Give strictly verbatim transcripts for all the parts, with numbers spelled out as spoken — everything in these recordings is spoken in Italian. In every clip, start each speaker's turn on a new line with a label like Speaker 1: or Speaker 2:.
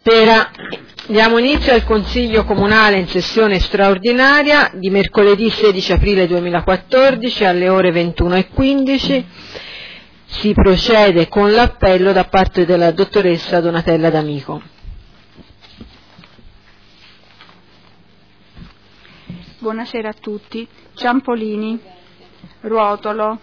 Speaker 1: Buonasera, diamo inizio al Consiglio Comunale in sessione straordinaria di mercoledì sedici aprile duemilaquattordici alle ore ventuno e quindici. Si procede con l'appello da parte della dottoressa Donatella D'Amico.
Speaker 2: Buonasera a tutti. Ciampolini, Ruotolo,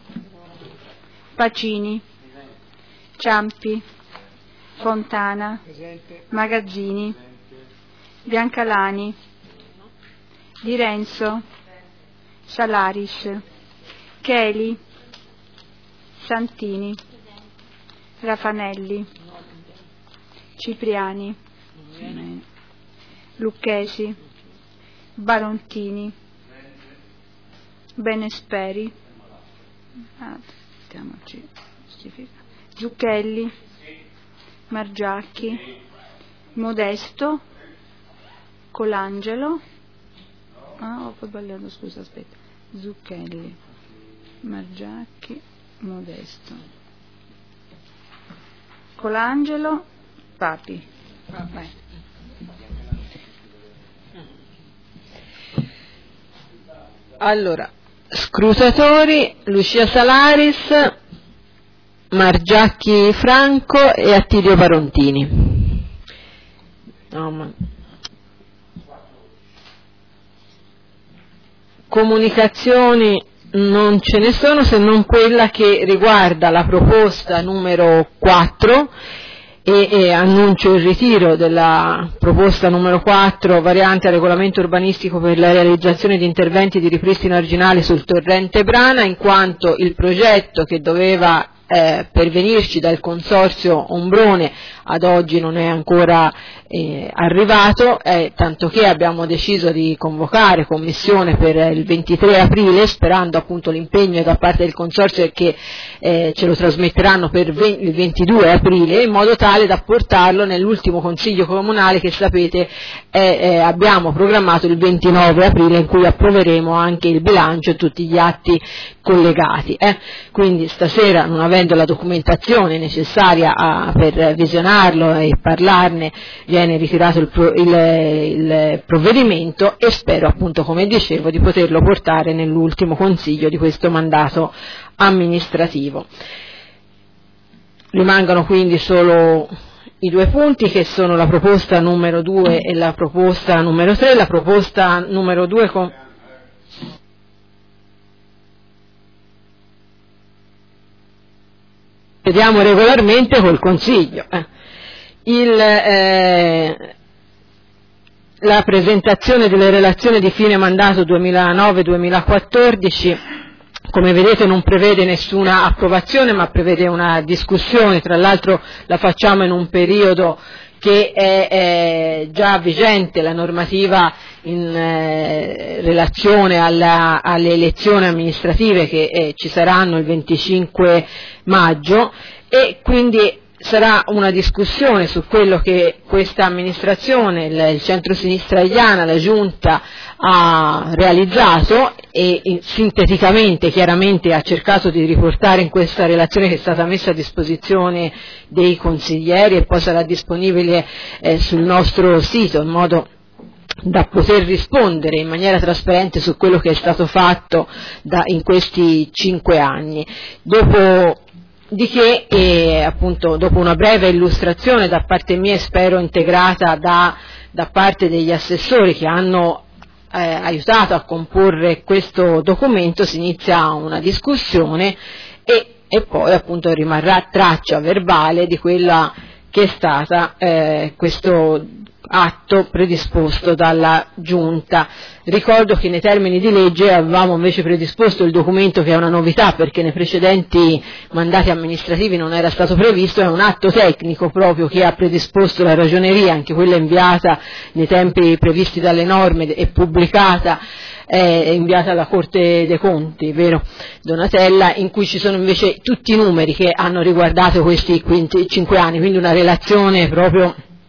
Speaker 2: Pacini, Ciampi, Fontana, Magazzini, Biancalani, Di Renzo, Salaris, Cheli, Santini, Raffanelli, Cipriani, Lucchesi, Barontini, Benesperi, ah, Zucchelli, Margiacchi, Modesto, Colangelo, ah ho sbagliato, scusa, aspetta, Zucchelli, Margiacchi, Modesto, Colangelo, Papi. Vabbè.
Speaker 1: Allora, scrutatori: Lucia Salaris, Margiacchi Franco e Attilio Barontini. No, ma... Comunicazioni non ce ne sono, se non quella che riguarda la proposta numero quattro, e, e annuncio il ritiro della proposta numero quattro, variante al regolamento urbanistico per la realizzazione di interventi di ripristino arginale sul torrente Brana, in quanto il progetto che doveva eh, pervenirci dal consorzio Ombrone ad oggi non è ancora eh, arrivato, eh, tanto che abbiamo deciso di convocare commissione per il ventitré aprile, sperando appunto l'impegno da parte del consorzio che eh, ce lo trasmetteranno per il ventidue aprile, in modo tale da portarlo nell'ultimo consiglio comunale che sapete eh, eh, abbiamo programmato il ventinove aprile, in cui approveremo anche il bilancio e tutti gli atti collegati. Eh. Quindi stasera, non avendo la documentazione necessaria a, per visionarlo e parlarne, viene ritirato il, pro, il, il provvedimento, e spero appunto, come dicevo, di poterlo portare nell'ultimo consiglio di questo mandato amministrativo. Rimangono quindi solo i due punti, che sono la proposta numero due e la proposta numero tre. La proposta numero due con... vediamo regolarmente col Consiglio. Eh. Il, eh, la presentazione delle relazioni di fine mandato duemilanove duemilaquattordici, come vedete, non prevede nessuna approvazione, ma prevede una discussione. Tra l'altro la facciamo in un periodo che è, è già vigente la normativa in eh, relazione alla, alle elezioni amministrative che eh, ci saranno il venticinque maggio, e quindi sarà una discussione su quello che questa amministrazione, il, il centro-sinistra italiana, la Giunta ha realizzato, e in, sinteticamente, chiaramente, ha cercato di riportare in questa relazione che è stata messa a disposizione dei consiglieri e poi sarà disponibile eh, sul nostro sito, in modo da poter rispondere in maniera trasparente su quello che è stato fatto da, in questi cinque anni. Dopo di che, eh, appunto, dopo una breve illustrazione da parte mia, spero integrata da, da parte degli assessori che hanno eh, aiutato a comporre questo documento, si inizia una discussione e, e poi appunto rimarrà traccia verbale di quella che è stata eh, questo atto predisposto dalla Giunta. Ricordo che nei termini di legge avevamo invece predisposto il documento, che è una novità perché nei precedenti mandati amministrativi non era stato previsto, è un atto tecnico proprio che ha predisposto la Ragioneria, anche quella inviata nei tempi previsti dalle norme e pubblicata, è inviata alla Corte dei Conti, vero Donatella, in cui ci sono invece tutti i numeri che hanno riguardato questi cinque anni, quindi una relazione proprio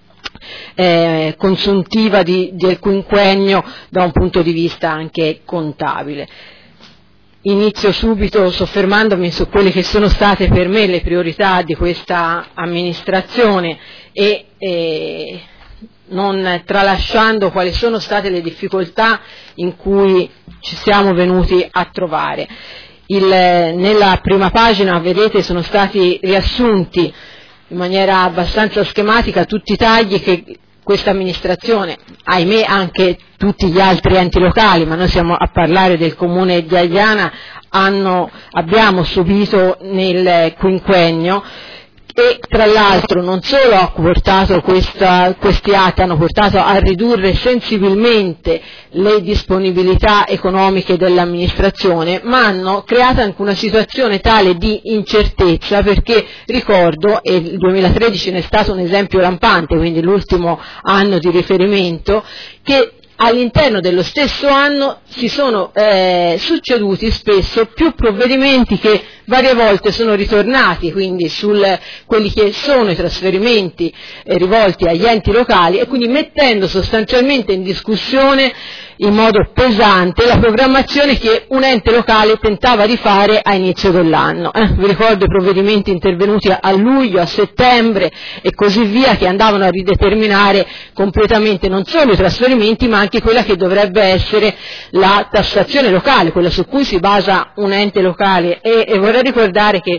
Speaker 1: Eh, consuntiva di, del quinquennio da un punto di vista anche contabile. inizio subito soffermandomi su quelle che sono state per me le priorità di questa amministrazione e, e non tralasciando quali sono state le difficoltà in cui ci siamo venuti a trovare. Il, nella prima pagina, vedete, sono stati riassunti in maniera abbastanza schematica tutti i tagli che questa amministrazione, ahimè anche tutti gli altri enti locali, ma noi siamo a parlare del comune di Agliana, hanno, abbiamo subito nel quinquennio, e tra l'altro non solo ha portato questa, questi atti hanno portato a ridurre sensibilmente le disponibilità economiche dell'amministrazione, ma hanno creato anche una situazione tale di incertezza, perché ricordo, e il duemilatredici ne è stato un esempio lampante, quindi l'ultimo anno di riferimento, che all'interno dello stesso anno si sono eh, succeduti spesso più provvedimenti che varie volte sono ritornati quindi su quelli che sono i trasferimenti eh, rivolti agli enti locali, e quindi mettendo sostanzialmente in discussione in modo pesante la programmazione che un ente locale tentava di fare a inizio dell'anno. Eh, vi ricordo i provvedimenti intervenuti a, a luglio, a settembre e così via, che andavano a rideterminare completamente non solo i trasferimenti ma anche quella che dovrebbe essere la tassazione locale, quella su cui si basa un ente locale, e, e vorrei ricordare che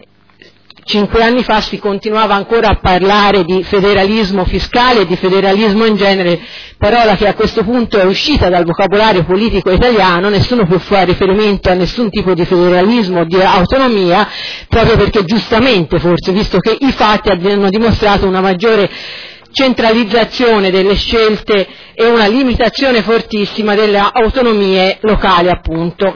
Speaker 1: cinque anni fa si continuava ancora a parlare di federalismo fiscale e di federalismo in genere, parola che a questo punto è uscita dal vocabolario politico italiano, nessuno può fare riferimento a nessun tipo di federalismo o di autonomia, proprio perché giustamente forse, visto che i fatti hanno dimostrato una maggiore centralizzazione delle scelte e una limitazione fortissima delle autonomie locali, appunto.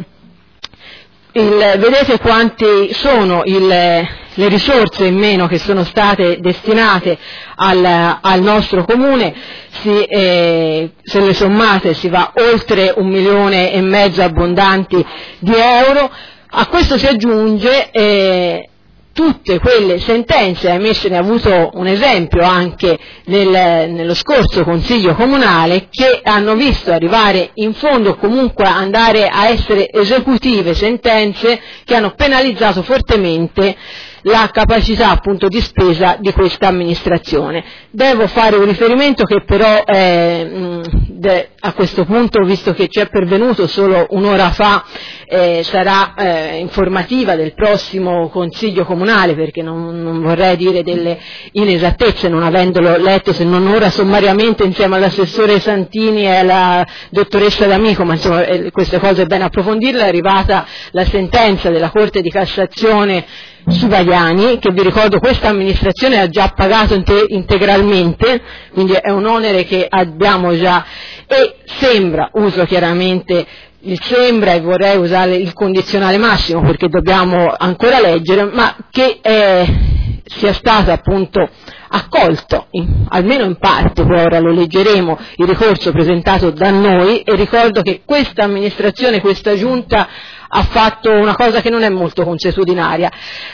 Speaker 1: Il, vedete quanti sono il, le risorse in meno che sono state destinate al, al nostro comune, si, eh, se le sommate si va oltre un milione e mezzo abbondanti di euro. A questo si aggiunge eh, tutte quelle sentenze, ahimè ne ha avuto un esempio anche nel, nello scorso Consiglio Comunale, che hanno visto arrivare in fondo, comunque andare a essere esecutive, sentenze che hanno penalizzato fortemente la capacità appunto di spesa di questa amministrazione. Devo fare un riferimento che però eh, de, a questo punto, visto che ci è pervenuto solo un'ora fa, eh, sarà eh, informativa del prossimo Consiglio Comunale, perché non, non vorrei dire delle inesattezze non avendolo letto, se non ora sommariamente insieme all'assessore Santini e alla dottoressa D'Amico, ma insomma eh, queste cose è bene approfondirle. È arrivata la sentenza della Corte di Cassazione su Vagliani, che vi ricordo questa amministrazione ha già pagato inte- integralmente, quindi è un onere che abbiamo già, e sembra, uso chiaramente il sembra e vorrei usare il condizionale massimo perché dobbiamo ancora leggere, ma che eh, sia stato appunto accolto, in, almeno in parte, poi ora lo leggeremo, il ricorso presentato da noi, e ricordo che questa amministrazione, questa giunta ha fatto una cosa che non è molto consuetudinaria,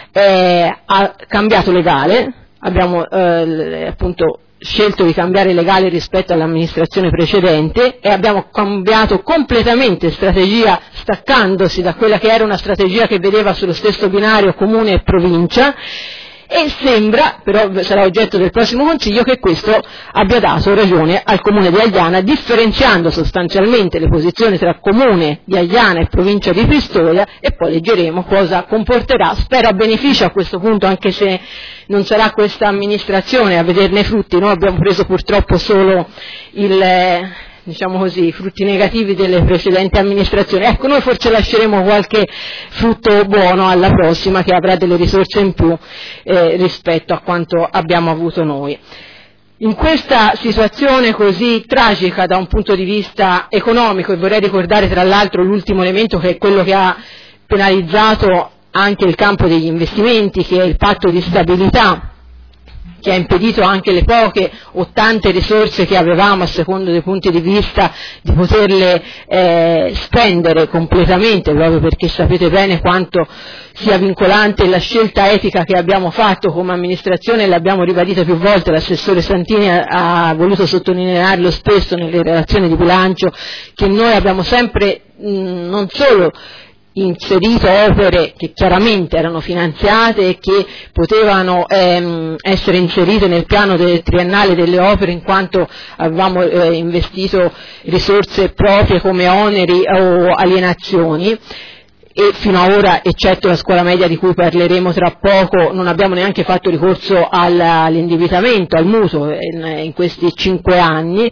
Speaker 1: eh, ha cambiato legale, abbiamo eh, appunto scelto di cambiare legale rispetto all'amministrazione precedente e abbiamo cambiato completamente strategia, staccandosi da quella che era una strategia che vedeva sullo stesso binario comune e provincia, e sembra, però sarà oggetto del prossimo Consiglio, che questo abbia dato ragione al Comune di Agliana, differenziando sostanzialmente le posizioni tra Comune di Agliana e Provincia di Pistoia, e poi leggeremo cosa comporterà, spero a beneficio a questo punto, anche se non sarà questa amministrazione a vederne i frutti. Noi abbiamo preso purtroppo solo il... diciamo così, i frutti negativi delle precedenti amministrazioni. Ecco, noi forse lasceremo qualche frutto buono alla prossima, che avrà delle risorse in più eh, rispetto a quanto abbiamo avuto noi. In questa situazione così tragica da un punto di vista economico, e vorrei ricordare tra l'altro l'ultimo elemento, che è quello che ha penalizzato anche il campo degli investimenti, che è il patto di stabilità, che ha impedito anche le poche o tante risorse che avevamo, a secondo dei punti di vista, di poterle eh, spendere completamente, proprio perché sapete bene quanto sia vincolante la scelta etica che abbiamo fatto come amministrazione, e l'abbiamo ribadita più volte, l'assessore Santini ha, ha voluto sottolinearlo spesso nelle relazioni di bilancio, che noi abbiamo sempre mh, non solo inserito opere che chiaramente erano finanziate e che potevano ehm, essere inserite nel piano del triennale delle opere, in quanto avevamo eh, investito risorse proprie come oneri o alienazioni. E fino ad ora, eccetto la scuola media di cui parleremo tra poco, non abbiamo neanche fatto ricorso all'indebitamento, al mutuo in, in questi cinque anni,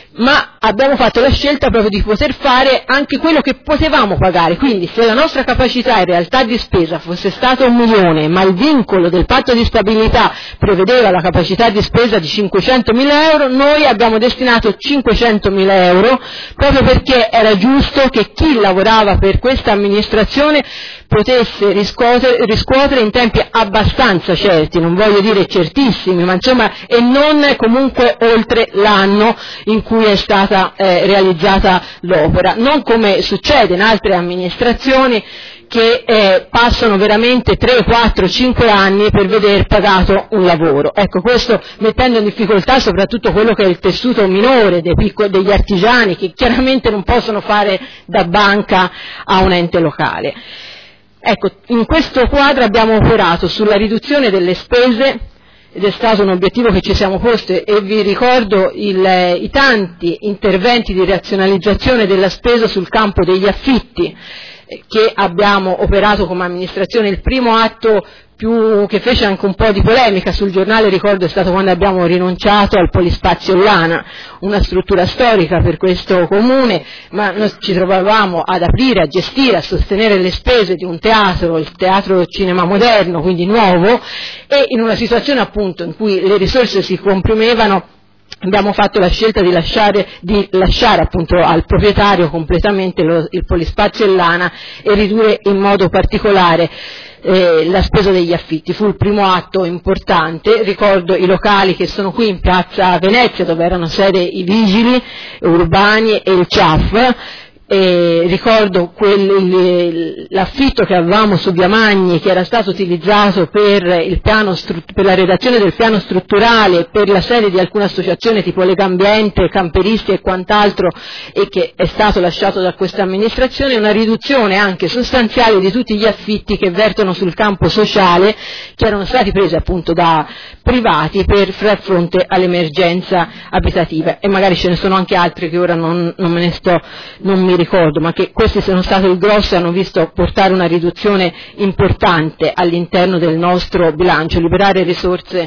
Speaker 1: ma abbiamo fatto la scelta proprio di poter fare anche quello che potevamo pagare. Quindi se la nostra capacità in realtà di spesa fosse stata un milione, ma il vincolo del patto di stabilità prevedeva la capacità di spesa di cinquecentomila euro, noi abbiamo destinato cinquecentomila euro proprio perché era giusto che chi lavorava per questa amministrazione potesse riscuotere, riscuotere in tempi abbastanza certi, non voglio dire certissimi, ma insomma, e non comunque oltre l'anno in cui è stata eh, realizzata l'opera, non come succede in altre amministrazioni che eh, passano veramente tre, quattro, cinque anni per veder pagato un lavoro. Ecco, questo mettendo in difficoltà soprattutto quello che è il tessuto minore dei piccoli, degli artigiani, che chiaramente non possono fare da banca a un ente locale. Ecco, in questo quadro abbiamo operato sulla riduzione delle spese, ed è stato un obiettivo che ci siamo posti, e vi ricordo il, i tanti interventi di razionalizzazione della spesa sul campo degli affitti che abbiamo operato come amministrazione. Il primo atto più che fece anche un po' di polemica sul giornale, ricordo, è stato quando abbiamo rinunciato al Polispazio Lana, una struttura storica per questo comune, ma noi ci trovavamo ad aprire, a gestire, a sostenere le spese di un teatro, il Teatro Cinema Moderno, quindi nuovo, e in una situazione appunto in cui le risorse si comprimevano. Abbiamo fatto la scelta di lasciare, di lasciare appunto al proprietario completamente lo, il Polispazio e l'A N A e ridurre in modo particolare eh, la spesa degli affitti. Fu il primo atto importante. Ricordo i locali che sono qui in piazza Venezia, dove erano sede i vigili urbani e il C A F. E ricordo quel, l'affitto che avevamo su Via Magni, che era stato utilizzato per, il piano per la redazione del piano strutturale, per la sede di alcune associazioni tipo Legambiente, Camperisti e quant'altro, e che è stato lasciato da questa amministrazione. Una riduzione anche sostanziale di tutti gli affitti che vertono sul campo sociale, che erano stati presi appunto da privati per far fronte all'emergenza abitativa, e magari ce ne sono anche altri che ora non, non me ne sto, non mi ricordo, ma che questi sono stati il grosso e hanno visto portare una riduzione importante all'interno del nostro bilancio, liberare risorse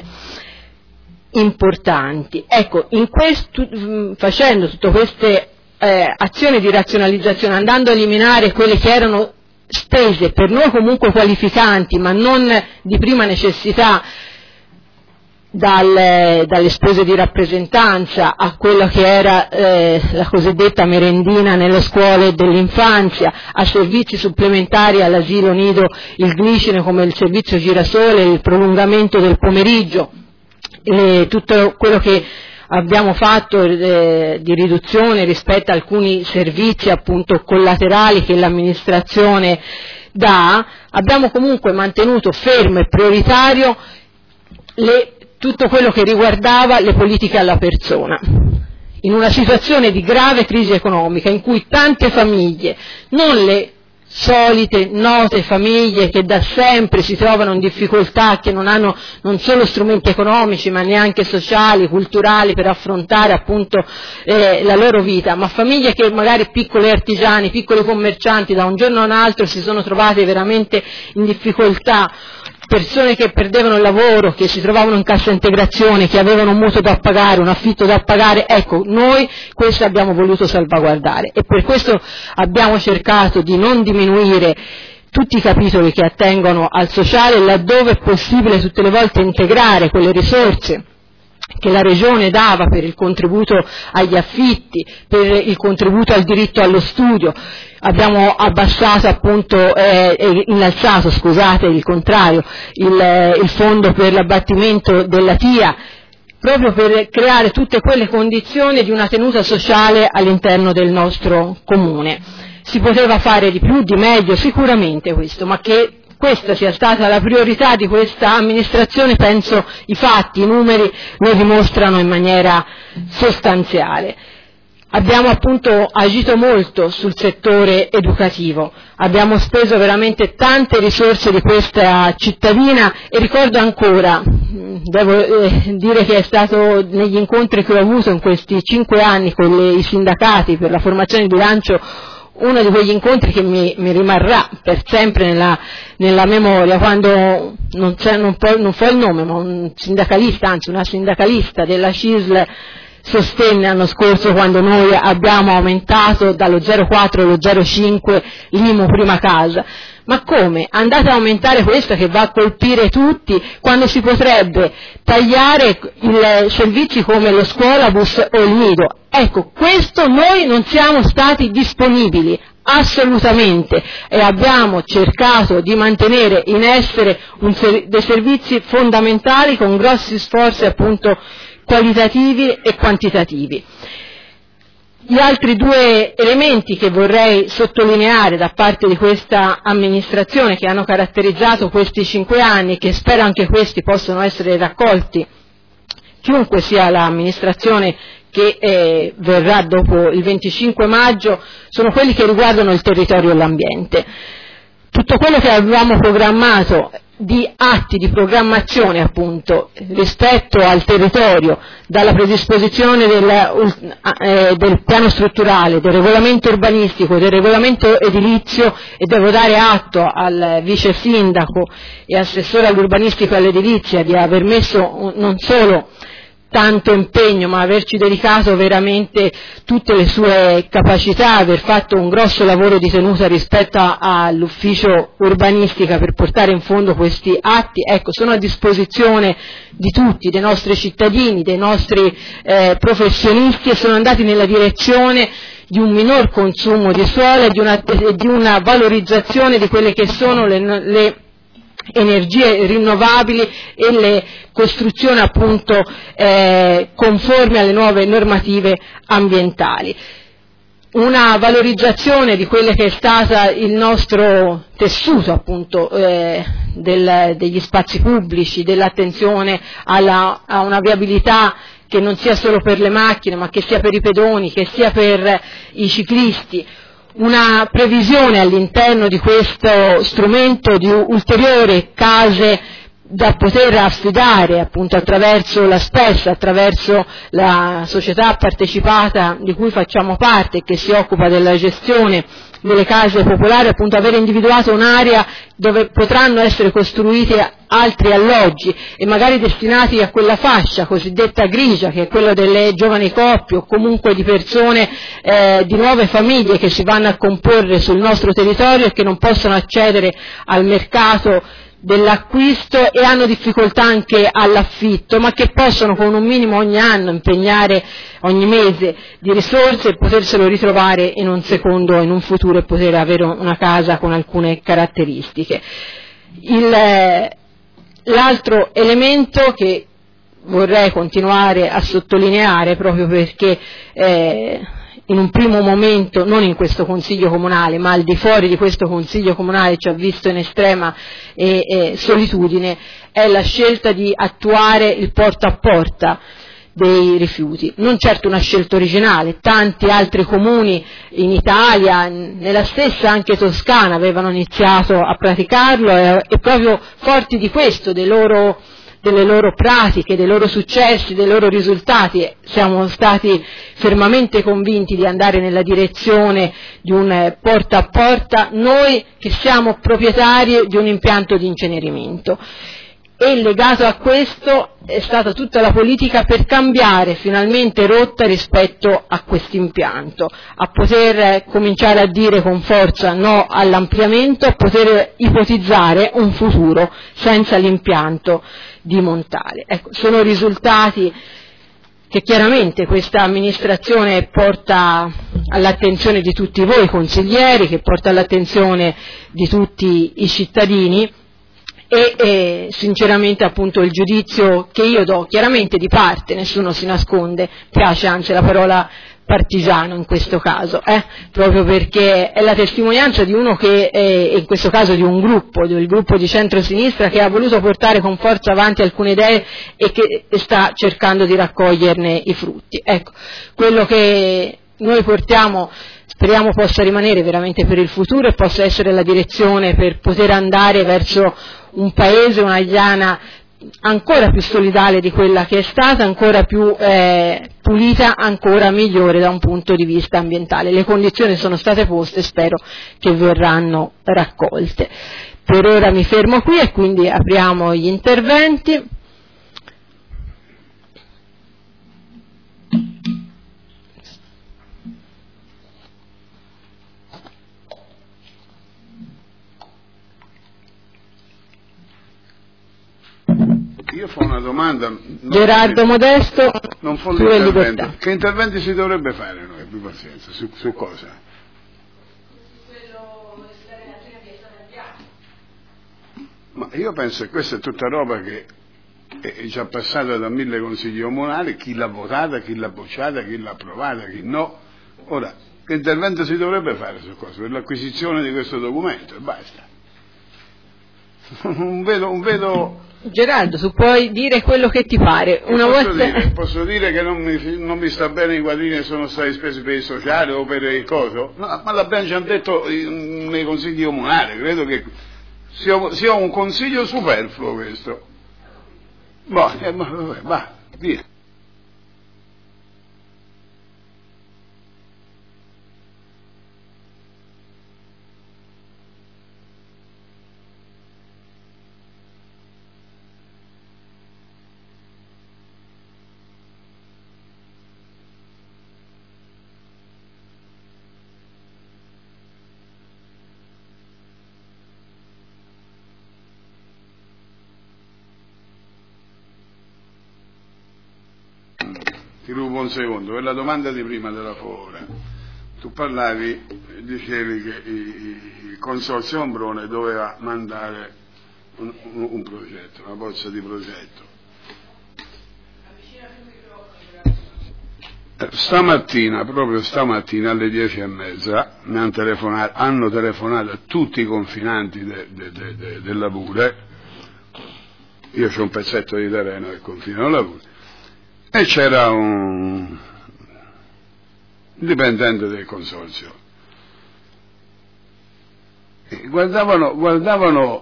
Speaker 1: importanti. Ecco, in questo, facendo tutte queste eh, azioni di razionalizzazione, andando a eliminare quelle che erano spese per noi comunque qualificanti, ma non di prima necessità, Dalle, dalle spese di rappresentanza a quello che era eh, la cosiddetta merendina nelle scuole dell'infanzia, a servizi supplementari all'asilo nido, il glicine come il servizio girasole, il prolungamento del pomeriggio, le, tutto quello che abbiamo fatto eh, di riduzione rispetto a alcuni servizi appunto collaterali che l'amministrazione dà. Abbiamo comunque mantenuto fermo e prioritario le tutto quello che riguardava le politiche alla persona, in una situazione di grave crisi economica in cui tante famiglie, non le solite note famiglie che da sempre si trovano in difficoltà, che non hanno non solo strumenti economici ma neanche sociali, culturali per affrontare appunto eh, la loro vita, ma famiglie che magari piccoli artigiani, piccoli commercianti da un giorno a un altro si sono trovate veramente in difficoltà, persone che perdevano il lavoro, che si trovavano in cassa integrazione, che avevano un mutuo da pagare, un affitto da pagare. Ecco, noi questo abbiamo voluto salvaguardare e per questo abbiamo cercato di non diminuire tutti i capitoli che attengono al sociale, laddove è possibile tutte le volte integrare quelle risorse che la Regione dava per il contributo agli affitti, per il contributo al diritto allo studio. Abbiamo abbassato appunto, eh, innalzato, scusate, il contrario, il, il fondo per l'abbattimento della T I A, proprio per creare tutte quelle condizioni di una tenuta sociale all'interno del nostro comune. Si poteva fare di più, di meglio, sicuramente questo, ma che questa sia stata la priorità di questa amministrazione, penso i fatti, i numeri lo dimostrano in maniera sostanziale. Abbiamo appunto agito molto sul settore educativo, abbiamo speso veramente tante risorse di questa cittadina e ricordo ancora, devo eh, dire che è stato negli incontri che ho avuto in questi cinque anni con le, i sindacati per la formazione di bilancio, uno di quegli incontri che mi, mi rimarrà per sempre nella, nella memoria, quando non, c'è, non, po- non fa il nome, ma un sindacalista, anzi una sindacalista della C I S L sostenne l'anno scorso, quando noi abbiamo aumentato dallo zero virgola quattro allo zero virgola cinque l'I M U prima casa. Ma come? Andate ad aumentare questa che va a colpire tutti, quando si potrebbe tagliare i servizi come lo scuolabus o il nido? Ecco, questo noi non siamo stati disponibili, assolutamente, e abbiamo cercato di mantenere in essere un ser- dei servizi fondamentali con grossi sforzi appunto qualitativi e quantitativi. Gli altri due elementi che vorrei sottolineare da parte di questa amministrazione, che hanno caratterizzato questi cinque anni e che spero anche questi possano essere raccolti, chiunque sia l'amministrazione che eh, verrà dopo il venticinque maggio, sono quelli che riguardano il territorio e l'ambiente. Tutto quello che avevamo programmato di atti di programmazione appunto rispetto al territorio, dalla predisposizione del, eh, del piano strutturale, del regolamento urbanistico, del regolamento edilizio, e devo dare atto al vice sindaco e assessore all'urbanistico e all'edilizia di aver messo non solo tanto impegno, ma averci dedicato veramente tutte le sue capacità, aver fatto un grosso lavoro di tenuta rispetto a, all'ufficio urbanistica per portare in fondo questi atti. Ecco, sono a disposizione di tutti, dei nostri cittadini, dei nostri eh, professionisti, e sono andati nella direzione di un minor consumo di suolo e di una, di una valorizzazione di quelle che sono le, le energie rinnovabili e le costruzioni appunto eh, conformi alle nuove normative ambientali. Una valorizzazione di quello che è stata il nostro tessuto appunto eh, del, degli spazi pubblici, dell'attenzione alla, a una viabilità che non sia solo per le macchine, ma che sia per i pedoni, che sia per i ciclisti. Una previsione all'interno di questo strumento di ulteriori case da poter affidare appunto attraverso la SPES, attraverso la società partecipata di cui facciamo parte e che si occupa della gestione delle case popolari, appunto aver individuato un'area dove potranno essere costruiti altri alloggi e magari destinati a quella fascia cosiddetta grigia, che è quella delle giovani coppie o comunque di persone eh, di nuove famiglie che si vanno a comporre sul nostro territorio e che non possono accedere al mercato dell'acquisto e hanno difficoltà anche all'affitto, ma che possono con un minimo ogni anno impegnare ogni mese di risorse e poterselo ritrovare in un secondo, in un futuro, e poter avere una casa con alcune caratteristiche. Il, l'altro elemento che vorrei continuare a sottolineare, proprio perché eh, in un primo momento, non in questo Consiglio Comunale, ma al di fuori di questo Consiglio Comunale ci ha visto in estrema eh, eh, solitudine, è la scelta di attuare il porta a porta dei rifiuti. Non certo una scelta originale, tanti altri comuni in Italia, nella stessa anche Toscana, avevano iniziato a praticarlo e, e proprio forti di questo, dei loro delle loro pratiche, dei loro successi, dei loro risultati, siamo stati fermamente convinti di andare nella direzione di un porta a porta, noi che siamo proprietari di un impianto di incenerimento. E legato a questo è stata tutta la politica per cambiare finalmente rotta rispetto a questo impianto, a poter cominciare a dire con forza no all'ampliamento, a poter ipotizzare un futuro senza l'impianto di Montale. Ecco, sono risultati che chiaramente questa amministrazione porta all'attenzione di tutti voi consiglieri, che porta all'attenzione di tutti i cittadini, e eh, sinceramente appunto il giudizio che io do, chiaramente di parte, nessuno si nasconde, piace anzi la parola partigiano in questo caso, eh? proprio perché è la testimonianza di uno che, è, in questo caso di un gruppo, del gruppo di centro-sinistra, che ha voluto portare con forza avanti alcune idee e che sta cercando di raccoglierne i frutti. Ecco, quello che noi portiamo, speriamo possa rimanere veramente per il futuro e possa essere la direzione per poter andare verso un paese, una Guyana ancora più solidale di quella che è stata, ancora più eh, pulita, ancora migliore da un punto di vista ambientale. Le condizioni sono state poste, spero che verranno raccolte. Per ora mi fermo qui e quindi apriamo gli interventi.
Speaker 3: Io fa una domanda.
Speaker 1: Gerardo
Speaker 3: non
Speaker 1: Modesto,
Speaker 3: non
Speaker 1: tu e Libertà.
Speaker 3: Che interventi si dovrebbe fare noi, più pazienza, su, su cosa? Ma io penso che questa è tutta roba che è già passata da mille consigli comunali, chi l'ha votata, chi l'ha bocciata, chi l'ha approvata, chi no. Ora, che intervento si dovrebbe fare su cosa? Per l'acquisizione di questo documento e basta. Non vedo, non vedo...
Speaker 1: Gerardo, tu puoi dire quello che ti pare. Una
Speaker 3: posso,
Speaker 1: volta...
Speaker 3: dire, posso dire che non mi, non mi sta bene i quadrini che sono stati spesi per il sociale o per il coso? No, ma l'abbiamo già detto nei consigli comunali, credo che sia, sia un consiglio superfluo questo. Boh, eh, vabbè, va, via. Ti rubo un secondo, per la domanda di prima della Fora, tu parlavi, dicevi che il Consorzio Ombrone doveva mandare un, un, un progetto, una bozza di progetto. Stamattina, proprio stamattina alle dieci e mezza, mi hanno telefonato, hanno telefonato a tutti i confinanti de, de, de, de, del Lavure, io c'ho un pezzetto di terreno che confina con Lavure, e c'era un dipendente del consorzio. E guardavano, guardavano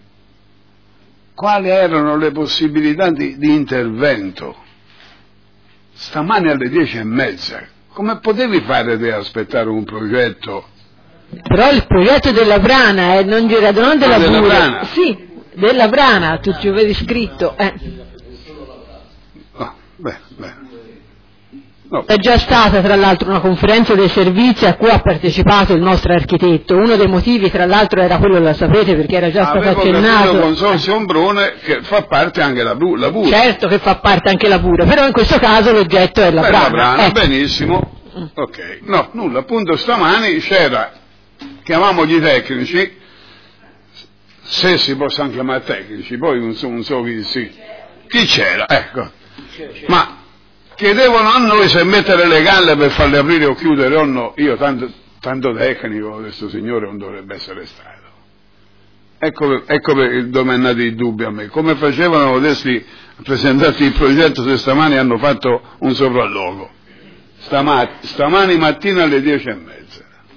Speaker 3: quali erano le possibilità di, di intervento. Stamani alle dieci e mezza. Come potevi fare di aspettare un progetto?
Speaker 1: Però il progetto della Brana, eh, non, dirà, non della,
Speaker 3: ah, della
Speaker 1: Bure.
Speaker 3: Brana?
Speaker 1: Sì, della Brana, tu ci avevi scritto. Eh.
Speaker 3: Oh, beh, beh. No.
Speaker 1: È già stata tra l'altro una conferenza dei servizi a cui ha partecipato il nostro architetto, uno dei motivi tra l'altro era quello, lo sapete, perché era già stato accennato.
Speaker 3: Avevo Consorzio Ombrone che fa parte anche la, la Bure.
Speaker 1: Certo che fa parte anche la Bure, però in questo caso l'oggetto è la
Speaker 3: Beh,
Speaker 1: Brana.
Speaker 3: La Brana,
Speaker 1: ecco.
Speaker 3: Benissimo, ok, no, nulla, appunto stamani c'era, chiamiamogli tecnici, se si possono chiamare tecnici, poi non so, non so chi sì. Chi c'era, ecco, ma chiedevano a noi se mettere le galle per farle aprire o chiudere o no. Io tanto, tanto tecnico questo signore non dovrebbe essere stato. Ecco, ecco dove mi è nato il dubbio a me. Come facevano questi a presentarsi il progetto se stamani hanno fatto un sopralluogo? Stamani, stamani mattina alle dieci e mezza.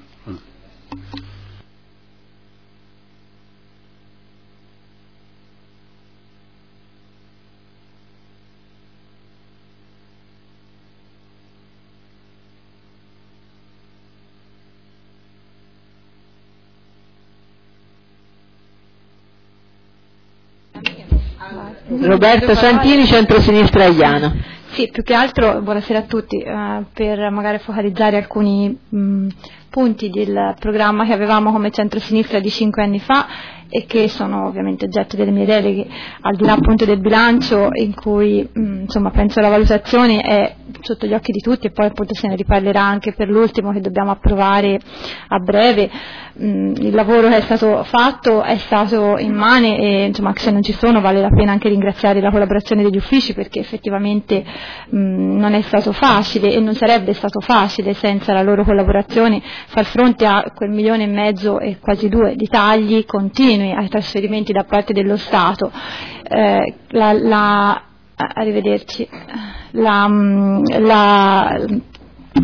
Speaker 1: Roberto Santini, Centrosinistra Aiana.
Speaker 4: Sì, più che altro, buonasera a tutti, eh, per magari focalizzare alcuni mh, punti del programma che avevamo come centrosinistra di cinque anni fa e che sono ovviamente oggetto delle mie deleghe, al di là appunto del bilancio in cui mh, insomma penso la valutazione è sotto gli occhi di tutti e poi appunto se ne riparlerà anche per l'ultimo che dobbiamo approvare a breve. Mh, il lavoro che è stato fatto è stato immane e insomma se non ci sono vale la pena anche ringraziare la collaborazione degli uffici perché effettivamente mh, non è stato facile e non sarebbe stato facile senza la loro collaborazione far fronte a quel milione e mezzo e quasi due di tagli continui ai trasferimenti da parte dello Stato. Eh, la, la, arrivederci. La, la,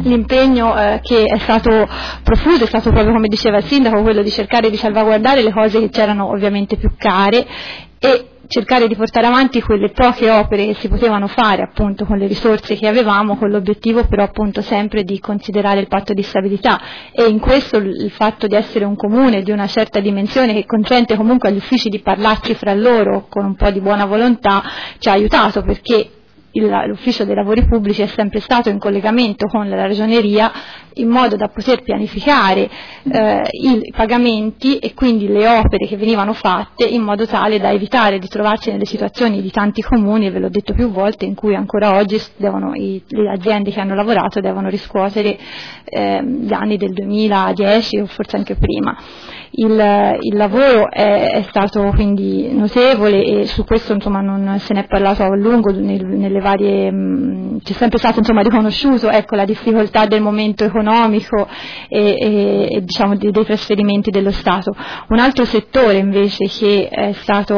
Speaker 4: l'impegno eh, che è stato profuso è stato proprio, come diceva il sindaco, quello di cercare di salvaguardare le cose che c'erano ovviamente più care e cercare di portare avanti quelle poche opere che si potevano fare appunto con le risorse che avevamo, con l'obiettivo però appunto sempre di considerare il patto di stabilità, e in questo il fatto di essere un comune di una certa dimensione che consente comunque agli uffici di parlarci fra loro con un po' di buona volontà ci ha aiutato, perché il, l'ufficio dei lavori pubblici è sempre stato in collegamento con la ragioneria in modo da poter pianificare eh, i pagamenti e quindi le opere che venivano fatte, in modo tale da evitare di trovarci nelle situazioni di tanti comuni, e ve l'ho detto più volte, in cui ancora oggi devono, i, le aziende che hanno lavorato devono riscuotere eh, gli anni del duemiladieci o forse anche prima. Il, il lavoro è, è stato quindi notevole e su questo insomma non se ne è parlato a lungo nel, nelle varie, mh, c'è sempre stato insomma riconosciuto ecco, la difficoltà del momento economico e, e, e diciamo dei, dei trasferimenti dello Stato. Un altro settore invece che è stato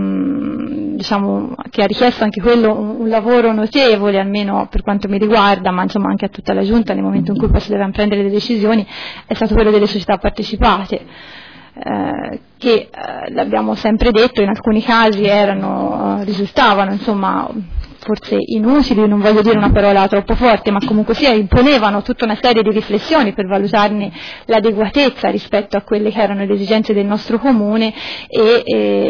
Speaker 4: mh, diciamo che ha richiesto anche quello un, un lavoro notevole, almeno per quanto mi riguarda, ma insomma anche a tutta la Giunta nel momento in cui poi si deve prendere le decisioni, è stato quello delle società partecipate. Eh, che eh, l'abbiamo sempre detto, in alcuni casi erano, risultavano insomma forse inutili, non voglio dire una parola troppo forte, ma comunque sia imponevano tutta una serie di riflessioni per valutarne l'adeguatezza rispetto a quelle che erano le esigenze del nostro comune e,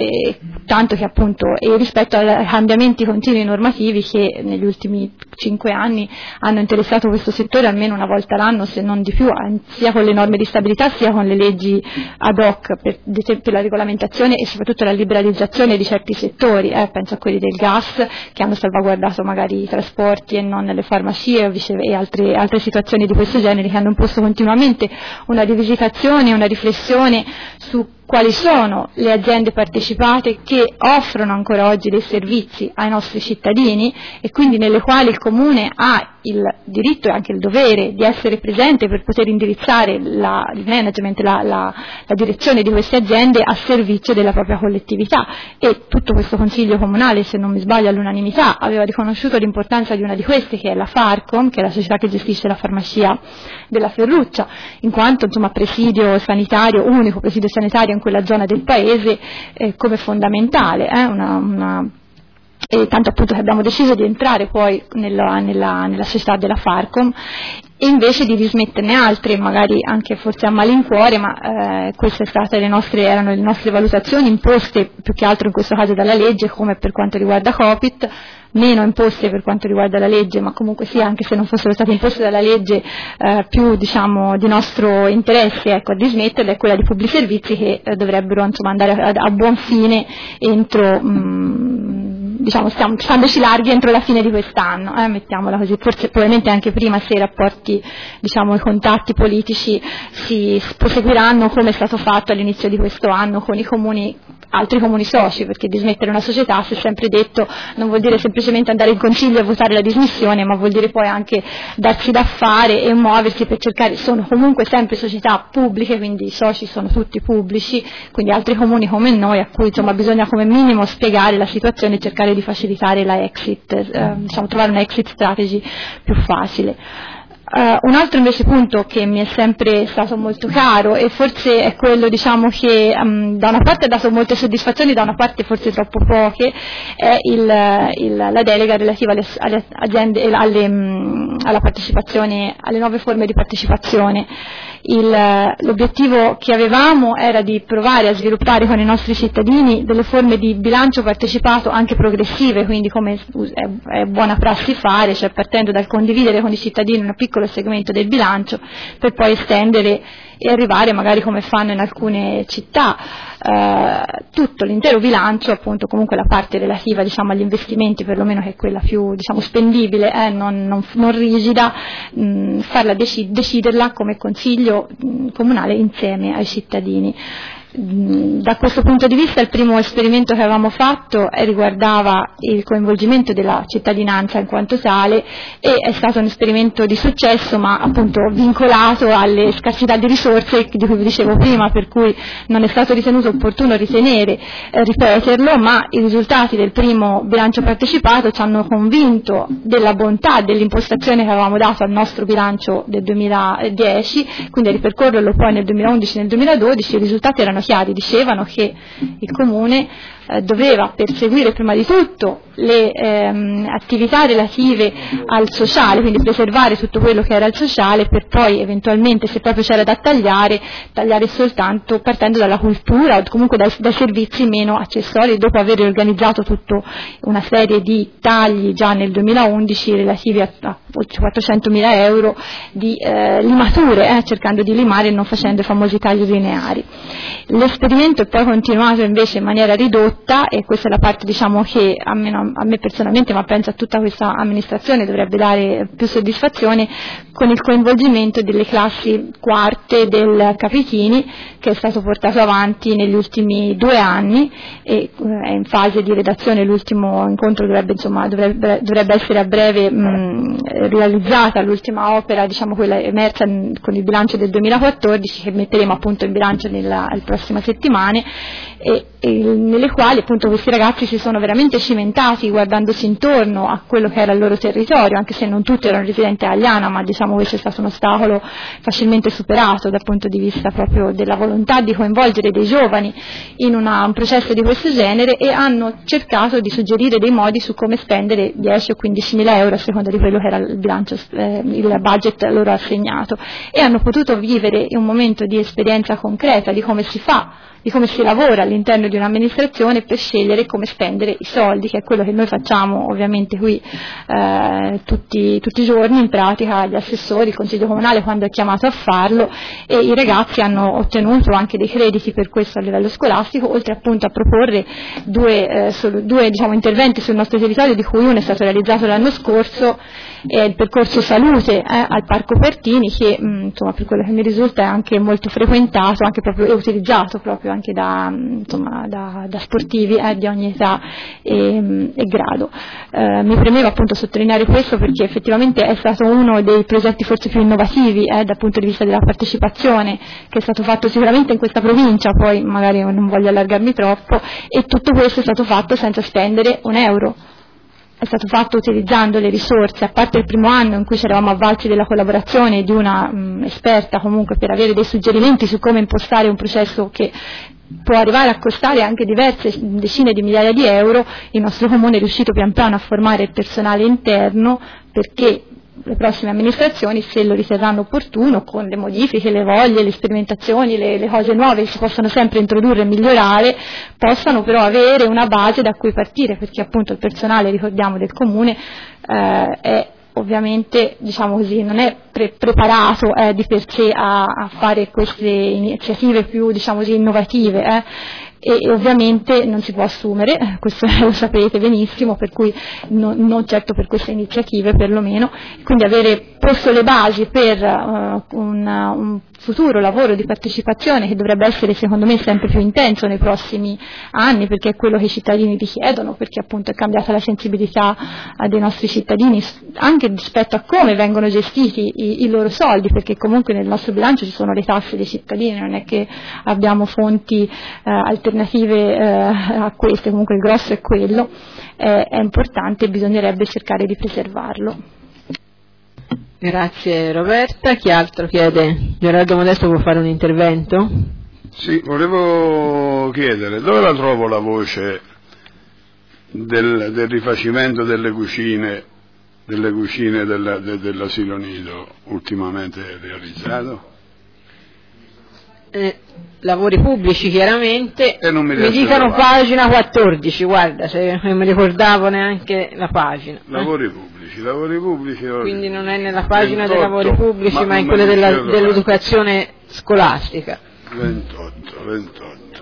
Speaker 4: e tanto che appunto e rispetto ai cambiamenti continui normativi che negli ultimi cinque anni hanno interessato questo settore almeno una volta l'anno, se non di più, sia con le norme di stabilità sia con le leggi ad hoc per, per la regolamentazione e soprattutto la liberalizzazione di certi settori, eh, penso a quelli del gas che hanno salvaguardato magari i trasporti e non le farmacie o vice, e altre, altre situazioni di questo genere che hanno imposto continuamente una rivisitazione, una riflessione su quali sono le aziende partecipate che offrono ancora oggi dei servizi ai nostri cittadini e quindi nelle quali il Comune ha il diritto e anche il dovere di essere presente per poter indirizzare la, il management, la, la, la direzione di queste aziende a servizio della propria collettività, e tutto questo Consiglio Comunale, se non mi sbaglio all'unanimità, aveva riconosciuto l'importanza di una di queste, che è la Farcom, che è la società che gestisce la farmacia della Ferruccia, in quanto insomma presidio sanitario, unico presidio sanitario in quella zona del paese, eh, come fondamentale, eh, una, una e tanto appunto che abbiamo deciso di entrare poi nella, nella, nella società della Farcom e invece di dismetterne altre, magari anche forse a malincuore, ma eh, queste state le nostre, erano le nostre valutazioni imposte più che altro in questo caso dalla legge, come per quanto riguarda Copit, meno imposte per quanto riguarda la legge, ma comunque sì, anche se non fossero state imposte dalla legge, eh, più diciamo di nostro interesse ecco, a dismetterle, è quella di pubblici servizi che eh, dovrebbero insomma andare a, a buon fine entro mh, diciamo stiamo facendoci larghi entro la fine di quest'anno, eh, mettiamola così, forse probabilmente anche prima, se i rapporti, diciamo i contatti politici si proseguiranno come è stato fatto all'inizio di questo anno con i comuni, altri comuni soci, perché dismettere una società, si è sempre detto, non vuol dire semplicemente andare in consiglio e votare la dismissione, ma vuol dire poi anche darsi da fare e muoversi per cercare, sono comunque sempre società pubbliche, quindi i soci sono tutti pubblici, quindi altri comuni come noi a cui insomma bisogna come minimo spiegare la situazione e cercare di facilitare la exit, eh, diciamo trovare una exit strategy più facile. Uh, un altro invece punto che mi è sempre stato molto caro e forse è quello diciamo che um, da una parte ha dato molte soddisfazioni, da una parte forse troppo poche, è il, il, la delega relativa alle, alle aziende, alle, um, alla partecipazione, alle nuove forme di partecipazione. Il, l'obiettivo che avevamo era di provare a sviluppare con i nostri cittadini delle forme di bilancio partecipato anche progressive, quindi come è, è buona prassi fare, cioè partendo dal condividere con i cittadini un piccolo segmento del bilancio per poi estendere e arrivare magari come fanno in alcune città eh, tutto l'intero bilancio, appunto comunque la parte relativa diciamo agli investimenti, perlomeno che è quella più diciamo spendibile, eh, non, non, non rigida, mh, farla deci- deciderla come consiglio mh, comunale insieme ai cittadini. Da questo punto di vista il primo esperimento che avevamo fatto riguardava il coinvolgimento della cittadinanza in quanto tale e è stato un esperimento di successo, ma appunto vincolato alle scarsità di risorse di cui vi dicevo prima, per cui non è stato ritenuto opportuno ritenere, eh, ripeterlo, ma i risultati del primo bilancio partecipato ci hanno convinto della bontà dell'impostazione che avevamo dato al nostro bilancio del duemiladieci, quindi a ripercorrerlo poi nel duemilaundici e nel duemiladodici i risultati erano chiari, dicevano che il Comune eh, doveva perseguire prima di tutto le ehm, attività relative al sociale, quindi preservare tutto quello che era il sociale, per poi eventualmente, se proprio c'era da tagliare, tagliare soltanto partendo dalla cultura o comunque dai, dai servizi meno accessori, dopo aver organizzato tutta una serie di tagli già nel duemilaundici relativi a, a quattrocentomila euro di eh, limature, eh, cercando di limare e non facendo i famosi tagli lineari. L'esperimento è poi continuato invece in maniera ridotta, e questa è la parte, diciamo, che a me, a me personalmente, ma penso a tutta questa amministrazione, dovrebbe dare più soddisfazione, con il coinvolgimento delle classi quarte del Capitini, che è stato portato avanti negli ultimi due anni e è in fase di redazione. L'ultimo incontro dovrebbe, insomma, dovrebbe, dovrebbe essere a breve mh, realizzata l'ultima opera, diciamo quella emersa con il bilancio del duemilaquattordici, che metteremo appunto in bilancio nella prossima settimane, e, e nelle quali appunto questi ragazzi si sono veramente cimentati guardandosi intorno a quello che era il loro territorio, anche se non tutti erano residenti a Agliana, ma diciamo questo è stato un ostacolo facilmente superato dal punto di vista proprio della volontà di coinvolgere dei giovani in una, un processo di questo genere, e hanno cercato di suggerire dei modi su come spendere dieci o quindici mila euro a seconda di quello che era il bilancio, eh, il budget loro assegnato, e hanno potuto vivere un momento di esperienza concreta di come si fa, di come si lavora all'interno di un'amministrazione per scegliere come spendere i soldi, che è quello che noi facciamo ovviamente qui eh, tutti, tutti i giorni, in pratica gli assessori, il Consiglio Comunale quando è chiamato a farlo, e i ragazzi hanno ottenuto anche dei crediti per questo a livello scolastico, oltre appunto a proporre due, eh, solo, due diciamo, interventi sul nostro territorio, di cui uno è stato realizzato l'anno scorso, è il percorso salute eh, al Parco Pertini, che mh, insomma, per quello che mi risulta è anche molto frequentato, anche proprio, e utilizzato proprio anche da, insomma, da, da sportivi eh, di ogni età e, e grado. Eh, mi premeva appunto sottolineare questo, perché effettivamente è stato uno dei progetti forse più innovativi eh, dal punto di vista della partecipazione, che è stato fatto sicuramente in questa provincia, poi magari non voglio allargarmi troppo, e tutto questo è stato fatto senza spendere un euro. È stato fatto utilizzando le risorse, a parte il primo anno in cui ci eravamo avvalsi della collaborazione di una mh, esperta comunque per avere dei suggerimenti su come impostare un processo che può arrivare a costare anche diverse decine di migliaia di euro. Il nostro comune è riuscito pian piano a formare il personale interno, perché le prossime amministrazioni, se lo riterranno opportuno, con le modifiche, le voglie, le sperimentazioni, le, le cose nuove che si possono sempre introdurre e migliorare, possano però avere una base da cui partire, perché appunto il personale, ricordiamo, del comune eh, è ovviamente, diciamo così, non è pre- preparato eh, di per sé a, a fare queste iniziative più, diciamo così, innovative, eh. E, e ovviamente non si può assumere, questo lo sapete benissimo, per cui no, non certo per queste iniziative perlomeno, quindi avere posto le basi per uh, un, un futuro lavoro di partecipazione che dovrebbe essere secondo me sempre più intenso nei prossimi anni, perché è quello che i cittadini richiedono, perché appunto è cambiata la sensibilità uh, dei nostri cittadini anche rispetto a come vengono gestiti i, i loro soldi, perché comunque nel nostro bilancio ci sono le tasse dei cittadini, non è che abbiamo fonti uh, alternative uh, a queste, comunque il grosso è quello, eh, è importante e bisognerebbe cercare di preservarlo.
Speaker 1: Grazie Roberta. Chi altro chiede? Gerardo Modesto può fare un intervento?
Speaker 3: Sì, volevo chiedere, dove la trovo la voce del, del rifacimento delle cucine, delle cucine della, de, dell'asilo nido ultimamente realizzato?
Speaker 1: Eh, lavori pubblici chiaramente,
Speaker 3: e non mi,
Speaker 1: mi dicono pagina quattordici, guarda, se non mi ricordavo neanche la pagina.
Speaker 3: Lavori
Speaker 1: eh?
Speaker 3: pubblici, lavori pubblici.
Speaker 1: Quindi non è nella pagina
Speaker 3: ventotto,
Speaker 1: dei lavori pubblici, ma,
Speaker 3: ma
Speaker 1: in quella della,
Speaker 3: diceva,
Speaker 1: dell'educazione scolastica.
Speaker 3: ventotto, ventotto.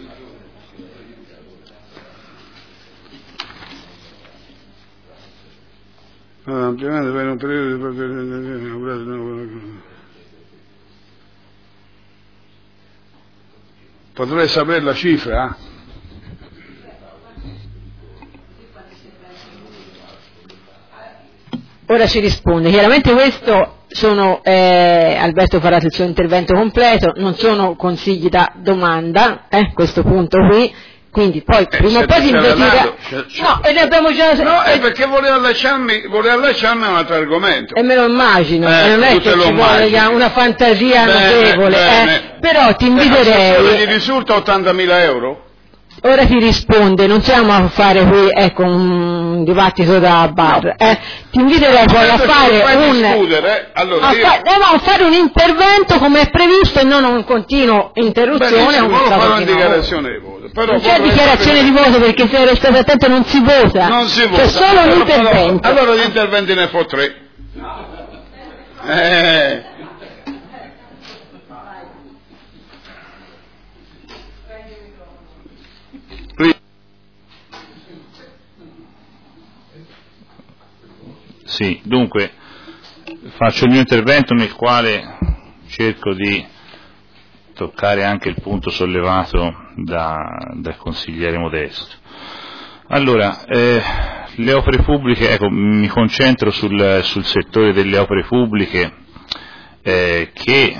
Speaker 3: Ampliamento per un periodo di Potrei sapere la cifra?
Speaker 1: Ora ci risponde. Chiaramente questo sono, eh, Alberto farà il suo intervento completo, non sono consigli da domanda, eh, questo punto qui, quindi poi
Speaker 3: eh,
Speaker 1: prima o poi si investirà. No, e ne abbiamo già.
Speaker 3: No, è perché voleva lasciarmi, voleva lasciarmi un altro argomento.
Speaker 1: E me lo immagino,
Speaker 3: eh,
Speaker 1: e non è che ci vuole una fantasia bene, notevole, bene. Eh, però ti inviterei.
Speaker 3: Eh, gli risulta ottantamila euro?
Speaker 1: Ora ti risponde, non siamo a fare qui ecco, un dibattito da bar, no. eh. Ti inviterei poi a fare un
Speaker 3: allora,
Speaker 1: a,
Speaker 3: io...
Speaker 1: fa... no, a fare un intervento come è previsto e non un continuo interruzione.
Speaker 3: Benissimo, non farò una dichiarazione di voto. Però
Speaker 1: non c'è dichiarazione sapere... di voto perché se restate attento non si vota.
Speaker 3: Non si vota.
Speaker 1: C'è solo un intervento.
Speaker 3: Allora, allora gli interventi ne fa tre. Eh.
Speaker 5: Sì, dunque faccio il mio intervento nel quale cerco di toccare anche il punto sollevato da, dal consigliere Modesto. Allora, eh, le opere pubbliche, ecco, mi concentro sul, sul settore delle opere pubbliche eh, che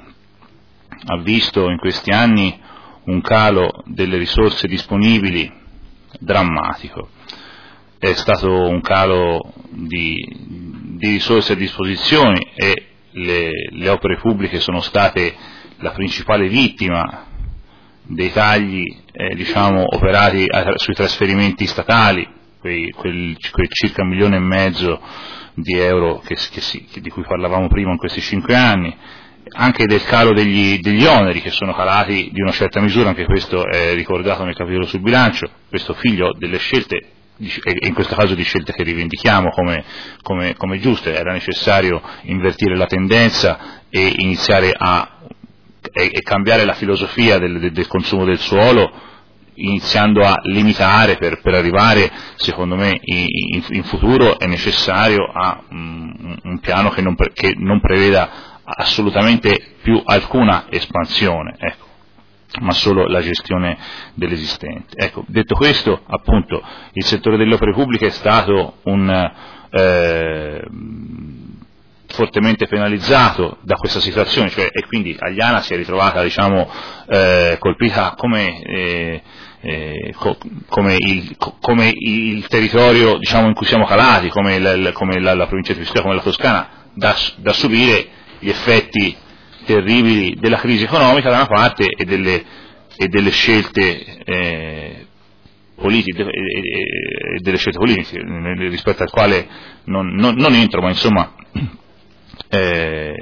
Speaker 5: ha visto in questi anni un calo delle risorse disponibili drammatico. È stato un calo di, di risorse a disposizione e le, le opere pubbliche sono state la principale vittima dei tagli eh, diciamo, operati a, sui trasferimenti statali, quei, quel, quel circa un milione e mezzo di euro che, che si, che, di cui parlavamo prima in questi cinque anni, anche del calo degli, degli oneri che sono calati di una certa misura, anche questo è ricordato nel capitolo sul bilancio, questo figlio delle scelte e in questo caso di scelte che rivendichiamo come, come, come giuste. Era necessario invertire la tendenza e iniziare a e, e cambiare la filosofia del, del, del consumo del suolo, iniziando a limitare per, per arrivare, secondo me, in, in futuro è necessario a un, un piano che non, che non preveda assolutamente più alcuna espansione, ecco, ma solo la gestione dell'esistente. Ecco, detto questo, appunto, il settore delle opere pubbliche è stato un, eh, fortemente penalizzato da questa situazione, cioè, e quindi Agliana si è ritrovata, diciamo, eh, colpita come, eh, eh, co- come, il, co- come il territorio, diciamo, in cui siamo calati, come, la, come la, la provincia di Pistoia, come la Toscana, da, da subire gli effetti terribili della crisi economica da una parte e delle, e delle scelte eh, politiche e delle scelte politiche rispetto al quale non, non, non entro, ma insomma eh,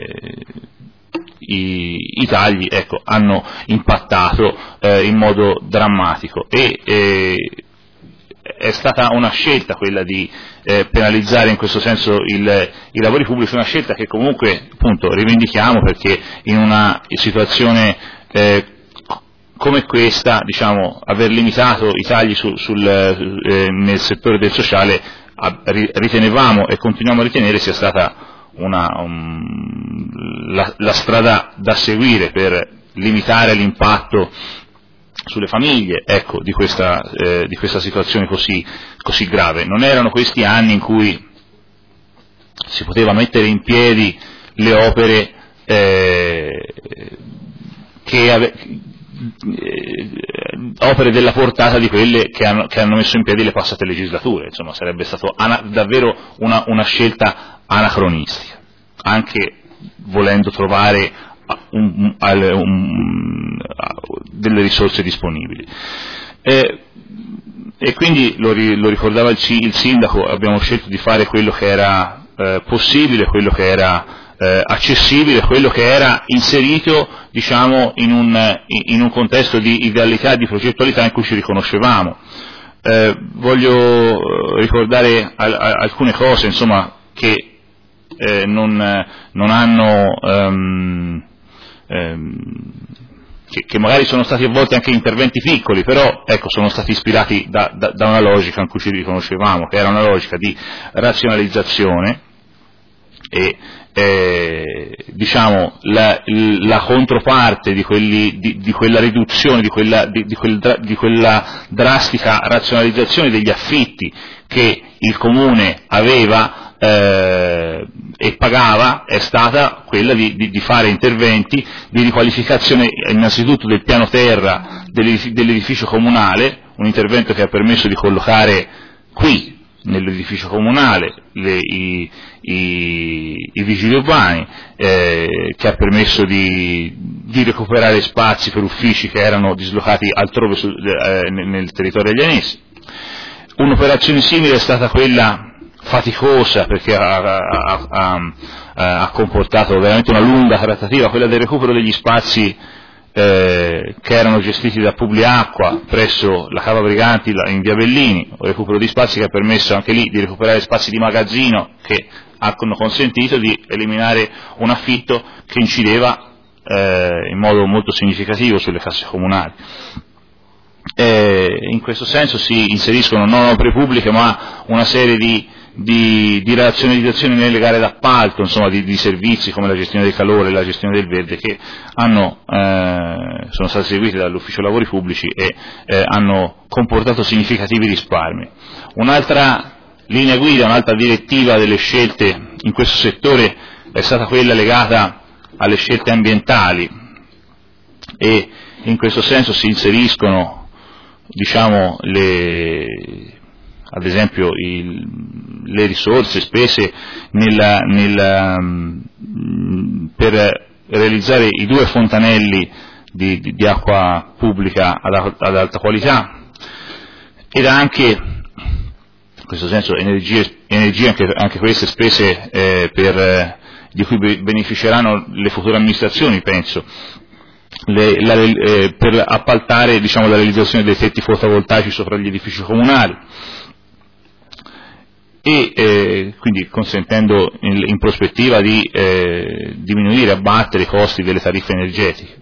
Speaker 5: i, i tagli, ecco, hanno impattato eh, in modo drammatico e eh, è stata una scelta quella di eh, penalizzare in questo senso il, i lavori pubblici, una scelta che comunque, appunto, rivendichiamo, perché in una situazione eh, come questa, diciamo, aver limitato i tagli su, sul, eh, nel settore del sociale a, ritenevamo e continuiamo a ritenere sia stata una, um, la, la strada da seguire per limitare l'impatto sulle famiglie, ecco, di questa, eh, di questa situazione così, così grave. Non erano questi anni in cui si poteva mettere in piedi le opere eh, che ave, eh, opere della portata di quelle che hanno, che hanno messo in piedi le passate legislature. Insomma, sarebbe stato ana, davvero una, una scelta anacronistica, anche volendo trovare Un, un, un, delle risorse disponibili. E, e quindi lo, lo ricordava il, il sindaco, abbiamo scelto di fare quello che era eh, possibile, quello che era eh, accessibile, quello che era inserito, diciamo, in un, in un contesto di idealità e di progettualità in cui ci riconoscevamo. Eh, voglio ricordare al, a, alcune cose, insomma, che eh, non, non hanno um, Che, che magari sono stati a volte anche interventi piccoli, però ecco, sono stati ispirati da, da, da una logica in cui ci riconoscevamo, che era una logica di razionalizzazione, e eh, diciamo la, la controparte di, quelli, di, di quella riduzione, di quella, di, di, quel, di quella drastica razionalizzazione degli affitti che il Comune aveva eh, e pagava è stata quella di, di, di fare interventi di riqualificazione innanzitutto del piano terra dell'edificio comunale, un intervento che ha permesso di collocare qui nell'edificio comunale le, i, i, i vigili urbani, eh, che ha permesso di, di recuperare spazi per uffici che erano dislocati altrove su, eh, nel territorio albanese. Un'operazione simile è stata quella faticosa, perché ha, ha, ha, ha comportato veramente una lunga trattativa, quella del recupero degli spazi Eh, che erano gestiti da Publiacqua presso la Cava Briganti in via Bellini, un recupero di spazi che ha permesso anche lì di recuperare spazi di magazzino che hanno consentito di eliminare un affitto che incideva eh, in modo molto significativo sulle casse comunali. Eh, in questo senso si inseriscono non opere pubbliche ma una serie di Di, di razionalizzazione nelle gare d'appalto, insomma di, di servizi come la gestione del calore e la gestione del verde che hanno, eh, sono stati seguiti dall'ufficio lavori pubblici e eh, hanno comportato significativi risparmi. Un'altra linea guida, un'altra direttiva delle scelte in questo settore è stata quella legata alle scelte ambientali e in questo senso si inseriscono, diciamo, le ad esempio il, le risorse spese nella, nella, per realizzare i due fontanelli di, di, di acqua pubblica ad, ad alta qualità ed anche in questo senso energie, energie anche, anche queste spese eh, per, eh, di cui beneficeranno le future amministrazioni, penso. Le, la, eh, per appaltare, diciamo, la realizzazione dei tetti fotovoltaici sopra gli edifici comunali e eh, quindi consentendo in, in prospettiva di eh, diminuire, abbattere i costi delle tariffe energetiche.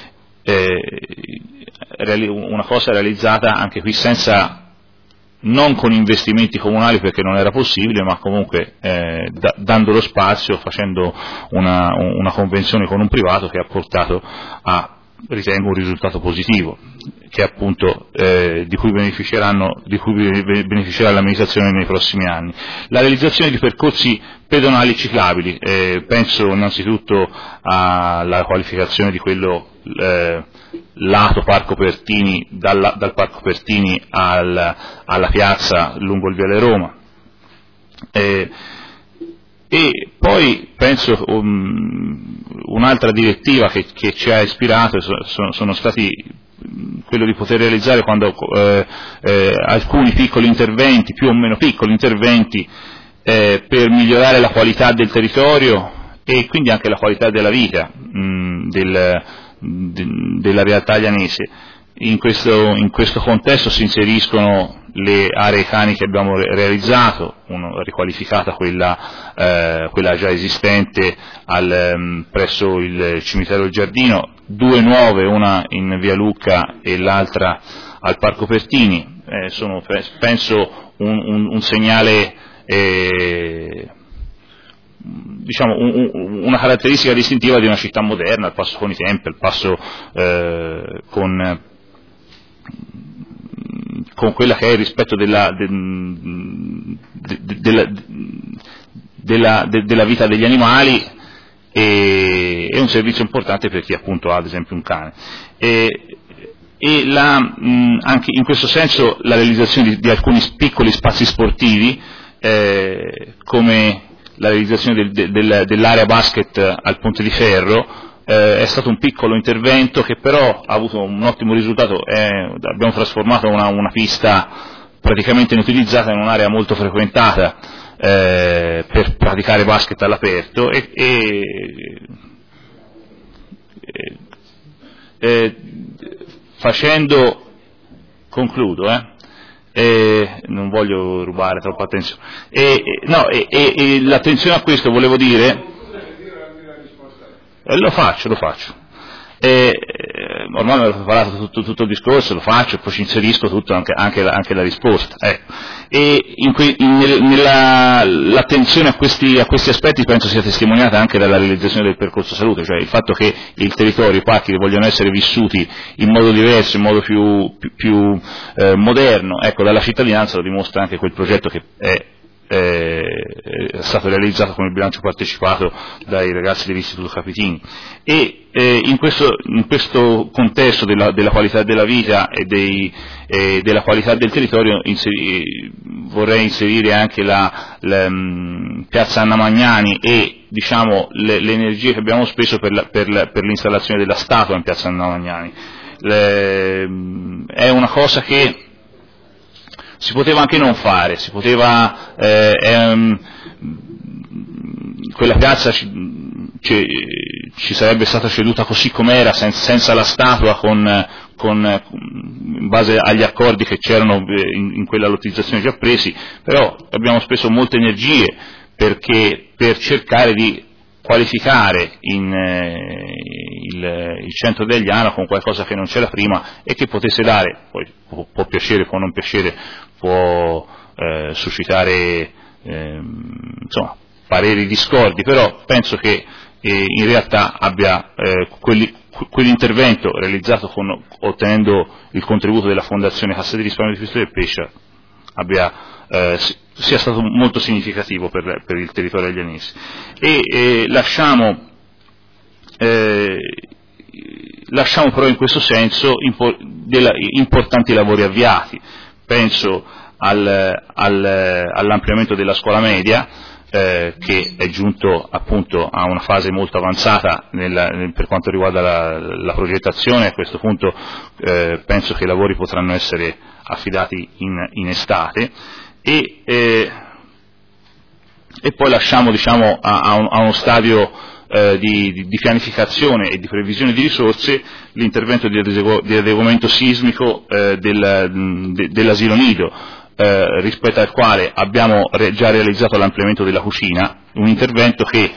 Speaker 5: Eh, una cosa realizzata anche qui senza, non con investimenti comunali perché non era possibile, ma comunque eh, da, dando lo spazio, facendo una, una convenzione con un privato che ha portato a, ritengo, un risultato positivo, che appunto eh, di cui beneficeranno, di cui beneficerà l'amministrazione nei prossimi anni. La realizzazione di percorsi pedonali ciclabili, eh, penso innanzitutto alla qualificazione di quello eh, lato Parco Pertini, dal, dal Parco Pertini al, alla piazza lungo il Viale Roma. Eh, E poi penso um, un'altra direttiva che, che ci ha ispirato sono, sono stati quello di poter realizzare quando eh, eh, alcuni piccoli interventi, più o meno piccoli interventi eh, per migliorare la qualità del territorio e quindi anche la qualità della vita mh, del, de, della realtà albanese. In questo, in questo contesto si inseriscono le aree cani che abbiamo realizzato, una riqualificata quella, eh, quella già esistente al, um, presso il cimitero del Giardino, due nuove, una in via Lucca e l'altra al Parco Pertini, eh, sono penso un, un, un segnale, eh, diciamo un, un, una caratteristica distintiva di una città moderna, al passo con i tempi, al passo eh, con con quella che è il rispetto della, de, de, della, della, de, della vita degli animali e è un servizio importante per chi appunto ha ad esempio un cane. E, e la, mh, anche in questo senso la realizzazione di, di alcuni piccoli spazi sportivi eh, come la realizzazione del, del, dell'area basket al Ponte di Ferro Eh, è stato un piccolo intervento che però ha avuto un ottimo risultato, eh, abbiamo trasformato una, una pista praticamente inutilizzata in un'area molto frequentata eh, per praticare basket all'aperto e, e eh, facendo, concludo, eh, eh, non voglio rubare troppa attenzione, e, no, e, e, e l'attenzione a questo volevo dire. Eh, lo faccio, lo faccio. Eh, ormai mi ho preparato tutto, tutto il discorso, lo faccio e poi ci inserisco tutto, anche, anche, la, anche la risposta. Ecco. E in que, in, nella, l'attenzione a questi, a questi aspetti penso sia testimoniata anche dalla realizzazione del percorso salute, cioè il fatto che il territorio, i parchi vogliono essere vissuti in modo diverso, in modo più, più, più eh, moderno, ecco, dalla cittadinanza lo dimostra anche quel progetto che è è stato realizzato con il bilancio partecipato dai ragazzi dell'Istituto Capitini. E eh, in, questo, in questo contesto della, della qualità della vita e dei, eh, della qualità del territorio inseri, vorrei inserire anche la, la um, Piazza Anna Magnani e diciamo, le, le energie che abbiamo speso per, la, per, la, per l'installazione della statua in Piazza Anna Magnani. Le, um, è una cosa che si poteva anche non fare, si poteva, eh, ehm, quella piazza ci, ci, ci sarebbe stata ceduta così com'era, sen, senza la statua, con, con, in base agli accordi che c'erano in, in quella lottizzazione già presi, però abbiamo speso molte energie perché, per cercare di qualificare in, eh, il, il centro degli Ana con qualcosa che non c'era prima e che potesse dare, poi può, può piacere, può non piacere, può eh, suscitare eh, insomma, pareri discordi, però penso che eh, in realtà abbia eh, quelli, quell'intervento realizzato con, ottenendo il contributo della Fondazione Cassa di Risparmio di Pistoia del Pescia abbia eh, sia stato molto significativo per, per il territorio aglianese. E eh, lasciamo, eh, lasciamo però in questo senso impo- della, importanti lavori avviati. Penso al, al, all'ampliamento della scuola media, eh, che è giunto appunto a una fase molto avanzata nella, nel, per quanto riguarda la, la progettazione. A questo punto eh, penso che i lavori potranno essere affidati in, in estate. E, eh, e poi lasciamo diciamo, a, a, un, a uno stadio eh, di, di, di pianificazione e di previsione di risorse l'intervento di, adegu- di adeguamento sismico eh, del, de, dell'asilo nido, eh, rispetto al quale abbiamo re- già realizzato l'ampliamento della cucina, un intervento che,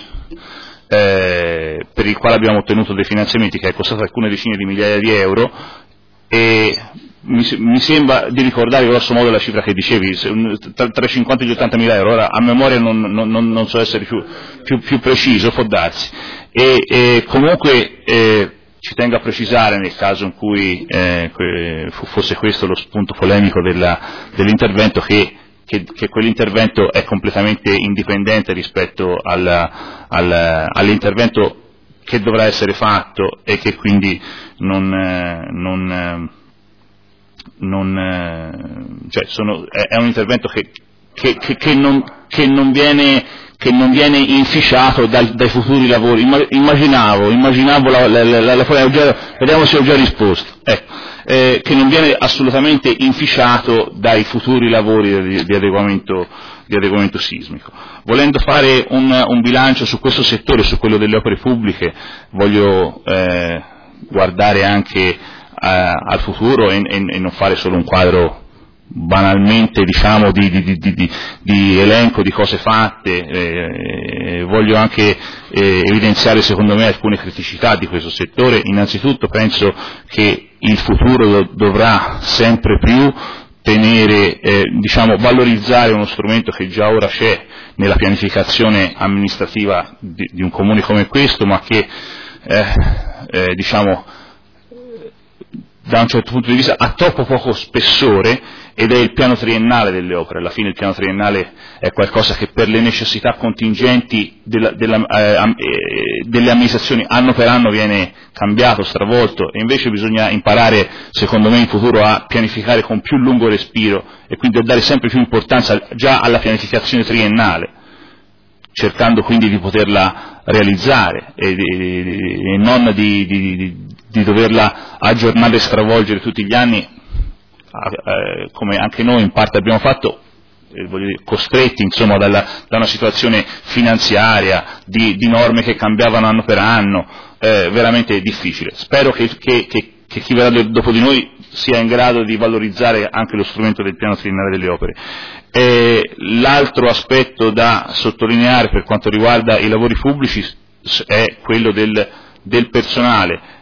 Speaker 5: eh, per il quale abbiamo ottenuto dei finanziamenti che è costato alcune decine di migliaia di euro. E mi, mi sembra di ricordare grosso modo la cifra che dicevi, tra, tra i cinquanta e gli ottantamila mila euro, ora a memoria non, non, non so essere più, più, più preciso, può darsi. E, e comunque eh, ci tengo a precisare, nel caso in cui eh, fosse questo lo spunto polemico della, dell'intervento, che, che, che quell'intervento è completamente indipendente rispetto alla, al, all'intervento che dovrà essere fatto e che quindi non, non, non cioè sono, è un intervento che, che, che, che, non, che, non viene, che non viene inficiato dai, dai futuri lavori. Immaginavo, immaginavo la, la, la, la, la già, vediamo se ho già risposto, ecco, eh, che non viene assolutamente inficiato dai futuri lavori di, di adeguamento di adeguamento sismico. Volendo fare un, un bilancio su questo settore, su quello delle opere pubbliche, voglio eh, guardare anche eh, al futuro e, e, e non fare solo un quadro banalmente diciamo di, di, di, di, di elenco di cose fatte. Eh, voglio anche eh, evidenziare secondo me alcune criticità di questo settore. Innanzitutto penso che il futuro do, dovrà sempre più tenere, eh, diciamo, valorizzare uno strumento che già ora c'è nella pianificazione amministrativa di, di un comune come questo, ma che eh, eh, diciamo da un certo punto di vista ha troppo poco spessore, ed è il piano triennale delle opere. Alla fine il piano triennale è qualcosa che per le necessità contingenti della, della, eh, delle amministrazioni anno per anno viene cambiato, stravolto, e invece bisogna imparare, secondo me, in futuro a pianificare con più lungo respiro e quindi a dare sempre più importanza già alla pianificazione triennale, cercando quindi di poterla realizzare e, e, e non di, di, di, di doverla aggiornare e stravolgere tutti gli anni, eh, come anche noi in parte abbiamo fatto, eh, voglio dire, costretti insomma dalla, da una situazione finanziaria, di, di norme che cambiavano anno per anno, eh, veramente difficile. Spero che, che, che, che chi verrà dopo di noi sia in grado di valorizzare anche lo strumento del piano triennale delle opere. E l'altro aspetto da sottolineare per quanto riguarda i lavori pubblici è quello del, del personale,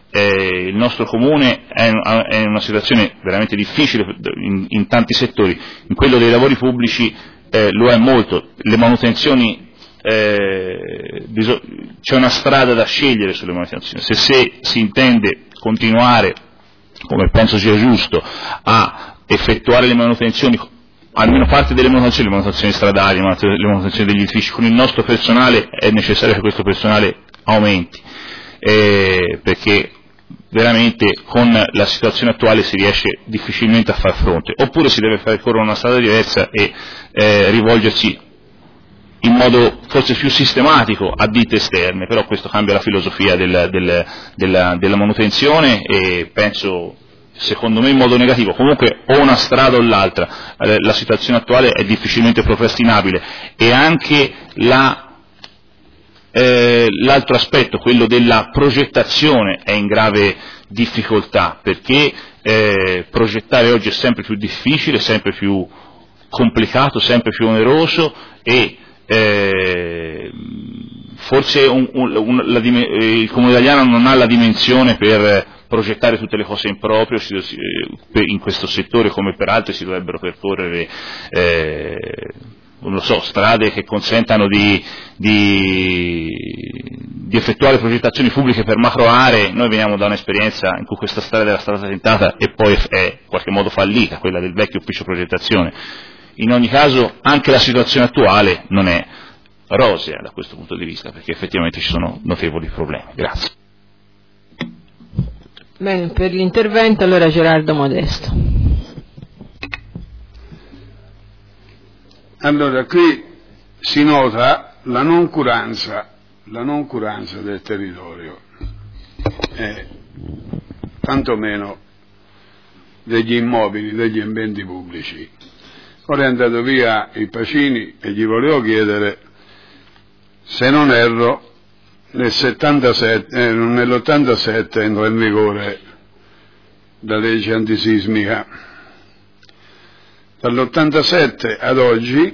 Speaker 5: eh, il nostro comune è in, è in una situazione veramente difficile in, in tanti settori, in quello dei lavori pubblici eh, lo è molto, le manutenzioni, eh, biso- c'è una strada da scegliere sulle manutenzioni, se, se si intende continuare, come penso sia giusto, a effettuare le manutenzioni, almeno parte delle manutenzioni, le manutenzioni stradali, le manutenzioni degli edifici, con il nostro personale è necessario che questo personale aumenti, eh, perché veramente con la situazione attuale si riesce difficilmente a far fronte, oppure si deve fare correre una strada diversa e eh, rivolgersi in modo forse più sistematico a ditte esterne, però questo cambia la filosofia del, del, della, della manutenzione e penso, secondo me in modo negativo, comunque o una strada o l'altra, la situazione attuale è difficilmente procrastinabile e anche la Eh, l'altro aspetto, quello della progettazione, è in grave difficoltà perché eh, progettare oggi è sempre più difficile, sempre più complicato, sempre più oneroso e eh, forse un, un, un, la, il Comune italiano non ha la dimensione per progettare tutte le cose in proprio, in questo settore come per altri si dovrebbero percorrere eh, non lo so, strade che consentano di, di, di effettuare progettazioni pubbliche per macro aree. Noi veniamo da un'esperienza in cui questa strada era stata tentata e poi è in qualche modo fallita, quella del vecchio ufficio progettazione. In ogni caso anche la situazione attuale non è rosea da questo punto di vista, perché effettivamente ci sono notevoli problemi. Grazie.
Speaker 1: Bene, per l'intervento allora Gerardo Modesto.
Speaker 3: Allora, qui si nota la noncuranza, la noncuranza del territorio, e tantomeno degli immobili, degli ambienti pubblici. Ora è andato via il Pacini e gli volevo chiedere, se non erro, nel settantasette, eh, nell'ottantasette entrò in vigore la legge antisismica. Dall'ottantasette ad oggi,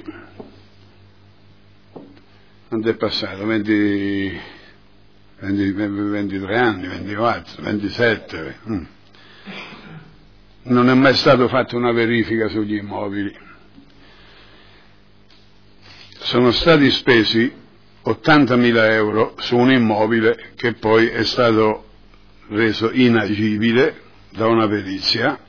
Speaker 3: quanto è passato? venti, venti, ventitré anni, ventiquattro, ventisette. Mm. Non è mai stato fatto una verifica sugli immobili. Sono stati spesi ottantamila euro su un immobile che poi è stato reso inagibile da una perizia.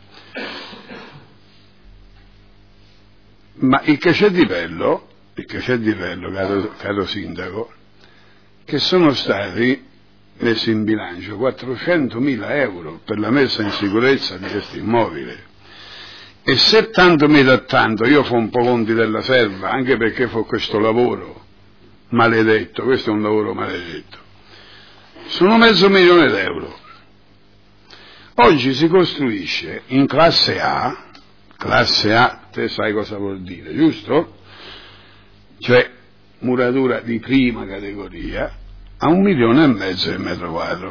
Speaker 3: Ma il che c'è di bello, il che c'è di bello, caro, caro sindaco, che sono stati messi in bilancio quattrocentomila euro per la messa in sicurezza di questo immobile. E se tanto mi dà tanto, io fo un po' conti della serva, anche perché fo questo lavoro maledetto, questo è un lavoro maledetto, sono mezzo milione d'euro. Oggi si costruisce in classe A, classe A, te sai cosa vuol dire, giusto? Cioè muratura di prima categoria a un milione e mezzo il metro quadro,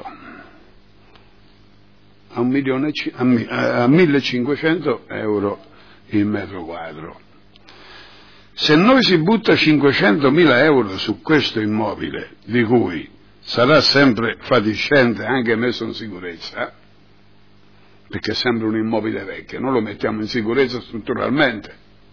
Speaker 3: a un milione a millecinquecento euro il metro quadro. Se noi si butta cinquecentomila euro su questo immobile, di cui sarà sempre fatiscente anche messo in sicurezza, perché è sempre un immobile vecchio, non lo mettiamo in sicurezza strutturalmente,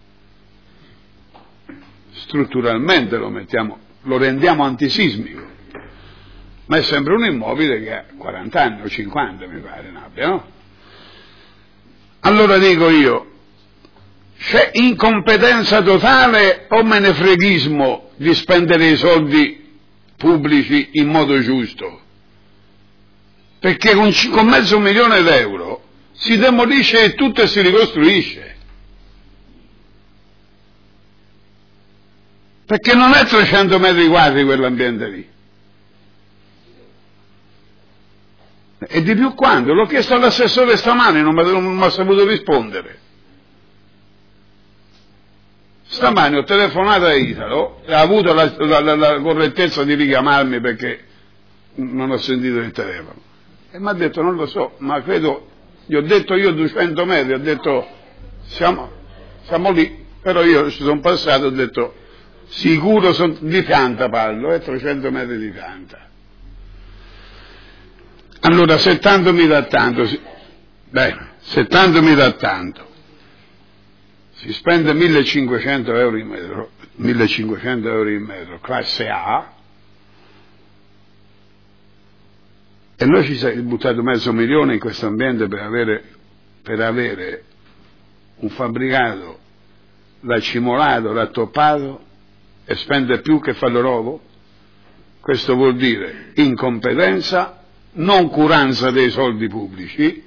Speaker 3: strutturalmente lo mettiamo, lo rendiamo antisismico, ma è sempre un immobile che ha quaranta anni o cinquanta mi pare ne abbia, no? Allora dico io, c'è incompetenza totale o menefreghismo di spendere i soldi pubblici in modo giusto? Perché con, con mezzo milione d'euro si demolisce tutto e si ricostruisce. Perché non è trecento metri quadri quell'ambiente lì. E di più quando? L'ho chiesto all'assessore stamani, non mi ha saputo rispondere. Stamani ho telefonato a Italo e ha avuto la, la, la, la correttezza di richiamarmi perché non ho sentito il telefono. E mi ha detto non lo so, ma credo, gli ho detto io duecento metri, ho detto siamo, siamo lì, però io ci sono passato, ho detto sicuro son, di pianta parlo, è trecento metri di pianta. Allora, se tanto mi dà tanto, si... beh, se tanto mi dà tanto, si spende millecinquecento euro in metro, millecinquecento euro in metro, classe A, e noi ci siamo buttato mezzo milione in questo ambiente per avere, per avere un fabbricato raccimolato, rattoppato, e spende più che fa l'orovo. Questo vuol dire incompetenza, noncuranza dei soldi pubblici,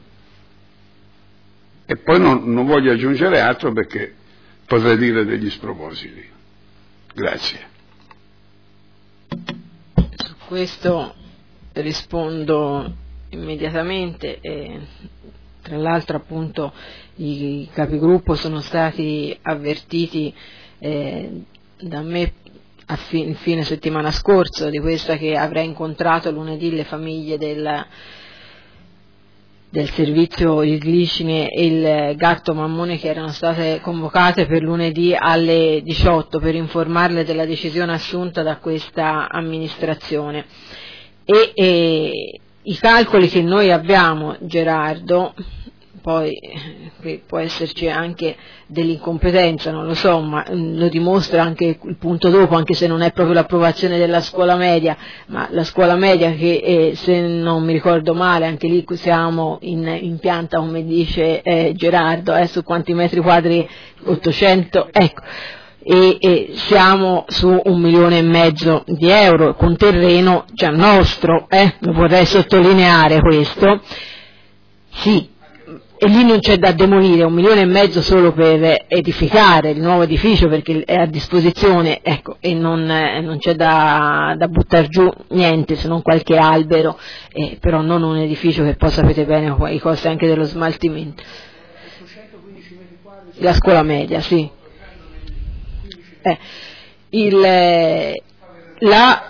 Speaker 3: e poi non, non voglio aggiungere altro perché potrei dire degli spropositi. Grazie.
Speaker 1: Su questo rispondo immediatamente. E, tra l'altro, appunto, i capigruppo sono stati avvertiti eh, da me a fi- fine settimana scorso di questa, che avrei incontrato lunedì le famiglie del, del servizio il Glicine e il Gatto Mammone, che erano state convocate per lunedì alle diciotto per informarle della decisione assunta da questa amministrazione. E, e i calcoli che noi abbiamo, Gerardo, poi qui può esserci anche dell'incompetenza, non lo so, ma lo dimostra anche il punto dopo, anche se non è proprio l'approvazione della scuola media, ma la scuola media che, eh, se non mi ricordo male, anche lì siamo in, in pianta, come dice eh, Gerardo, eh, su quanti metri quadri? ottocento, ecco, e, e siamo su un milione e mezzo di euro, con terreno già nostro, eh, lo vorrei sottolineare questo, sì. E lì non c'è da demolire, un milione e mezzo solo per edificare il nuovo edificio, perché è a disposizione, ecco, e non, eh, non c'è da, da buttare giù niente, se non qualche albero, eh, però non un edificio che poi sapete bene i costi anche dello smaltimento. La scuola media, sì. Eh, il, la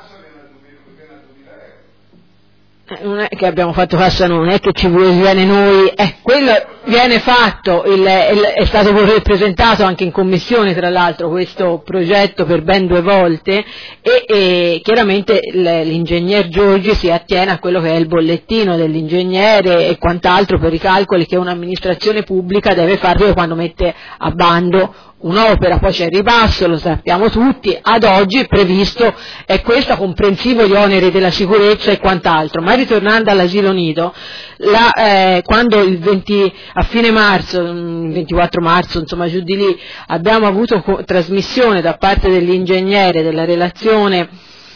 Speaker 1: non è che abbiamo fatto cassa, non è che ci viene noi, eh, quello viene fatto, il, il, è stato presentato anche in commissione, tra l'altro, questo progetto per ben due volte, e, e chiaramente l'ingegner Giorgi si attiene a quello che è il bollettino dell'ingegnere e quant'altro per i calcoli che un'amministrazione pubblica deve fare quando mette a bando un'opera. Poi c'è il ribasso, lo sappiamo tutti, ad oggi previsto è questo, comprensivo di oneri della sicurezza e quant'altro. Ma ritornando all'asilo nido, la, eh, quando il venti, a fine marzo, ventiquattro marzo, insomma giù di lì, abbiamo avuto co- trasmissione da parte dell'ingegnere della relazione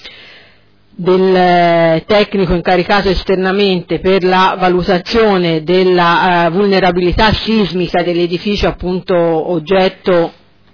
Speaker 1: del tecnico incaricato esternamente per la valutazione della uh, vulnerabilità sismica dell'edificio, appunto oggetto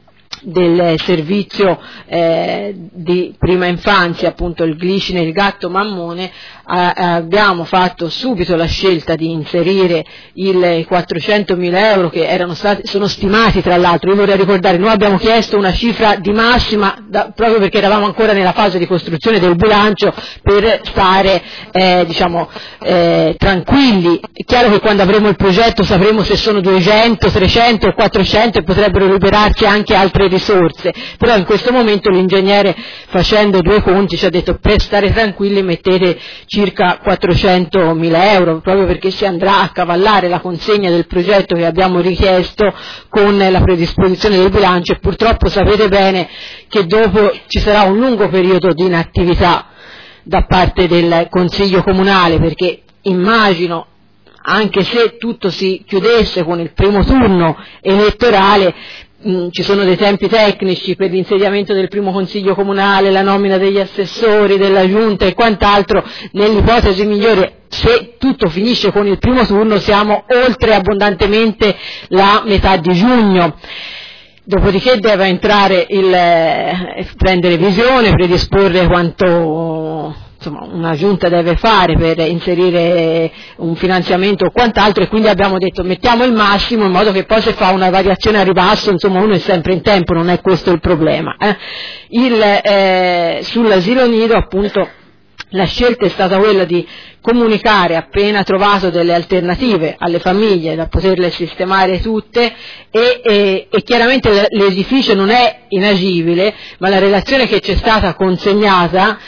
Speaker 1: del servizio eh, di prima infanzia, appunto il Glicine e il Gatto Mammone, a, abbiamo fatto subito la scelta di inserire i quattrocentomila euro che erano stati, sono stimati, tra l'altro, io vorrei ricordare, noi abbiamo chiesto una cifra di massima da, proprio perché eravamo ancora nella fase di costruzione del bilancio, per stare eh, diciamo eh, tranquilli. È chiaro che quando avremo il progetto sapremo se sono duecento, trecento o quattrocento e potrebbero liberarci anche altre risorse, però in questo momento l'ingegnere, facendo due conti, ci ha detto: per stare tranquilli mettete circa quattrocentomila euro, proprio perché si andrà a cavallare la consegna del progetto che abbiamo richiesto con la predisposizione del bilancio, e purtroppo sapete bene che dopo ci sarà un lungo periodo di inattività da parte del Consiglio Comunale, perché immagino, anche se tutto si chiudesse con il primo turno elettorale, mh, ci sono dei tempi tecnici per l'insediamento del primo Consiglio Comunale, la nomina degli assessori, della Giunta e quant'altro. Nell'ipotesi migliore, se tutto finisce con il primo turno, siamo oltre abbondantemente la metà di giugno. Dopodiché deve entrare il eh, prendere visione, predisporre quanto insomma una giunta deve fare per inserire un finanziamento o quant'altro, e quindi abbiamo detto mettiamo il massimo in modo che poi se fa una variazione a ribasso, insomma, uno è sempre in tempo, non è questo il problema. Eh. Il, eh, sull'asilo nido, appunto, la scelta è stata quella di comunicare appena trovato delle alternative alle famiglie da poterle sistemare tutte, e, e, e chiaramente l'edificio non è inagibile, ma la relazione che ci è stata consegnata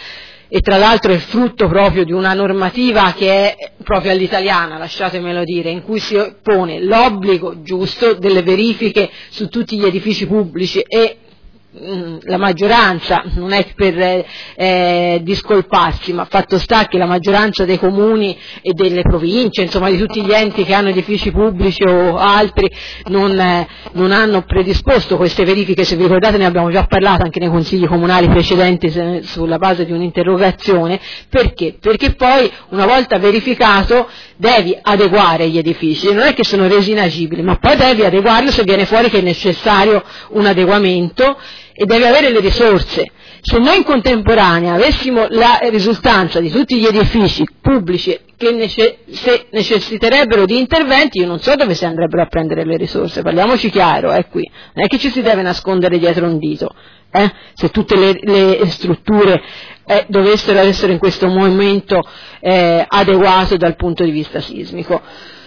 Speaker 1: e tra l'altro è frutto proprio di una normativa che è proprio all'italiana, lasciatemelo dire, in cui si pone l'obbligo giusto delle verifiche su tutti gli edifici pubblici e la maggioranza, non è per eh, discolparsi, ma fatto sta che la maggioranza dei comuni e delle province, insomma di tutti gli enti che hanno edifici pubblici o altri, non, eh, non hanno predisposto queste verifiche. Se vi ricordate ne abbiamo già parlato anche nei consigli comunali precedenti se, sulla base di un'interrogazione. Perché? Perché poi una volta verificato devi adeguare gli edifici, non è che sono resi inagibili, ma poi devi adeguarlo se viene fuori che è necessario un adeguamento e devi avere le risorse. Se noi in contemporanea avessimo la risultanza di tutti gli edifici pubblici che nece- se necessiterebbero di interventi, io non so dove si andrebbero a prendere le risorse, parliamoci chiaro, è qui, non è che ci si deve nascondere dietro un dito, eh? Se tutte le, le strutture eh, dovessero essere in questo momento eh, adeguate dal punto di vista sismico.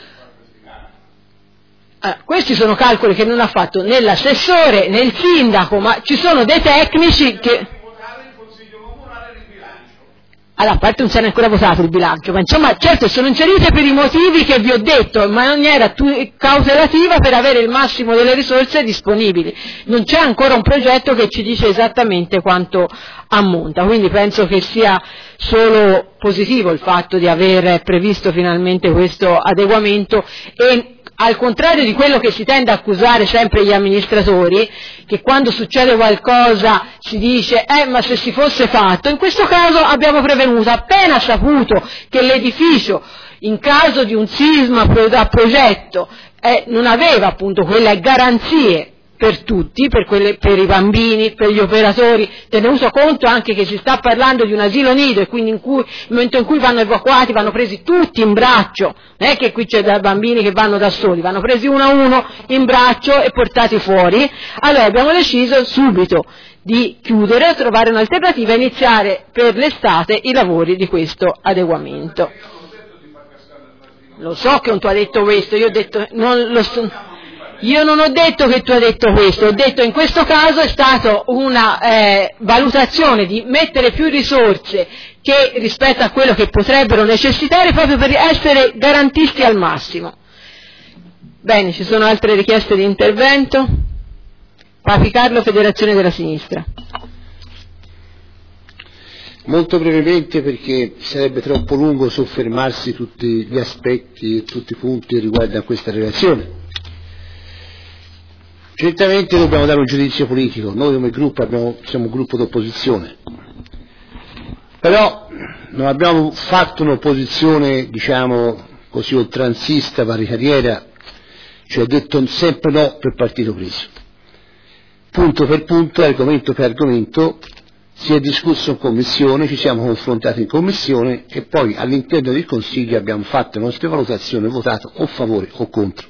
Speaker 1: Allora, questi sono calcoli che non ha fatto né l'assessore né il sindaco, ma ci sono dei tecnici che... Allora, a parte non si è ancora votato il bilancio, ma insomma, certo sono inserite per i motivi che vi ho detto, in maniera cautelativa per avere il massimo delle risorse disponibili. Non c'è ancora un progetto che ci dice esattamente quanto ammonta, quindi penso che sia solo positivo il fatto di aver previsto finalmente questo adeguamento e al contrario di quello che si tende a accusare sempre gli amministratori, che quando succede qualcosa si dice eh ma se si fosse fatto, in questo caso abbiamo prevenuto, appena saputo che l'edificio in caso di un sisma da progetto eh, non aveva appunto quelle garanzie per tutti, per, quelle, per i bambini, per gli operatori, tenuto conto anche che si sta parlando di un asilo nido e quindi in cui, nel momento in cui vanno evacuati vanno presi tutti in braccio, non è che qui c'è da bambini che vanno da soli, vanno presi uno a uno in braccio e portati fuori. Allora abbiamo deciso subito di chiudere, trovare un'alternativa e iniziare per l'estate i lavori di questo adeguamento. Lo so che non tu hai detto questo, io ho detto non lo so. Io non ho detto che tu hai detto questo, ho detto in questo caso è stata una eh, valutazione di mettere più risorse che rispetto a quello che potrebbero necessitare proprio per essere garantisti al massimo. Bene, ci sono altre richieste di intervento? Papi Carlo, Federazione della Sinistra.
Speaker 6: Molto brevemente perché sarebbe troppo lungo soffermarsi tutti gli aspetti e tutti i punti riguardo a questa relazione. Certamente dobbiamo dare un giudizio politico, noi come gruppo abbiamo, siamo un gruppo d'opposizione, però non abbiamo fatto un'opposizione, diciamo così, oltranzista, varicariera, cioè detto sempre no per partito preso. Punto per punto, argomento per argomento, si è discusso in commissione, ci siamo confrontati in commissione e poi all'interno del Consiglio abbiamo fatto le nostre valutazioni e votato o favore o contro.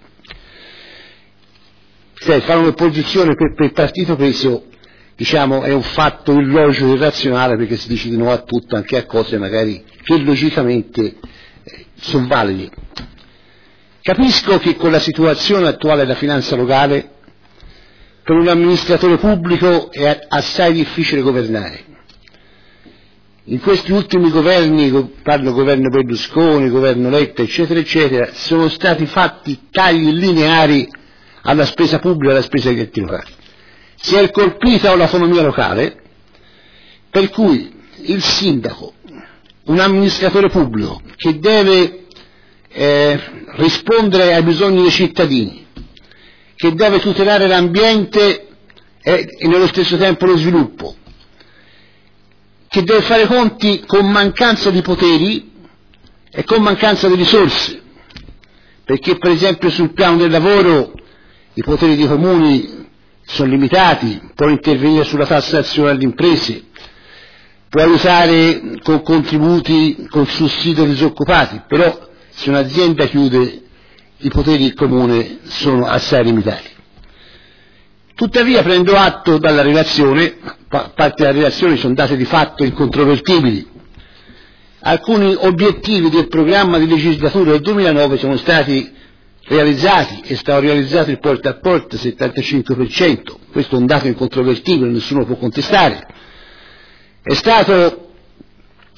Speaker 6: Cioè fare un'opposizione per, per partito preso, diciamo, è un fatto illogico e irrazionale perché si dice di no a tutto, anche a cose magari che logicamente eh, sono valide. Capisco che con la situazione attuale della finanza locale per un amministratore pubblico è assai difficile governare. In questi ultimi governi, parlo governo Berlusconi, governo Letta, eccetera, eccetera, sono stati fatti tagli lineari alla spesa pubblica e alla spesa degli enti locali. Si è colpita l'autonomia locale, per cui il sindaco, un amministratore pubblico che deve eh, rispondere ai bisogni dei cittadini, che deve tutelare l'ambiente e, e nello stesso tempo lo sviluppo, che deve fare conti con mancanza di poteri e con mancanza di risorse, perché per esempio sul piano del lavoro i poteri dei comuni sono limitati, può intervenire sulla tassazione alle imprese, può aiutare con contributi, con sussidi ai disoccupati, però se un'azienda chiude i poteri del comune sono assai limitati. Tuttavia prendo atto dalla relazione, parte della relazione sono dati di fatto incontrovertibili. Alcuni obiettivi del programma di legislatura del duemilanove sono stati realizzati, è stato realizzato il porta a porta settantacinque per cento, questo è un dato incontrovertibile, nessuno può contestare. È stato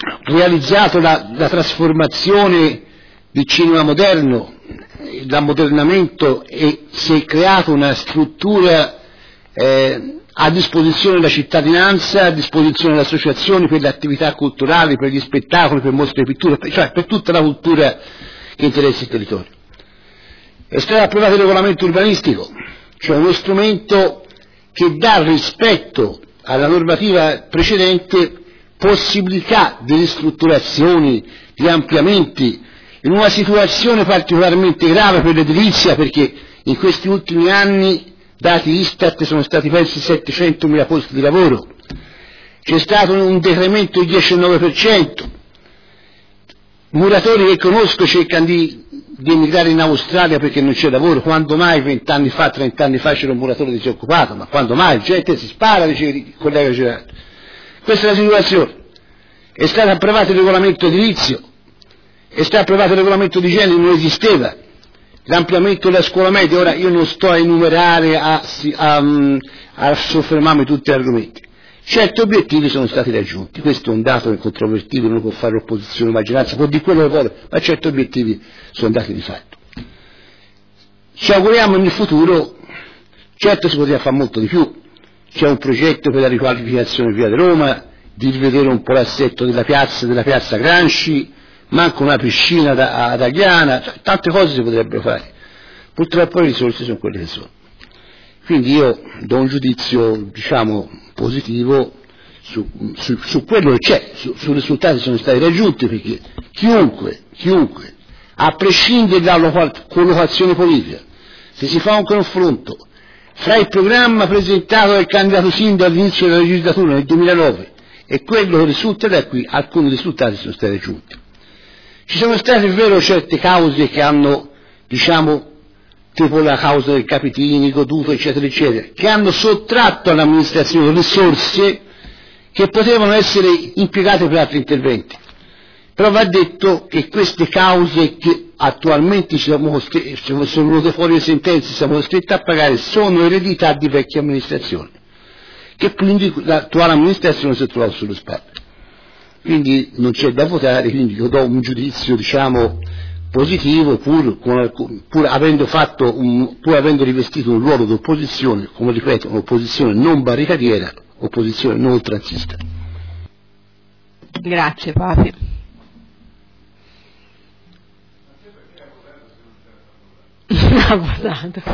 Speaker 6: realizzato la, la trasformazione del cinema moderno, l'ammodernamento, e si è creata una struttura eh, a disposizione della cittadinanza, a disposizione delle associazioni per le attività culturali, per gli spettacoli, per mostre di pittura, cioè per tutta la cultura che interessa il territorio. È stato approvato il regolamento urbanistico, cioè uno strumento che dà rispetto alla normativa precedente possibilità di ristrutturazioni, di ampliamenti, in una situazione particolarmente grave per l'edilizia, perché in questi ultimi anni, dati Istat, sono stati persi settecentomila posti di lavoro, c'è stato un decremento del dieci virgola nove per cento, muratori che conosco cercano di, di emigrare in Australia perché non c'è lavoro. Quando mai vent'anni fa, trent'anni fa c'era un muratore disoccupato? Ma quando mai? Gente si spara, dice il collega Gerardo. Questa è la situazione. È stato approvato il regolamento edilizio, è stato approvato il regolamento di genere, non esisteva, l'ampliamento della scuola media. Ora io non sto a enumerare, a, a, a soffermarmi tutti gli argomenti. Certi obiettivi sono stati raggiunti, questo è un dato incontrovertibile, non può fare opposizione o maggioranza, può dire quello che vuole, ma certi obiettivi sono andati di fatto. Ci auguriamo nel futuro, certo si poteva fare molto di più, c'è un progetto per la riqualificazione via di Roma, di rivedere un po' l'assetto della piazza, della piazza Granci, manca una piscina da, ad Agliana, cioè, tante cose si potrebbero fare, purtroppo le risorse sono quelle che sono. Quindi io do un giudizio, diciamo, positivo su, su, su quello che c'è, su, sui risultati che sono stati raggiunti, perché chiunque, chiunque, a prescindere dalla collocazione politica, se si fa un confronto fra il programma presentato dal candidato sindaco all'inizio della legislatura nel duemilanove e quello che risulta da qui, alcuni risultati sono stati raggiunti. Ci sono state, è vero, certe cause che hanno, diciamo, tipo la causa del Capitini, Goduto, eccetera, eccetera, che hanno sottratto all'amministrazione risorse che potevano essere impiegate per altri interventi. Però va detto che queste cause che attualmente siamo costretti, sono venute fuori le sentenze, siamo costretti a pagare, sono eredità di vecchie amministrazioni, che quindi l'attuale amministrazione si è trovata sulle spalle. Quindi non c'è da votare, quindi io do un giudizio, diciamo, positivo, pur, con, pur avendo fatto un, pur avendo rivestito un ruolo di opposizione, come ripeto, un'opposizione non barricadiera, opposizione non oltranzista.
Speaker 1: Grazie Papi. Ha votato.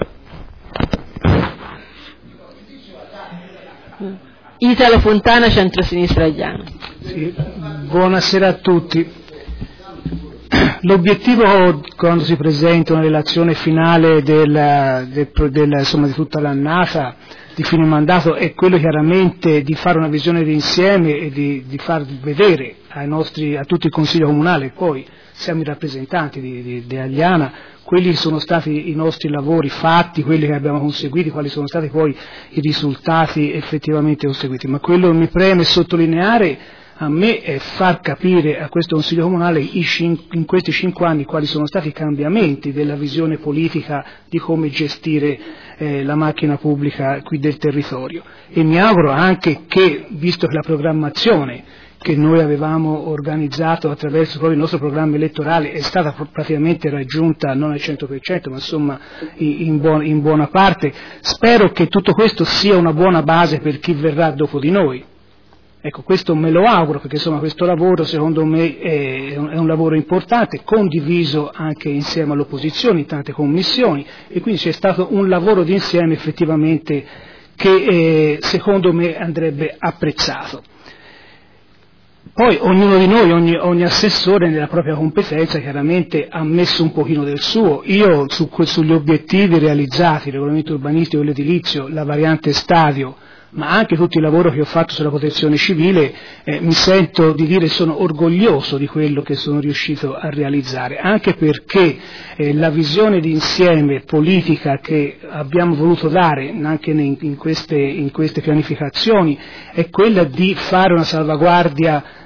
Speaker 1: Italo Fontana, centrosinistra Agliana.
Speaker 7: Sì, buonasera a tutti. L'obiettivo, quando si presenta una relazione finale del, del, del, insomma, di tutta l'annata di fine mandato, è quello chiaramente di fare una visione d'insieme e di, di far vedere ai nostri, a tutti i consigli comunali, poi siamo i rappresentanti di, di, di Agliana, quelli sono stati i nostri lavori fatti, quelli che abbiamo conseguiti, quali sono stati poi i risultati effettivamente conseguiti. Ma quello che mi preme sottolineare a me è far capire a questo Consiglio Comunale in questi cinque anni quali sono stati i cambiamenti della visione politica di come gestire eh, la macchina pubblica qui del territorio, e mi auguro anche che, visto che la programmazione che noi avevamo organizzato attraverso proprio il nostro programma elettorale è stata praticamente raggiunta non al cento per cento, ma insomma in, buona, in buona parte, spero che tutto questo sia una buona base per chi verrà dopo di noi. Ecco, questo me lo auguro, perché insomma questo lavoro secondo me è un, è un lavoro importante, condiviso anche insieme all'opposizione in tante commissioni, e quindi c'è stato un lavoro d'insieme effettivamente che eh, secondo me andrebbe apprezzato. Poi ognuno di noi, ogni, ogni assessore nella propria competenza chiaramente ha messo un pochino del suo. Io su, sugli obiettivi realizzati, il regolamento urbanistico e l'edilizio, la variante stadio, ma anche tutto il lavoro che ho fatto sulla protezione civile, eh, mi sento di dire sono orgoglioso di quello che sono riuscito a realizzare, anche perché eh, la visione di insieme politica che abbiamo voluto dare anche in, in, queste, in queste pianificazioni è quella di fare una salvaguardia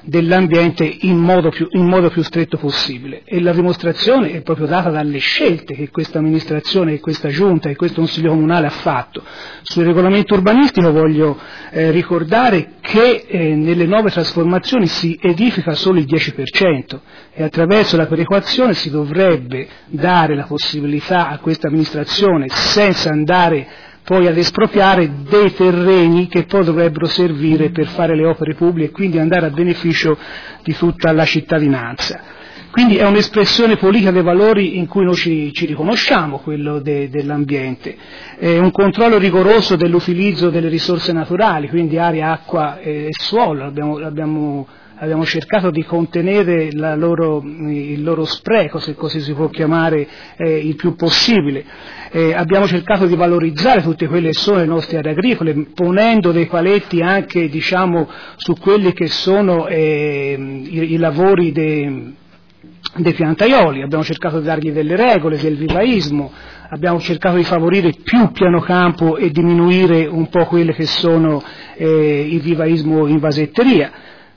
Speaker 7: dell'ambiente in modo, più, in modo più stretto possibile, e la dimostrazione è proprio data dalle scelte che questa amministrazione, che questa giunta e questo Consiglio Comunale ha fatto. Sul regolamento urbanistico voglio eh, ricordare che eh, nelle nuove trasformazioni si edifica solo il dieci per cento e attraverso la perequazione si dovrebbe dare la possibilità a questa amministrazione, senza andare poi ad espropriare, dei terreni che poi dovrebbero servire per fare le opere pubbliche e quindi andare a beneficio di tutta la cittadinanza. Quindi è un'espressione politica dei valori in cui noi ci, ci riconosciamo, quello de, dell'ambiente. È un controllo rigoroso dell'utilizzo delle risorse naturali, quindi aria, acqua e suolo. Abbiamo, abbiamo, abbiamo cercato di contenere la loro, il loro spreco, se così si può chiamare, eh, il più possibile. Eh, abbiamo cercato di valorizzare tutte quelle che sono le nostre aree agricole, ponendo dei paletti anche, diciamo, su quelli che sono eh, i, i lavori dei dei piantaioli. Abbiamo cercato di dargli delle regole, del vivaismo, abbiamo cercato di favorire più piano campo e diminuire un po' quelle che sono eh, il vivaismo in vasetteria.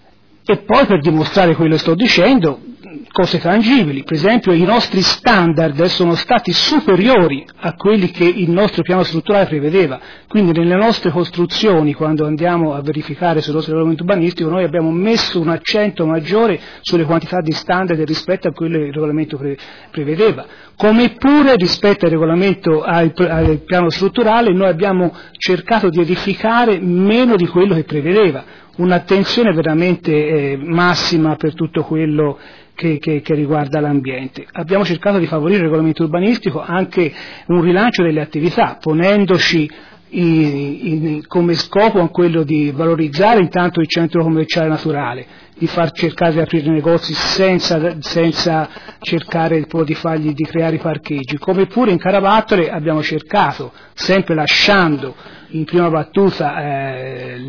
Speaker 7: E poi, per dimostrare quello che sto dicendo, cose tangibili, per esempio i nostri standard sono stati superiori a quelli che il nostro piano strutturale prevedeva, quindi nelle nostre costruzioni, quando andiamo a verificare sul nostro regolamento urbanistico, noi abbiamo messo un accento maggiore sulle quantità di standard rispetto a quello che il regolamento pre- prevedeva, come pure rispetto al regolamento, al, al piano strutturale, noi abbiamo cercato di edificare meno di quello che prevedeva, un'attenzione veramente eh, massima per tutto quello Che, che, che riguarda l'ambiente. Abbiamo cercato di favorire il regolamento urbanistico anche un rilancio delle attività, ponendoci in, in, come scopo quello di valorizzare intanto il centro commerciale naturale, di far cercare di aprire negozi senza, senza cercare poi di fargli di creare i parcheggi, come pure in Caravattole abbiamo cercato, sempre lasciando in prima battuta eh,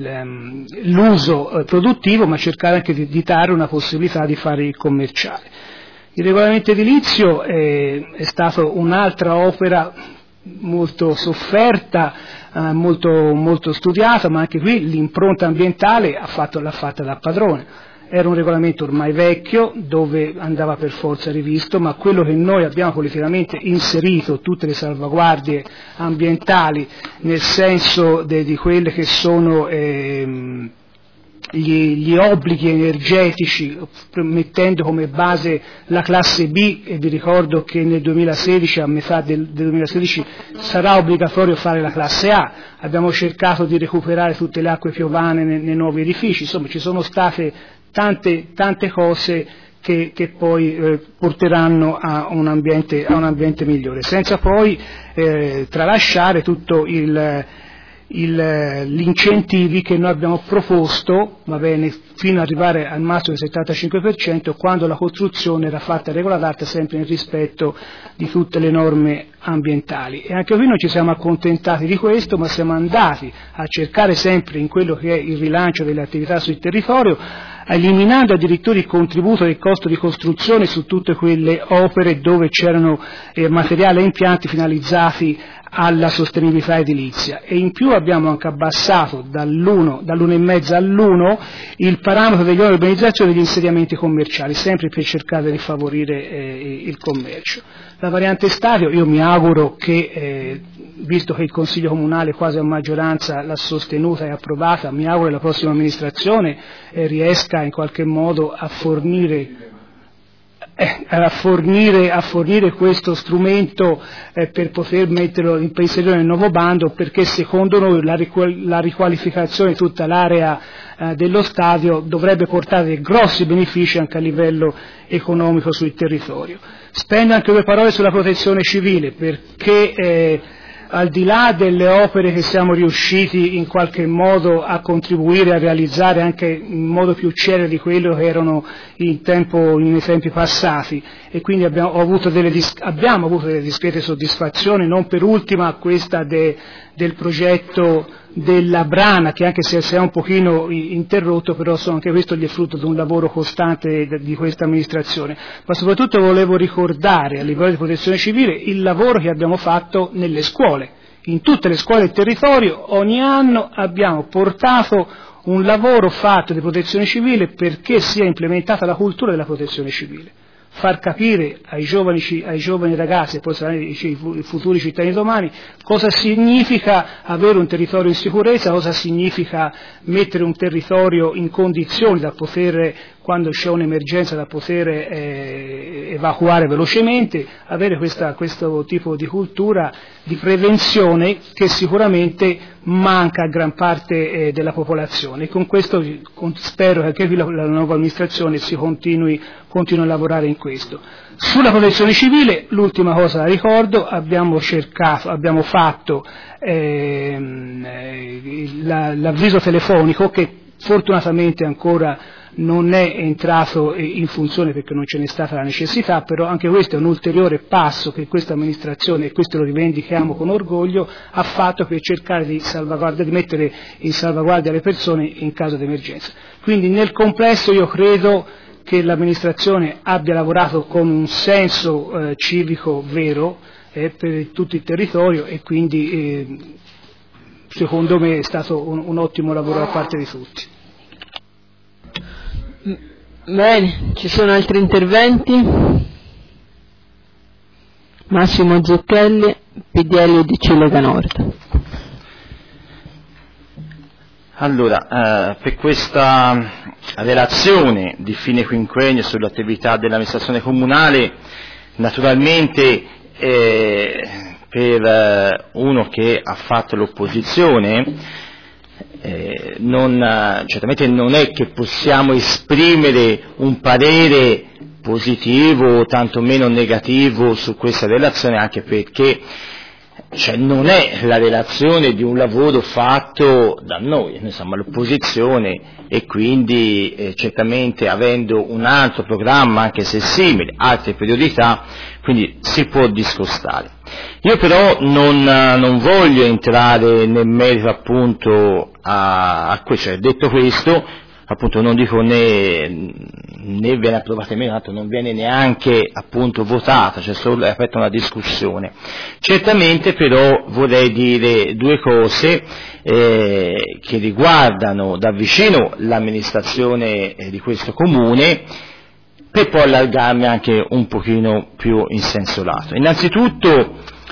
Speaker 7: l'uso eh, produttivo, ma cercare anche di, di dare una possibilità di fare il commerciale. Il regolamento edilizio eh, è stato un'altra opera molto sofferta, eh, molto, molto studiata, ma anche qui l'impronta ambientale ha fatto, l'ha fatta da padrone. Era un regolamento ormai vecchio, dove andava per forza rivisto, ma quello che noi abbiamo politicamente inserito, tutte le salvaguardie ambientali, nel senso de, di quelle che sono ehm, gli, gli obblighi energetici, mettendo come base la classe B, e vi ricordo che nel duemilasedici, a metà del, del duemilasedici, sarà obbligatorio fare la classe A. Abbiamo cercato di recuperare tutte le acque piovane nei, nei nuovi edifici, insomma ci sono state Tante, tante cose che, che poi eh, porteranno a un, ambiente, a un ambiente migliore, senza poi eh, tralasciare tutto il, il, gli incentivi che noi abbiamo proposto, va bene, fino ad arrivare al massimo del settantacinque per cento, quando la costruzione era fatta a regola d'arte, sempre nel rispetto di tutte le norme ambientali. E anche qui non ci siamo accontentati di questo, ma siamo andati a cercare sempre in quello che è il rilancio delle attività sul territorio, eliminando addirittura il contributo del costo di costruzione su tutte quelle opere dove c'erano eh, materiali e impianti finalizzati alla sostenibilità edilizia, e in più abbiamo anche abbassato dall'uno, dall'uno e mezzo all'uno il parametro degli oneri di urbanizzazione degli insediamenti commerciali, sempre per cercare di favorire eh, il commercio. La variante stadio, io mi auguro che, eh, visto che il Consiglio Comunale quasi a maggioranza l'ha sostenuta e approvata, mi auguro che la prossima amministrazione eh, riesca in qualche modo a fornire Eh, a, fornire, a fornire questo strumento eh, per poter metterlo in inserire nel nuovo bando, perché secondo noi la, riqual- la riqualificazione di tutta l'area eh, dello stadio dovrebbe portare grossi benefici anche a livello economico sul territorio. Spendo anche due parole sulla protezione civile, perché eh, al di là delle opere che siamo riusciti in qualche modo a contribuire a realizzare anche in modo più celere di quello che erano in tempo, nei tempi passati, e quindi abbiamo avuto delle, abbiamo avuto delle discrete soddisfazioni, non per ultima questa de, del progetto della Brana, che anche se si è un pochino interrotto, però sono anche questo gli è frutto di un lavoro costante di questa amministrazione. Ma soprattutto volevo ricordare a livello di protezione civile il lavoro che abbiamo fatto nelle scuole. In tutte le scuole del territorio ogni anno abbiamo portato un lavoro fatto di protezione civile perché sia implementata la cultura della protezione civile, far capire ai giovani, ai giovani ragazzi e poi saranno i futuri cittadini domani cosa significa avere un territorio in sicurezza, cosa significa mettere un territorio in condizioni da poter, quando c'è un'emergenza, da poter eh, evacuare velocemente, avere questa, questo tipo di cultura di prevenzione che sicuramente manca a gran parte eh, della popolazione. E con questo con, spero che anche qui la, la nuova amministrazione si continui, continui a lavorare in questo. Sulla protezione civile, l'ultima cosa la ricordo, abbiamo cercato, abbiamo fatto ehm, eh, la, l'avviso telefonico che fortunatamente ancora non è entrato in funzione perché non ce n'è stata la necessità, però anche questo è un ulteriore passo che questa amministrazione, e questo lo rivendichiamo con orgoglio, ha fatto per cercare di salvaguardia, di mettere in salvaguardia le persone in caso di emergenza. Quindi nel complesso io credo che l'amministrazione abbia lavorato con un senso eh, civico vero eh, per tutto il territorio e quindi eh, secondo me è stato un, un ottimo lavoro da parte di tutti.
Speaker 1: Bene, ci sono altri interventi? Massimo Zucchelli, P D L U D C Lega Nord.
Speaker 8: Allora, eh, per questa relazione di fine quinquennio sull'attività dell'amministrazione comunale, naturalmente eh, per eh, uno che ha fatto l'opposizione, Eh, non, certamente non è che possiamo esprimere un parere positivo o tantomeno negativo su questa relazione, anche perché cioè, non è la relazione di un lavoro fatto da noi, noi siamo all'opposizione e quindi eh, certamente avendo un altro programma, anche se simile, altre priorità, quindi si può discostare. Io però non, non voglio entrare nel merito appunto a, a questo, cioè, detto questo, appunto non dico né, né viene approvata meno, tanto non viene neanche appunto votata, cioè solo è aperta una discussione. Certamente però vorrei dire due cose eh, che riguardano da vicino l'amministrazione eh, di questo comune, per poi allargarmi anche un pochino più in senso lato. Innanzitutto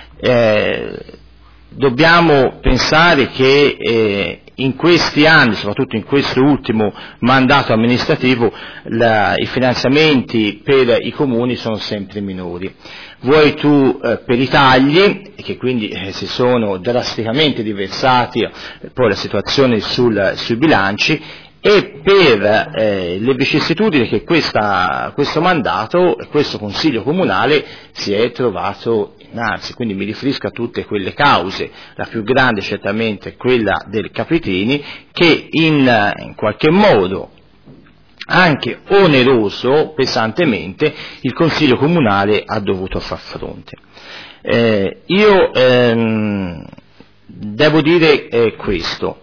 Speaker 8: eh, dobbiamo pensare che eh, in questi anni, soprattutto in questo ultimo mandato amministrativo, la, i finanziamenti per i comuni sono sempre minori. Vuoi tu eh, per i tagli, che quindi eh, si sono drasticamente riversati eh, poi la situazione sul, sui bilanci, e per eh, le vicissitudini che questa, questo mandato, questo Consiglio Comunale si è trovato innanzi, quindi mi riferisco a tutte quelle cause, la più grande certamente è quella del Capitini, che in, in qualche modo, anche oneroso, pesantemente, il Consiglio Comunale ha dovuto far fronte. Eh, io ehm, devo dire eh, questo,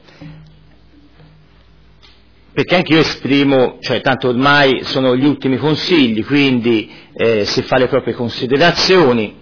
Speaker 8: perché anche io esprimo, cioè tanto ormai sono gli ultimi consigli, quindi eh, si fa le proprie considerazioni.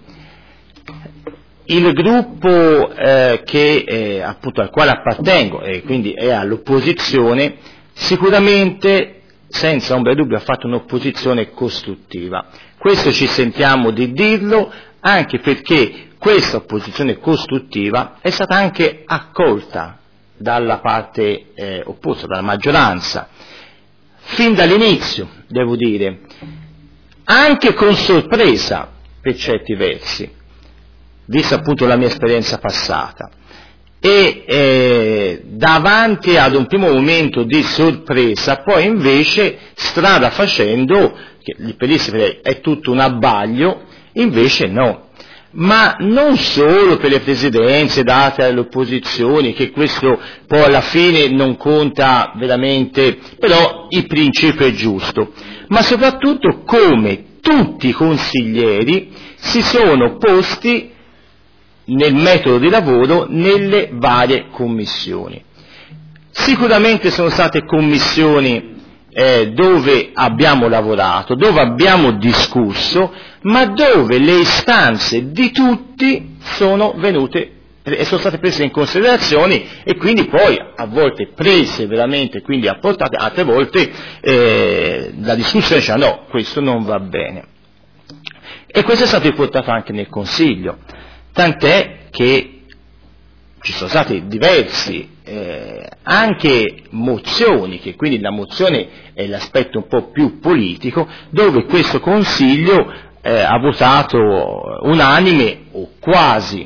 Speaker 8: Il gruppo eh, che, eh, appunto al quale appartengo e quindi è all'opposizione, sicuramente senza ombra di dubbio ha fatto un'opposizione costruttiva. Questo ci sentiamo di dirlo anche perché questa opposizione costruttiva è stata anche accolta dalla parte eh, opposta, dalla maggioranza, fin dall'inizio, devo dire, anche con sorpresa per certi versi, vista appunto la mia esperienza passata, e eh, davanti ad un primo momento di sorpresa, poi invece strada facendo, che per lì è tutto un abbaglio, invece no. Ma non solo per le presidenze date alle opposizioni, che questo poi alla fine non conta veramente, però il principio è giusto, ma soprattutto come tutti i consiglieri si sono posti nel metodo di lavoro nelle varie commissioni. Sicuramente sono state commissioni Eh, dove abbiamo lavorato, dove abbiamo discusso, ma dove le istanze di tutti sono venute e sono state prese in considerazione e quindi poi a volte prese veramente, quindi apportate, altre volte eh, la discussione diceva no, questo non va bene. E questo è stato riportato anche nel Consiglio, tant'è che ci sono stati diversi eh, anche mozioni, che quindi la mozione è l'aspetto un po' più politico, dove questo Consiglio eh, ha votato unanime o quasi.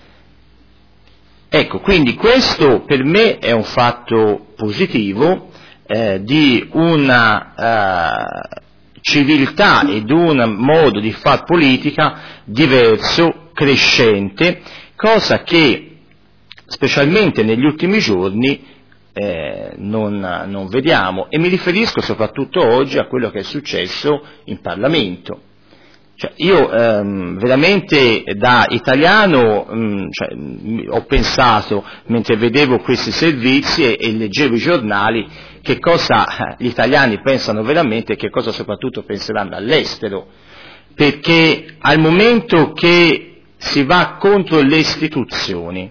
Speaker 8: Ecco, quindi questo per me è un fatto positivo eh, di una eh, civiltà ed un modo di far politica diverso, crescente, cosa che specialmente negli ultimi giorni eh, non, non vediamo, e mi riferisco soprattutto oggi a quello che è successo in Parlamento. Cioè, io ehm, veramente da italiano mh, cioè, mh, ho pensato, mentre vedevo questi servizi e, e leggevo i giornali, che cosa gli italiani pensano veramente e che cosa soprattutto penseranno all'estero, perché al momento che si va contro le istituzioni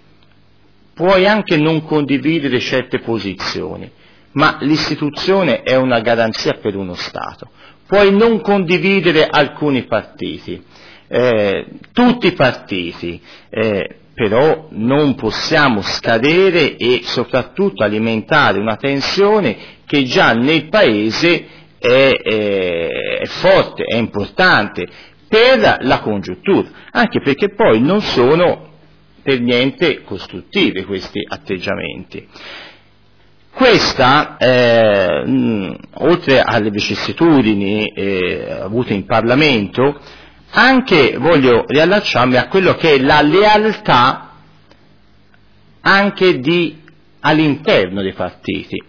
Speaker 8: puoi anche non condividere certe posizioni, ma l'istituzione è una garanzia per uno Stato. Puoi non condividere alcuni partiti, eh, tutti i partiti, eh, però non possiamo scadere e soprattutto alimentare una tensione che già nel Paese è, è, è forte, è importante per la congiuntura, anche perché poi non sono per niente costruttivi questi atteggiamenti. Questa, eh, mh, oltre alle vicissitudini eh, avute in Parlamento, anche voglio riallacciarmi a quello che è la lealtà anche di, all'interno dei partiti,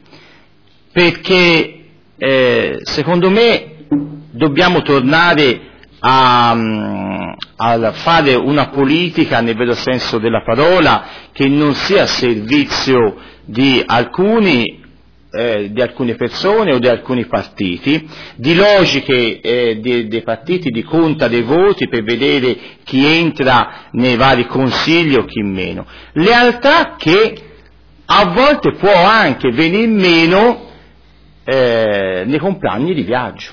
Speaker 8: perché eh, secondo me dobbiamo tornare a, a fare una politica nel vero senso della parola che non sia a servizio di alcuni eh, di alcune persone o di alcuni partiti, di logiche eh, dei, dei partiti, di conta dei voti per vedere chi entra nei vari consigli o chi meno. Lealtà che a volte può anche venir meno eh, nei compagni di viaggio.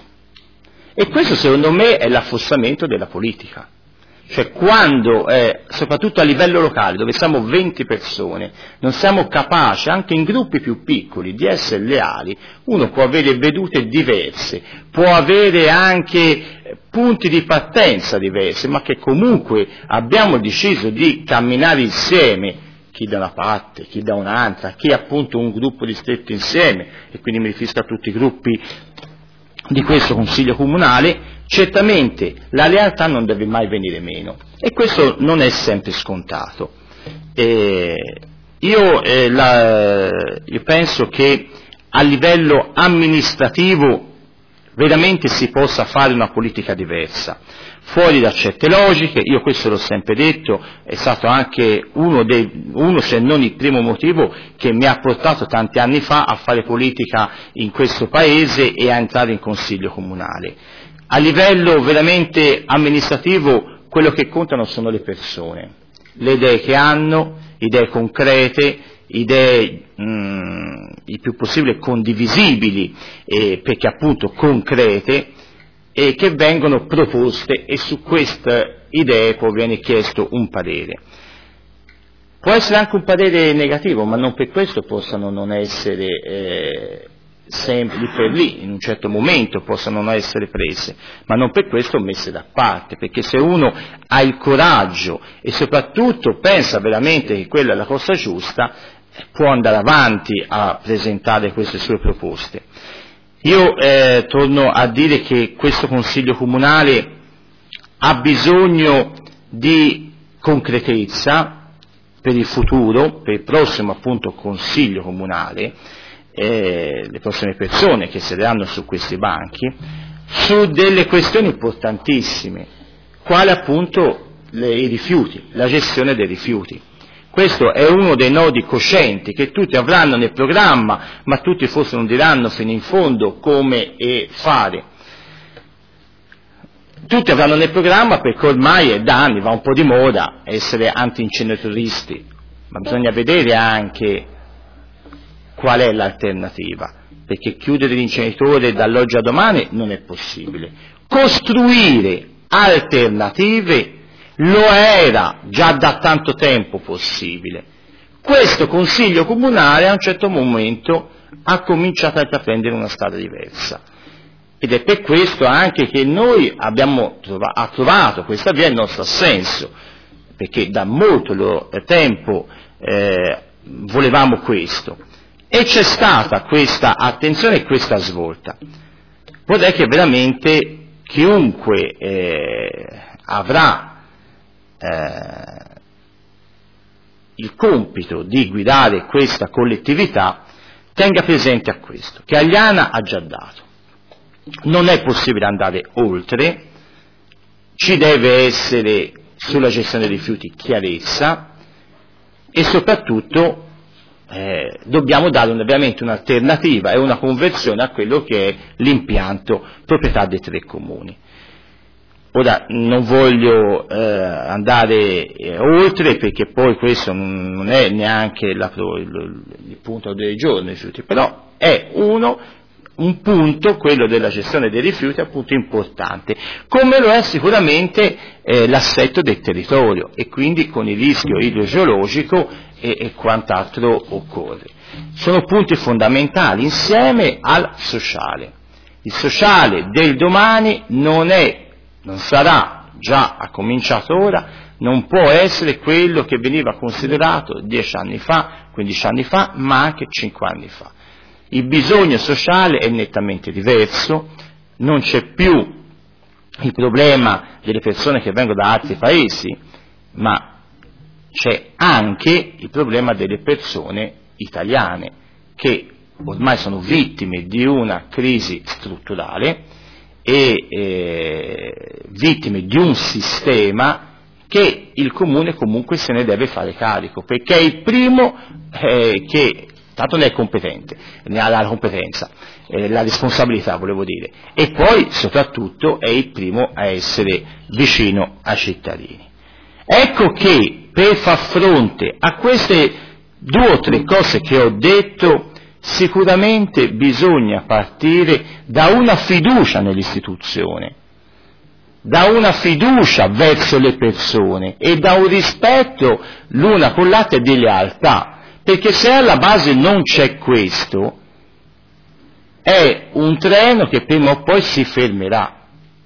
Speaker 8: E questo secondo me è l'affossamento della politica. Cioè quando, eh, soprattutto a livello locale, dove siamo venti persone, non siamo capaci, anche in gruppi più piccoli, di essere leali, uno può avere vedute diverse, può avere anche punti di partenza diversi, ma che comunque abbiamo deciso di camminare insieme, chi da una parte, chi da un'altra, chi appunto un gruppo ristretto insieme, e quindi mi riferisco a tutti i gruppi di questo Consiglio Comunale. Certamente la lealtà non deve mai venire meno, e questo non è sempre scontato. Eh, io, eh, la, io penso che a livello amministrativo veramente si possa fare una politica diversa, fuori da certe logiche. Io questo l'ho sempre detto, è stato anche uno, dei, uno se non il primo motivo che mi ha portato tanti anni fa a fare politica in questo Paese e a entrare in Consiglio Comunale. A livello veramente amministrativo quello che contano sono le persone, le idee che hanno, idee concrete, idee mh, il più possibile condivisibili, eh, perché appunto concrete, e che vengono proposte, e su queste idee poi viene chiesto un parere. Può essere anche un parere negativo, ma non per questo possano non essere eh, sempre lì per lì, in un certo momento possano non essere prese, ma non per questo messe da parte, perché se uno ha il coraggio e soprattutto pensa veramente che quella è la cosa giusta, può andare avanti a presentare queste sue proposte. Io eh, torno a dire che questo Consiglio Comunale ha bisogno di concretezza per il futuro, per il prossimo appunto Consiglio Comunale, eh, le prossime persone che sederanno su questi banchi, su delle questioni importantissime, quale appunto le, i rifiuti, la gestione dei rifiuti. Questo è uno dei nodi coscienti che tutti avranno nel programma, ma tutti forse non diranno fino in fondo come e fare. tutti avranno nel programma, perché ormai è da anni, va un po' di moda essere anti-inceneritoristi, ma bisogna vedere anche qual è l'alternativa, perché chiudere l'inceneritore dall'oggi a domani non è possibile. Costruire alternative lo era già da tanto tempo possibile. Questo Consiglio Comunale a un certo momento ha cominciato a intraprendere una strada diversa. Ed è per questo anche che noi abbiamo trova- ha trovato questa via il nostro assenso, perché da molto lo, eh, tempo eh, volevamo questo. E c'è stata questa attenzione e questa svolta. Vuol dire che veramente chiunque eh, avrà eh, il compito di guidare questa collettività tenga presente a questo, che Agliana ha già dato. Non è possibile andare oltre, ci deve essere sulla gestione dei rifiuti chiarezza e soprattutto eh, dobbiamo dare un, ovviamente un'alternativa e una conversione a quello che è l'impianto proprietà dei tre comuni. Ora non voglio eh, andare eh, oltre, perché poi questo non è neanche la, il, il punto dei giorni, però è uno un punto, quello della gestione dei rifiuti, appunto importante, come lo è sicuramente eh, l'assetto del territorio e quindi con il rischio idrogeologico e, e quant'altro occorre. Sono punti fondamentali insieme al sociale. Il sociale del domani non è, non sarà, già ha cominciato ora, non può essere quello che veniva considerato dieci anni fa, quindici anni fa, ma anche cinque anni fa. Il bisogno sociale è nettamente diverso, non c'è più il problema delle persone che vengono da altri paesi, ma c'è anche il problema delle persone italiane che ormai sono vittime di una crisi strutturale e eh, vittime di un sistema che il comune comunque se ne deve fare carico, perché è il primo eh, che tanto ne è competente, ne ha la competenza, eh, la responsabilità volevo dire, e poi soprattutto è il primo a essere vicino ai cittadini. Ecco che per far fronte a queste due o tre cose che ho detto, sicuramente bisogna partire da una fiducia nell'istituzione, da una fiducia verso le persone e da un rispetto l'una con l'altra e di lealtà. Perché se alla base non c'è questo, è un treno che prima o poi si fermerà,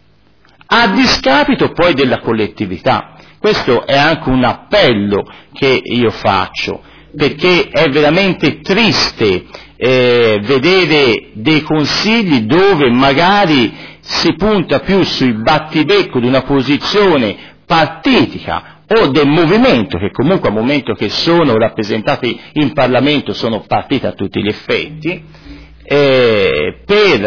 Speaker 8: a discapito poi della collettività. Questo è anche un appello che io faccio, perché è veramente triste eh, vedere dei consigli dove magari si punta più sul battibecco di una posizione partitica o del movimento, che comunque al momento che sono rappresentati in Parlamento sono partiti a tutti gli effetti, eh, per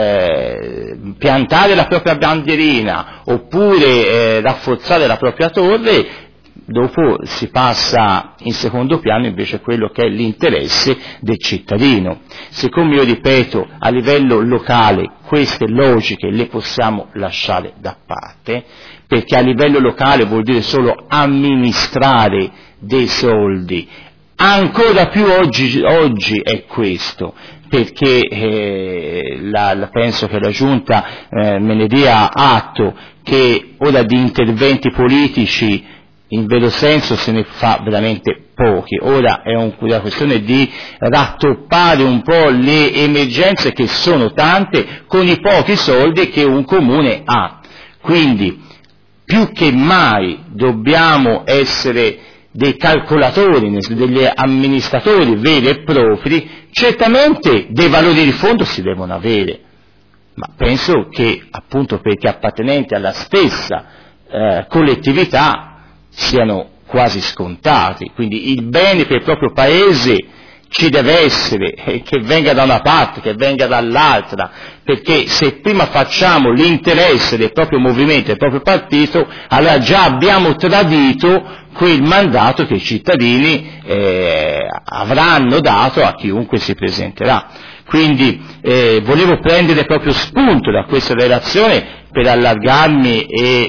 Speaker 8: eh, piantare la propria bandierina oppure eh, rafforzare la propria torre, dopo si passa in secondo piano invece quello che è l'interesse del cittadino. Siccome io ripeto, a livello locale queste logiche le possiamo lasciare da parte, perché a livello locale vuol dire solo amministrare dei soldi. Ancora più oggi, oggi è questo, perché eh, la, la, penso che la Giunta eh, me ne dia atto che ora di interventi politici in vero senso se ne fa veramente pochi. Ora è un, una questione di rattoppare un po' le emergenze, che sono tante, con i pochi soldi che un comune ha. Quindi più che mai dobbiamo essere dei calcolatori, degli amministratori veri e propri. Certamente dei valori di fondo si devono avere, ma penso che appunto perché appartenenti alla stessa eh, collettività siano quasi scontati. Quindi il bene per il proprio paese ci deve essere, eh, che venga da una parte, che venga dall'altra, perché se prima facciamo l'interesse del proprio movimento, del proprio partito, allora già abbiamo tradito quel mandato che i cittadini eh, avranno dato a chiunque si presenterà. Quindi eh, volevo prendere proprio spunto da questa relazione per allargarmi e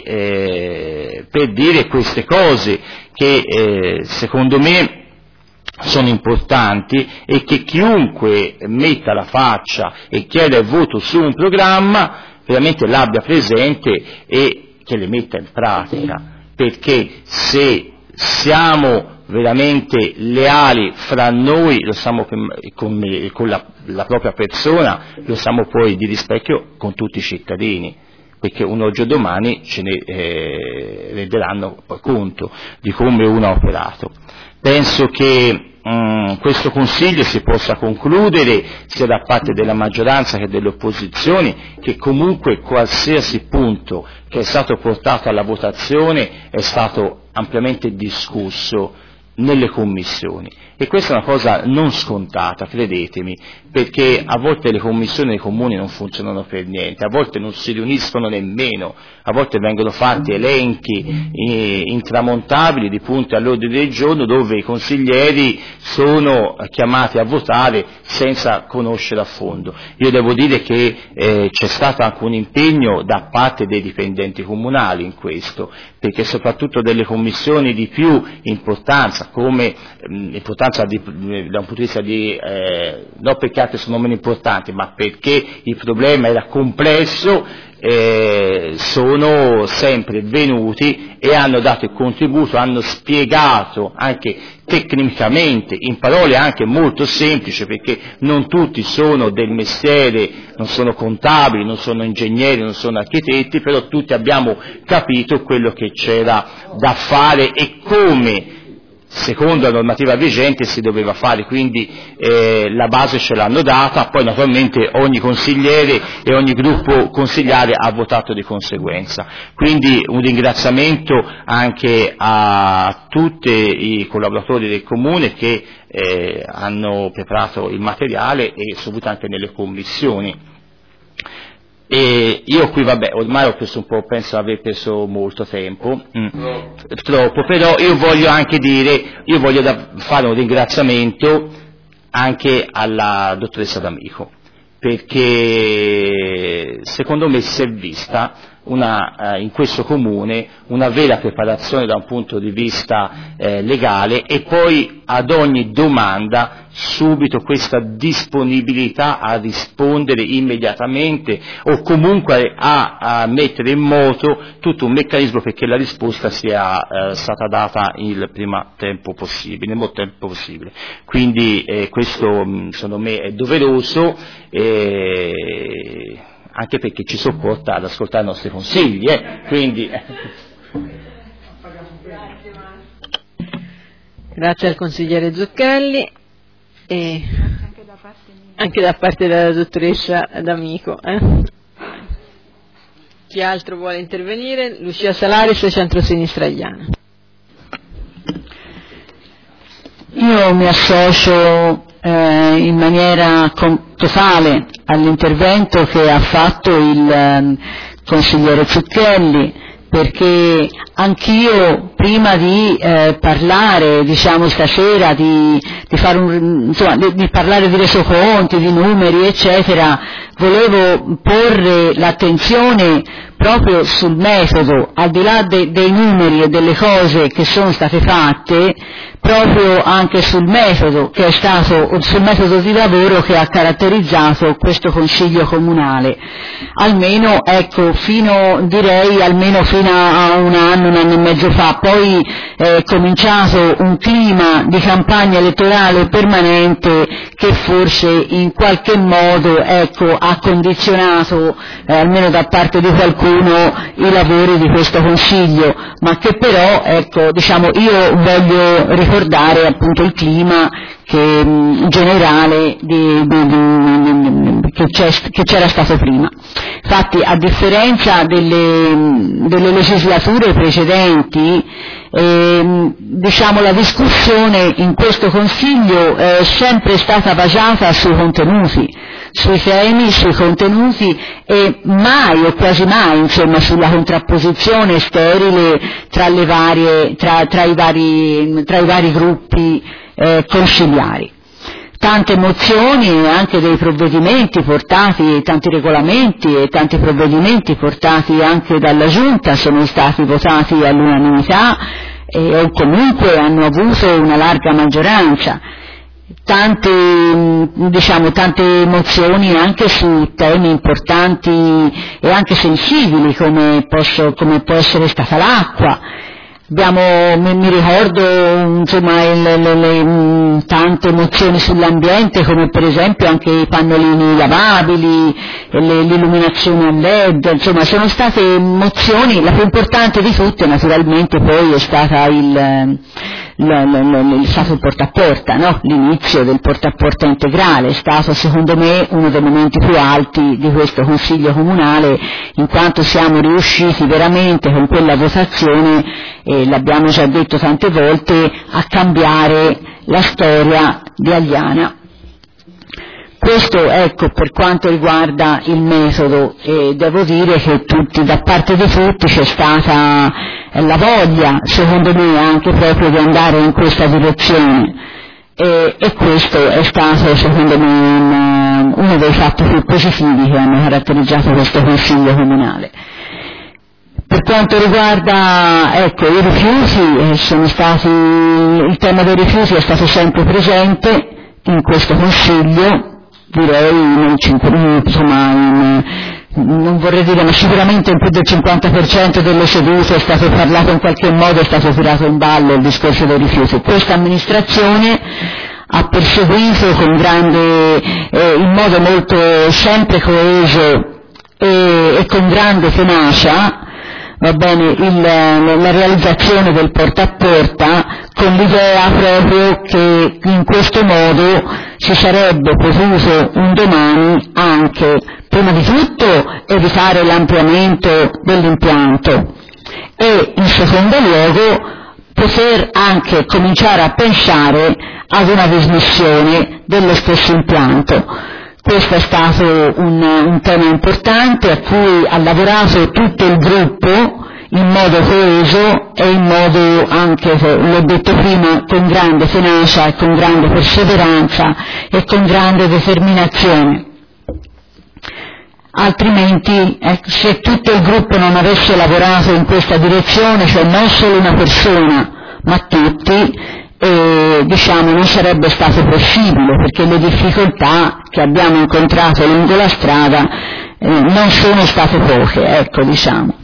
Speaker 8: eh, per dire queste cose che eh, secondo me sono importanti e che chiunque metta la faccia e chieda il voto su un programma veramente l'abbia presente e che le metta in pratica, perché se siamo veramente leali fra noi, lo siamo con, me, con la, la propria persona, lo siamo poi di rispecchio con tutti i cittadini, perché un oggi o domani ce ne eh, renderanno conto di come uno ha operato. Penso che mh, questo Consiglio si possa concludere sia da parte della maggioranza che delle opposizioni, che comunque qualsiasi punto che è stato portato alla votazione è stato ampiamente discusso nelle commissioni, e questa è una cosa non scontata, credetemi, perché a volte le commissioni dei comuni non funzionano per niente, a volte non si riuniscono nemmeno, a volte vengono fatti elenchi eh, intramontabili di punti all'ordine del giorno dove i consiglieri sono chiamati a votare senza conoscere a fondo. Io devo dire che eh, c'è stato anche un impegno da parte dei dipendenti comunali in questo, perché soprattutto delle commissioni di più importanza, come mh, importanza di, da un punto di vista di, eh, non perché altre sono meno importanti, ma perché il problema era complesso, eh, sono sempre venuti e hanno dato il contributo, hanno spiegato anche tecnicamente, in parole anche molto semplici, perché non tutti sono del mestiere, non sono contabili, non sono ingegneri, non sono architetti, però tutti abbiamo capito quello che c'era da fare e come secondo la normativa vigente si doveva fare, quindi eh, la base ce l'hanno data, poi naturalmente ogni consigliere e ogni gruppo consigliare ha votato di conseguenza. Quindi un ringraziamento anche a tutti i collaboratori del Comune che eh, hanno preparato il materiale e soprattutto anche nelle commissioni. E io qui, vabbè, ormai ho preso un po', penso aver preso molto tempo, mm. troppo, però io voglio anche dire, io voglio da, fare un ringraziamento anche alla dottoressa D'Amico, perché secondo me si è vista una, eh, in questo comune una vera preparazione da un punto di vista eh, legale e poi ad ogni domanda subito questa disponibilità a rispondere immediatamente o comunque a, a mettere in moto tutto un meccanismo perché la risposta sia eh, stata data il prima tempo possibile, nel modo tempo possibile. Quindi eh, questo mh, secondo me è doveroso, eh, anche perché ci sopporta ad ascoltare i nostri consigli, eh? Quindi
Speaker 1: grazie al consigliere Zucchelli e anche da parte della dottoressa D'Amico. Eh? Chi altro vuole intervenire? Lucia Salaris, Centrosinistra Agliana.
Speaker 9: Io mi associo eh, in maniera com- totale all'intervento che ha fatto il eh, consigliere Zucchelli, perché anch'io prima di eh, parlare, diciamo stasera, di, di, fare un, insomma, di, di parlare di resoconti, di numeri, eccetera, volevo porre l'attenzione proprio sul metodo, al di là de, dei numeri e delle cose che sono state fatte, proprio anche sul metodo che è stato, sul metodo di lavoro che ha caratterizzato questo Consiglio Comunale. Almeno, ecco, fino, direi, almeno fino a un anno, un anno e mezzo fa, poi è cominciato un clima di campagna elettorale permanente che forse in qualche modo, ecco, ha condizionato, eh, almeno da parte di qualcuno, i lavori di questo Consiglio, ma che però, ecco, diciamo, io voglio ricordare appunto il clima che, mh, generale di, di, di, di, che, c'è, che c'era stato prima. Infatti, a differenza delle, delle legislature precedenti, eh, diciamo, la discussione in questo Consiglio è sempre stata basata sui contenuti, sui temi, sui contenuti e mai o quasi mai, insomma, sulla contrapposizione sterile tra le varie, tra, tra i vari, tra i vari gruppi eh, consigliari. tante mozioni e anche dei provvedimenti portati, tanti regolamenti e tanti provvedimenti portati anche dalla Giunta sono stati votati all'unanimità e, o comunque hanno avuto una larga maggioranza. Tante, diciamo, tante mozioni anche su temi importanti e anche sensibili come, posso, come può essere stata l'acqua. Abbiamo, mi ricordo insomma, le, le, le, tante mozioni sull'ambiente come per esempio anche i pannolini lavabili, e le, l'illuminazione a led, insomma sono state mozioni, la più importante di tutte naturalmente poi è stata il, il, il, il stato il porta a porta, no? L'inizio del porta a porta integrale è stato secondo me uno dei momenti più alti di questo Consiglio Comunale, in quanto siamo riusciti veramente con quella votazione, e l'abbiamo già detto tante volte, a cambiare la storia di Agliana. Questo, ecco, per quanto riguarda il metodo, e devo dire che tutti, da parte di tutti c'è stata la voglia, secondo me, anche proprio di andare in questa direzione, e, e questo è stato, secondo me, un, uno dei fatti più positivi che hanno caratterizzato questo Consiglio Comunale. Per quanto riguarda, ecco, i rifiuti, eh, sono stati, il tema dei rifiuti è stato sempre presente in questo Consiglio, direi nel, insomma, in, non vorrei dire, ma sicuramente in più del cinquanta per cento delle sedute è stato parlato in qualche modo, è stato tirato in ballo il discorso dei rifiuti. Questa amministrazione ha perseguito con grande, eh, in modo molto sempre coeso e, e con grande tenacia, va bene, il, la realizzazione del porta a porta, con l'idea proprio che in questo modo si sarebbe potuto un domani anche, prima di tutto, evitare l'ampliamento dell'impianto e, in secondo luogo, poter anche cominciare a pensare ad una dismissione dello stesso impianto. Questo è stato un, un tema importante a cui ha lavorato tutto il gruppo in modo coeso e in modo anche, l'ho detto prima, con grande tenacia e con grande perseveranza e con grande determinazione. Altrimenti, eh, se tutto il gruppo non avesse lavorato in questa direzione, cioè non solo una persona, ma tutti, e diciamo non sarebbe stato possibile, perché le difficoltà che abbiamo incontrato lungo la strada eh, non sono state poche, ecco, diciamo.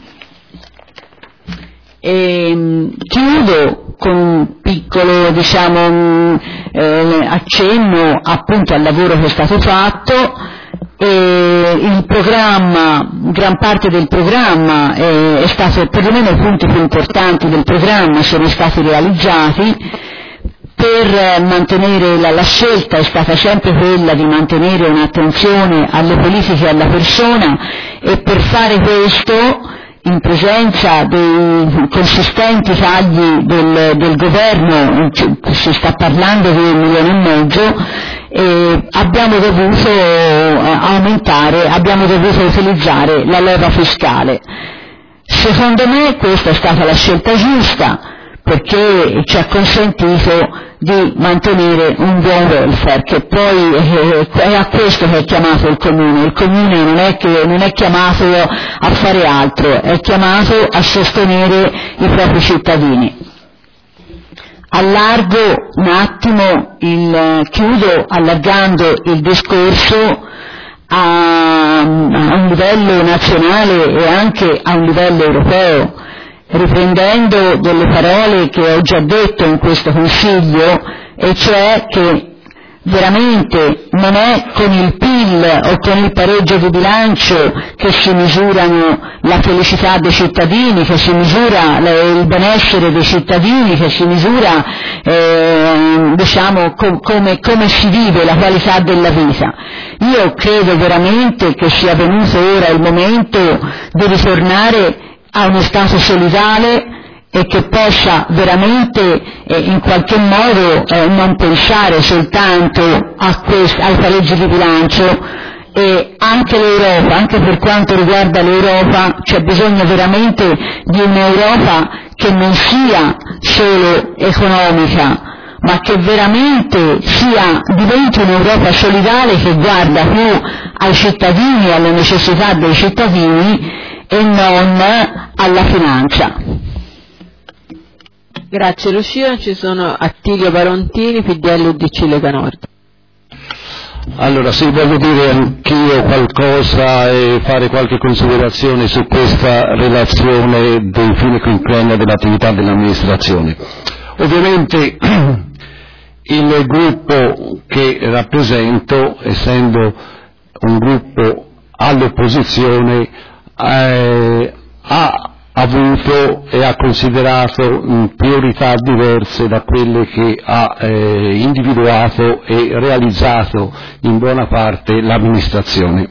Speaker 9: E chiudo con un piccolo, diciamo, eh, accenno appunto al lavoro che è stato fatto. E il programma, gran parte del programma eh, è stato, perlomeno i punti più importanti del programma sono stati realizzati. Per mantenere la, la scelta è stata sempre quella di mantenere un'attenzione alle politiche e alla persona, e per fare questo, in presenza dei consistenti tagli del, del governo, si sta parlando di un milione e mezzo, eh, abbiamo dovuto eh, aumentare, abbiamo dovuto utilizzare la leva fiscale. Secondo me questa è stata la scelta giusta, perché ci ha consentito di mantenere un buon welfare, che poi eh, è a questo che è chiamato il Comune. Il Comune non è, che, non è chiamato a fare altro, è chiamato a sostenere i propri cittadini. Allargo un attimo, il, chiudo allargando il discorso a, a un livello nazionale e anche a un livello europeo, riprendendo delle parole che ho già detto in questo Consiglio, e cioè che veramente non è con il P I L o con il pareggio di bilancio che si misurano la felicità dei cittadini, che si misura il benessere dei cittadini, che si misura eh, diciamo com- come, come si vive la qualità della vita. Io credo veramente che sia venuto ora il momento di ritornare a uno Stato solidale e che possa veramente eh, in qualche modo eh, non pensare soltanto a quest- ai pareggi di bilancio, e anche l'Europa, anche per quanto riguarda l'Europa, c'è bisogno veramente di un'Europa che non sia solo economica, ma che veramente sia, diventi un'Europa solidale che guarda più ai cittadini e alle necessità dei cittadini e non alla finanza.
Speaker 1: Grazie Lucia, ci sono Attilio Barontini, P D L U D C Lega Nord.
Speaker 6: Allora sì, voglio dire anch'io qualcosa e fare qualche considerazione su questa relazione del fine quinquennio dell'attività dell'amministrazione. Ovviamente il gruppo che rappresento, essendo un gruppo all'opposizione, eh, ha avuto e ha considerato mh, priorità diverse da quelle che ha eh, individuato e realizzato in buona parte l'amministrazione.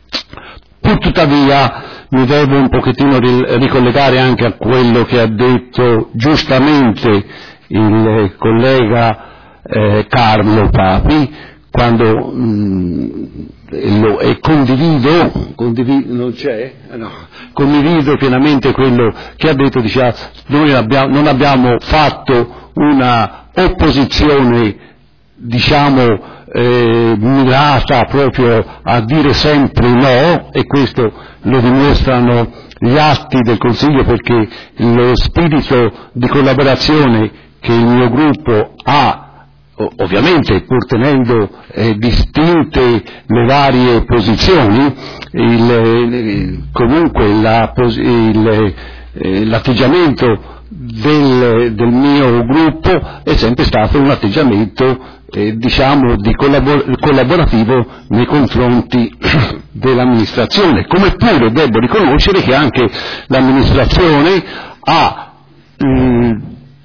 Speaker 6: Purtuttavia mi devo un pochettino ricollegare anche a quello che ha detto giustamente il collega eh, Carlo Papi, quando mh, lo, e condivido, condivido, non c'è? No, condivido pienamente quello che ha detto, diceva, noi abbiamo, non abbiamo fatto una opposizione, diciamo, eh, mirata proprio a dire sempre no, e questo lo dimostrano gli atti del Consiglio, perché lo spirito di collaborazione che il mio gruppo ha, ovviamente pur tenendo eh, distinte le varie posizioni, il, il, comunque la, il, eh, l'atteggiamento del, del mio gruppo è sempre stato un atteggiamento eh, diciamo di collabor- collaborativo nei confronti dell'amministrazione, come pure devo riconoscere che anche l'amministrazione ha mh,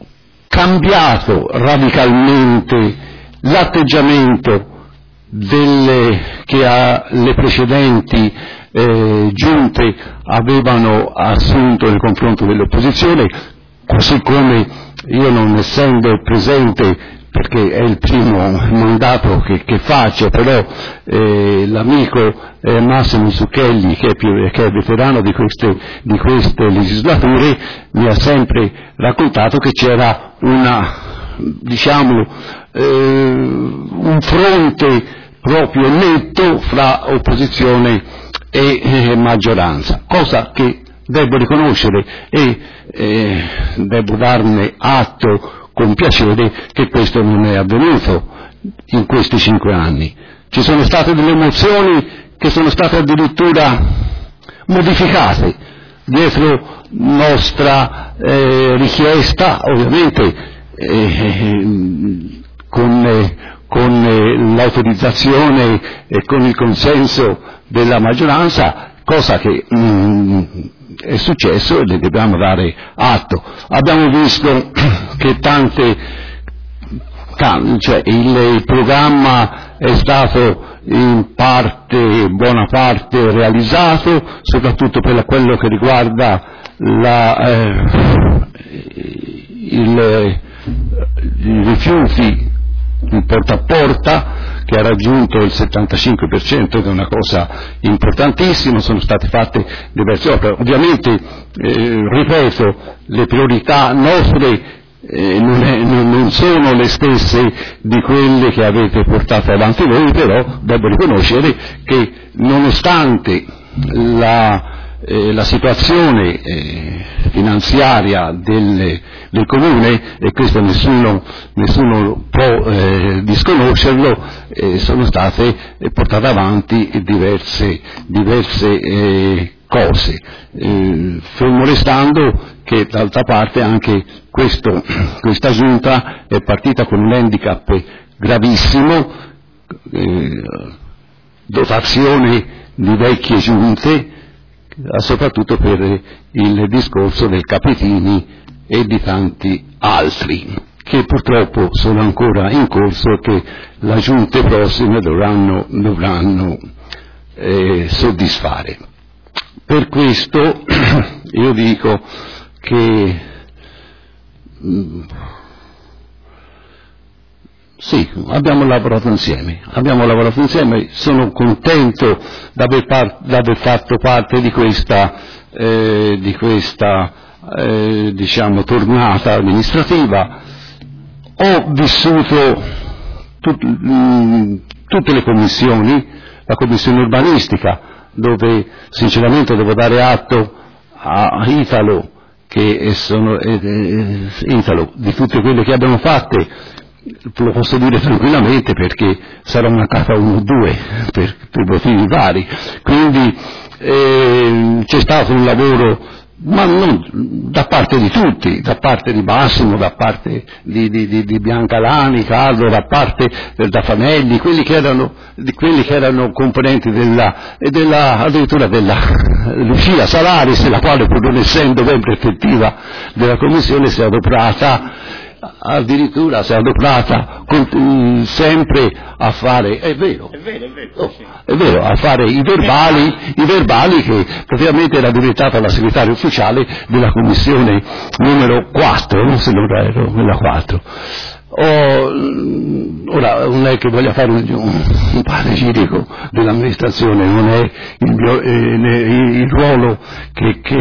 Speaker 6: cambiato radicalmente l'atteggiamento delle, che a, le precedenti eh, giunte avevano assunto nei confronti dell'opposizione, così come io, non essendo presente perché è il primo mandato che, che faccio, però eh, l'amico eh, Massimo Zucchelli, che è, più, che è veterano di queste, di queste legislature, mi ha sempre raccontato che c'era una, diciamo, eh, un fronte proprio netto fra opposizione e eh, maggioranza, cosa che devo riconoscere e eh, devo darne atto con piacere che questo non è avvenuto in questi cinque anni. Ci sono state delle mozioni che sono state addirittura modificate dietro nostra eh, richiesta, ovviamente eh, con, eh, con eh, l'autorizzazione e con il consenso della maggioranza, cosa che mh, è successo e ne dobbiamo dare atto. Abbiamo visto che tante, cioè il, il programma è stato in parte, in buona parte realizzato, soprattutto per quello che riguarda la, eh, il, i rifiuti in porta a porta, che ha raggiunto il settantacinque per cento, che è una cosa importantissima. Sono state fatte diverse opere. Ovviamente, eh, ripeto, le priorità nostre eh, non, è, non, non sono le stesse di quelle che avete portato avanti voi, però devo riconoscere che nonostante la Eh, la situazione eh, finanziaria del, del Comune, e questo nessuno, nessuno può eh, disconoscerlo, eh, sono state eh, portate avanti diverse, diverse eh, cose, eh, fermo restando che d'altra parte anche questo, questa giunta è partita con un handicap gravissimo, eh, dotazione di vecchie giunte, soprattutto per il discorso del Capitini e di tanti altri, che purtroppo sono ancora in corso e che le giunte prossime dovranno, dovranno eh, soddisfare. Per questo io dico che mh, sì, abbiamo lavorato insieme, abbiamo lavorato insieme, sono contento di aver, par- aver fatto parte di questa, eh, di questa eh, diciamo, tornata amministrativa. ho vissuto tut, mh, tutte le commissioni, la commissione urbanistica, dove sinceramente devo dare atto a Italo, che sono, eh, eh, Italo, di tutte quelle che abbiamo fatte, lo posso dire tranquillamente perché sarà mancata uno o due per, per motivi vari, quindi eh, c'è stato un lavoro, ma non da parte di tutti, da parte di Massimo, da parte di, di, di, di Biancalani, Carlo, da parte del Dafanelli, quelli che erano, di quelli che erano componenti della, e della, addirittura della Lucia Salaris, la quale pur non essendo membro effettiva della commissione si è adoperata, addirittura si è adoperata con, sempre a fare, è vero,
Speaker 8: È vero, è vero.
Speaker 6: oh,
Speaker 8: Sì.
Speaker 6: è vero, a fare i verbali, i verbali che praticamente era diventata la segretaria ufficiale della commissione numero quattro, se non erro, quella quattro. Oh, ora non è che voglia fare un, un panegirico dell'amministrazione, non è il, mio, eh, il ruolo che, che,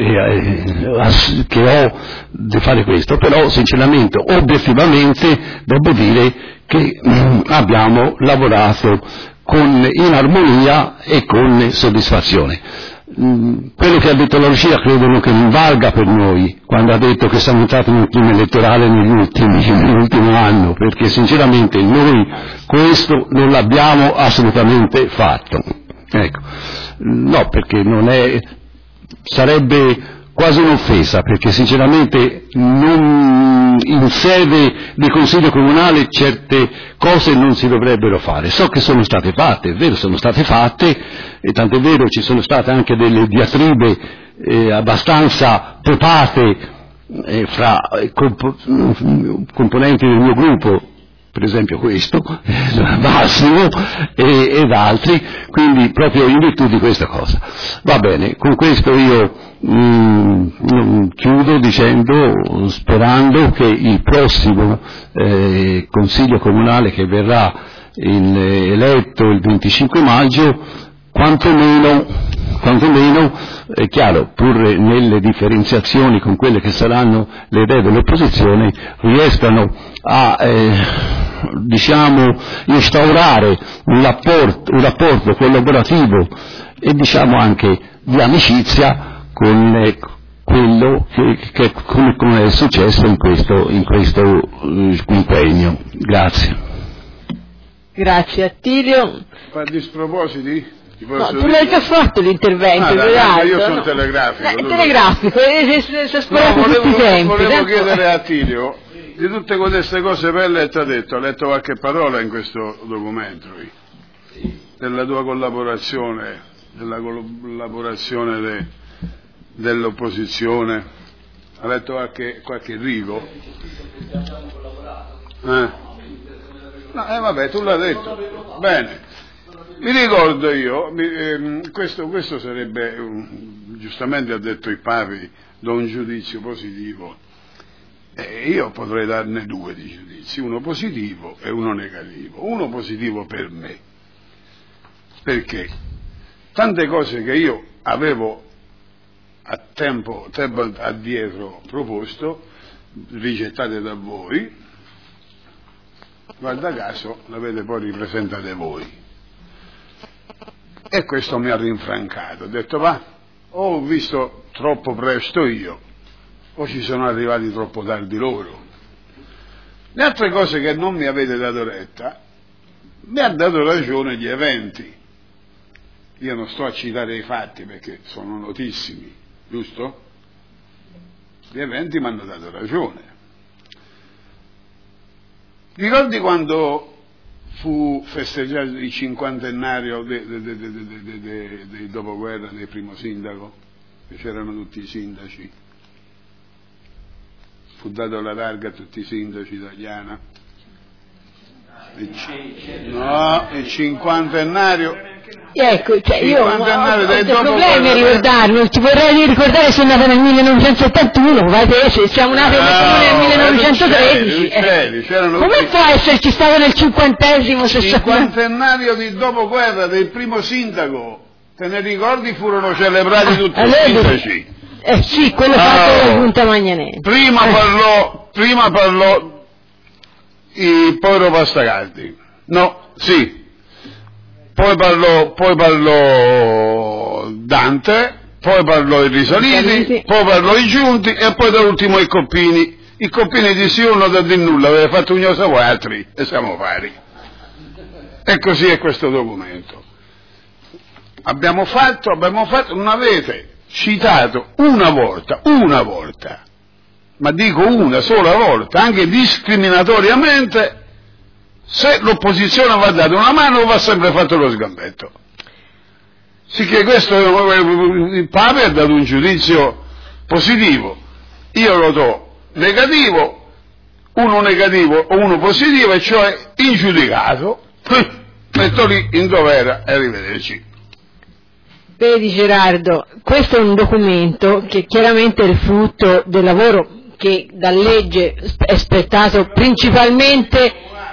Speaker 6: eh, che ho di fare questo, però sinceramente, obiettivamente devo dire che mh, abbiamo lavorato con, in armonia e con soddisfazione. Quello che ha detto la Lucia credo che non valga per noi quando ha detto che siamo entrati in un clima elettorale negli ultimi, nell'ultimo anno, perché sinceramente noi questo non l'abbiamo assolutamente fatto. Ecco. No, perché non è, sarebbe quasi un'offesa, perché sinceramente non, in sede di Consiglio Comunale certe cose non si dovrebbero fare. So che sono state fatte, è vero, sono state fatte, e tant'è vero ci sono state anche delle diatribe eh, abbastanza potate eh, fra eh, comp- componenti del mio gruppo, per esempio questo, Massimo e, ed altri, quindi proprio in virtù di questa cosa. Va bene, con questo io mm, chiudo dicendo, sperando che il prossimo eh, Consiglio Comunale che verrà in, eh, eletto il venticinque maggio, quantomeno, quantomeno è chiaro, pur nelle differenziazioni con quelle che saranno le idee dell'opposizione, riescano a eh, diciamo instaurare un rapporto, un rapporto collaborativo e diciamo anche di amicizia con eh, quello che, che come, come è successo in questo, in questo eh, impegno. Grazie.
Speaker 1: Grazie Attilio.
Speaker 3: Per gli spropositi?
Speaker 1: No, tu l'hai già fatto l'intervento,
Speaker 3: ah,
Speaker 1: dai,
Speaker 3: dai, io sono
Speaker 1: no?
Speaker 3: telegrafico.
Speaker 1: Eh, telegrafico, eh, si è sporato
Speaker 3: no, volevo,
Speaker 1: tutti i tempi.
Speaker 3: volevo
Speaker 1: tanto...
Speaker 3: chiedere a Tilio, di tutte queste cose belle che ha detto, ha letto qualche parola in questo documento, della tua collaborazione, della collaborazione de, dell'opposizione, ha letto qualche, qualche rigo? Eh? No, eh vabbè, tu l'hai detto, bene. Mi ricordo io, mi, ehm, questo, questo sarebbe, um, giustamente ha detto i papi, da un giudizio positivo, e io potrei darne due di giudizi, uno positivo e uno negativo. Uno positivo per me, perché tante cose che io avevo a tempo, tempo addietro proposto, rigettate da voi, guarda caso l'avete poi ripresentate voi. E questo mi ha rinfrancato, ho detto va, o ho visto troppo presto io, o ci sono arrivati troppo tardi loro. Le altre cose che non mi avete dato retta, mi ha dato ragione gli eventi. Io non sto a citare i fatti perché sono notissimi, giusto? Gli eventi mi hanno dato ragione. Ricordi quando fu festeggiato il cinquantenario del de, de, de, de, de, de, de dopoguerra del primo sindaco, che c'erano tutti i sindaci, fu dato la targa a tutti i sindaci italiani. No, il cinquantenario.
Speaker 1: Ecco, cioè io ho, ho, ho dei problemi a ricordarlo, ti vorrei ricordare se è nata nel millenovecentosettantuno, va te, siamo nati
Speaker 3: no,
Speaker 1: nel millenovecentotredici.
Speaker 3: C'eri, c'erano
Speaker 1: come può esserci stato nel cinquantesimo?
Speaker 3: Cinquantenario di dopoguerra del primo sindaco, te ne ricordi? Furono celebrati tutti i sindaci.
Speaker 1: Eh sì, quello
Speaker 3: ah,
Speaker 1: fatto dalla giunta Magnanese.
Speaker 3: Prima parlò, prima parlò i povero Pastacardi, no, sì, poi parlò, poi parlò Dante, poi parlò i Risaliti, poi parlò i Giunti e poi da ultimo i Coppini. I Coppini disse io non da dire nulla, aveva fatto un cosa voi altri e siamo pari. E così è questo documento. Abbiamo fatto, abbiamo fatto, non avete citato una volta, una volta, ma dico una sola volta, anche discriminatoriamente, se l'opposizione va data una mano o va sempre fatto lo sgambetto. Sicché questo, il Papa ha dato un giudizio positivo, io lo do negativo, uno negativo o uno positivo, e cioè ingiudicato, metto lì in dov'era e arrivederci.
Speaker 1: Vedi Gerardo, questo è un documento che chiaramente è il frutto del lavoro che da legge è spettato principalmente,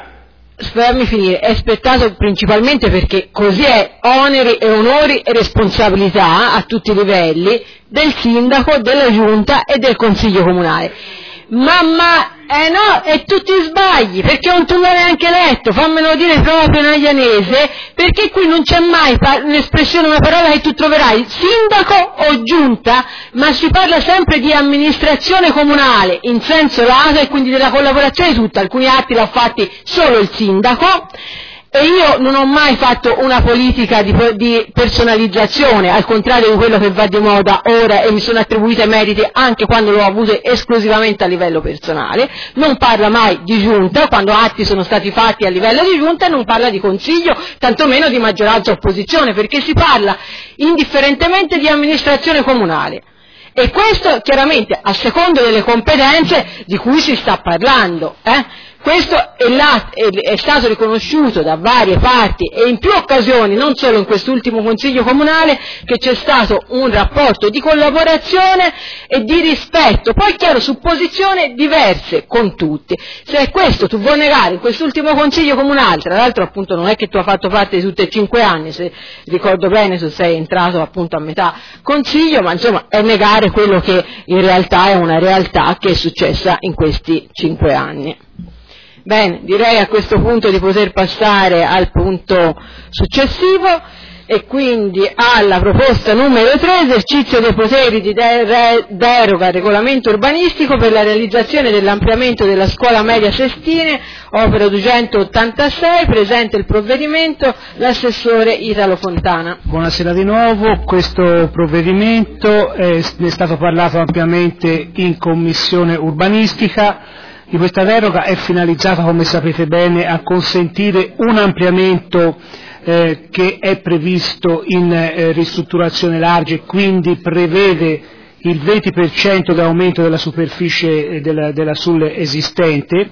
Speaker 1: fammi finire, è spettato principalmente perché così è oneri e onori e responsabilità a tutti i livelli del sindaco, della giunta e del consiglio comunale. Ma, ma, eh no, e tu ti sbagli, perché non tu l'hai neanche letto, fammelo dire proprio in aglianese, perché qui non c'è mai pa- un'espressione, una parola che tu troverai, sindaco o giunta, ma si parla sempre di amministrazione comunale, in senso lato, e quindi della collaborazione tutta, alcuni atti l'ha fatti solo il sindaco, e io non ho mai fatto una politica di, di personalizzazione, al contrario di quello che va di moda ora, e mi sono attribuite meriti anche quando l'ho avuto esclusivamente a livello personale. Non parla mai di giunta, quando atti sono stati fatti a livello di giunta, e non parla di consiglio, tantomeno di maggioranza opposizione, perché si parla indifferentemente di amministrazione comunale. E questo chiaramente a secondo delle competenze di cui si sta parlando, eh? Questo è, là, è, è stato riconosciuto da varie parti e in più occasioni, non solo in quest'ultimo Consiglio Comunale, che c'è stato un rapporto di collaborazione e di rispetto, poi chiaro su posizioni diverse con tutti. Se questo tu vuoi negare in quest'ultimo Consiglio Comunale, tra l'altro appunto non è che tu hai fatto parte di tutti e cinque anni, se ricordo bene, se sei entrato appunto a metà Consiglio, ma insomma è negare quello che in realtà è una realtà che è successa in questi cinque anni. Bene, direi a questo punto di poter passare al punto successivo e quindi alla proposta numero tre, esercizio dei poteri di de- deroga al regolamento urbanistico per la realizzazione dell'ampliamento della scuola media Sestine, opera duecentottantasei, presente il provvedimento l'assessore Italo Fontana.
Speaker 7: Buonasera di nuovo, questo provvedimento è, ne è stato parlato ampiamente in commissione urbanistica. Di questa deroga è finalizzata, come sapete bene, a consentire un ampliamento eh, che è previsto in eh, ristrutturazione larga e quindi prevede il venti per cento di aumento della superficie della, della S U L esistente.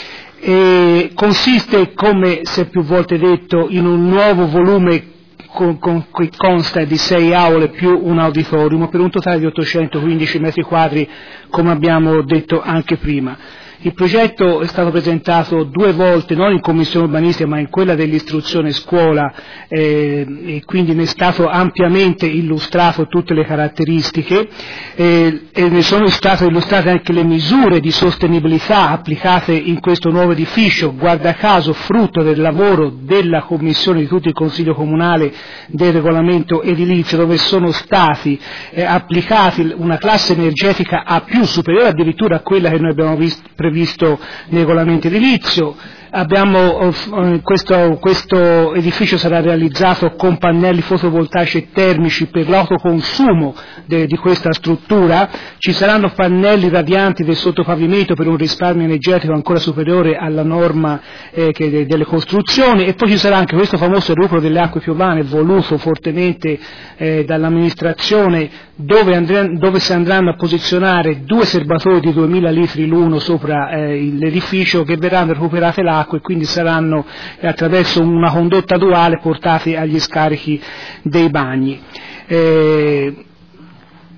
Speaker 7: E consiste, come si è più volte detto, in un nuovo volume Con, con, che consta di sei aule più un auditorium per un totale di ottocentoquindici metri quadri, come abbiamo detto anche prima. Il progetto è stato presentato due volte, non in commissione urbanistica ma in quella dell'istruzione scuola, eh, e quindi ne è stato ampiamente illustrato tutte le caratteristiche eh, e ne sono state illustrate anche le misure di sostenibilità applicate in questo nuovo edificio, guarda caso frutto del lavoro della commissione di tutto il Consiglio Comunale del regolamento edilizio, dove sono stati eh, applicati una classe energetica A più, superiore addirittura a quella che noi abbiamo visto previsto nel regolamento edilizio. Abbiamo, questo, questo edificio sarà realizzato con pannelli fotovoltaici e termici per l'autoconsumo de, di questa struttura, ci saranno pannelli radianti del sottopavimento per un risparmio energetico ancora superiore alla norma eh, che de, delle costruzioni, e poi ci sarà anche questo famoso recupero delle acque piovane voluto fortemente eh, dall'amministrazione, dove, andre, dove si andranno a posizionare due serbatoi di duemila litri l'uno sopra eh, l'edificio, che verranno recuperate l'acqua e quindi saranno eh, attraverso una condotta duale portati agli scarichi dei bagni. Eh,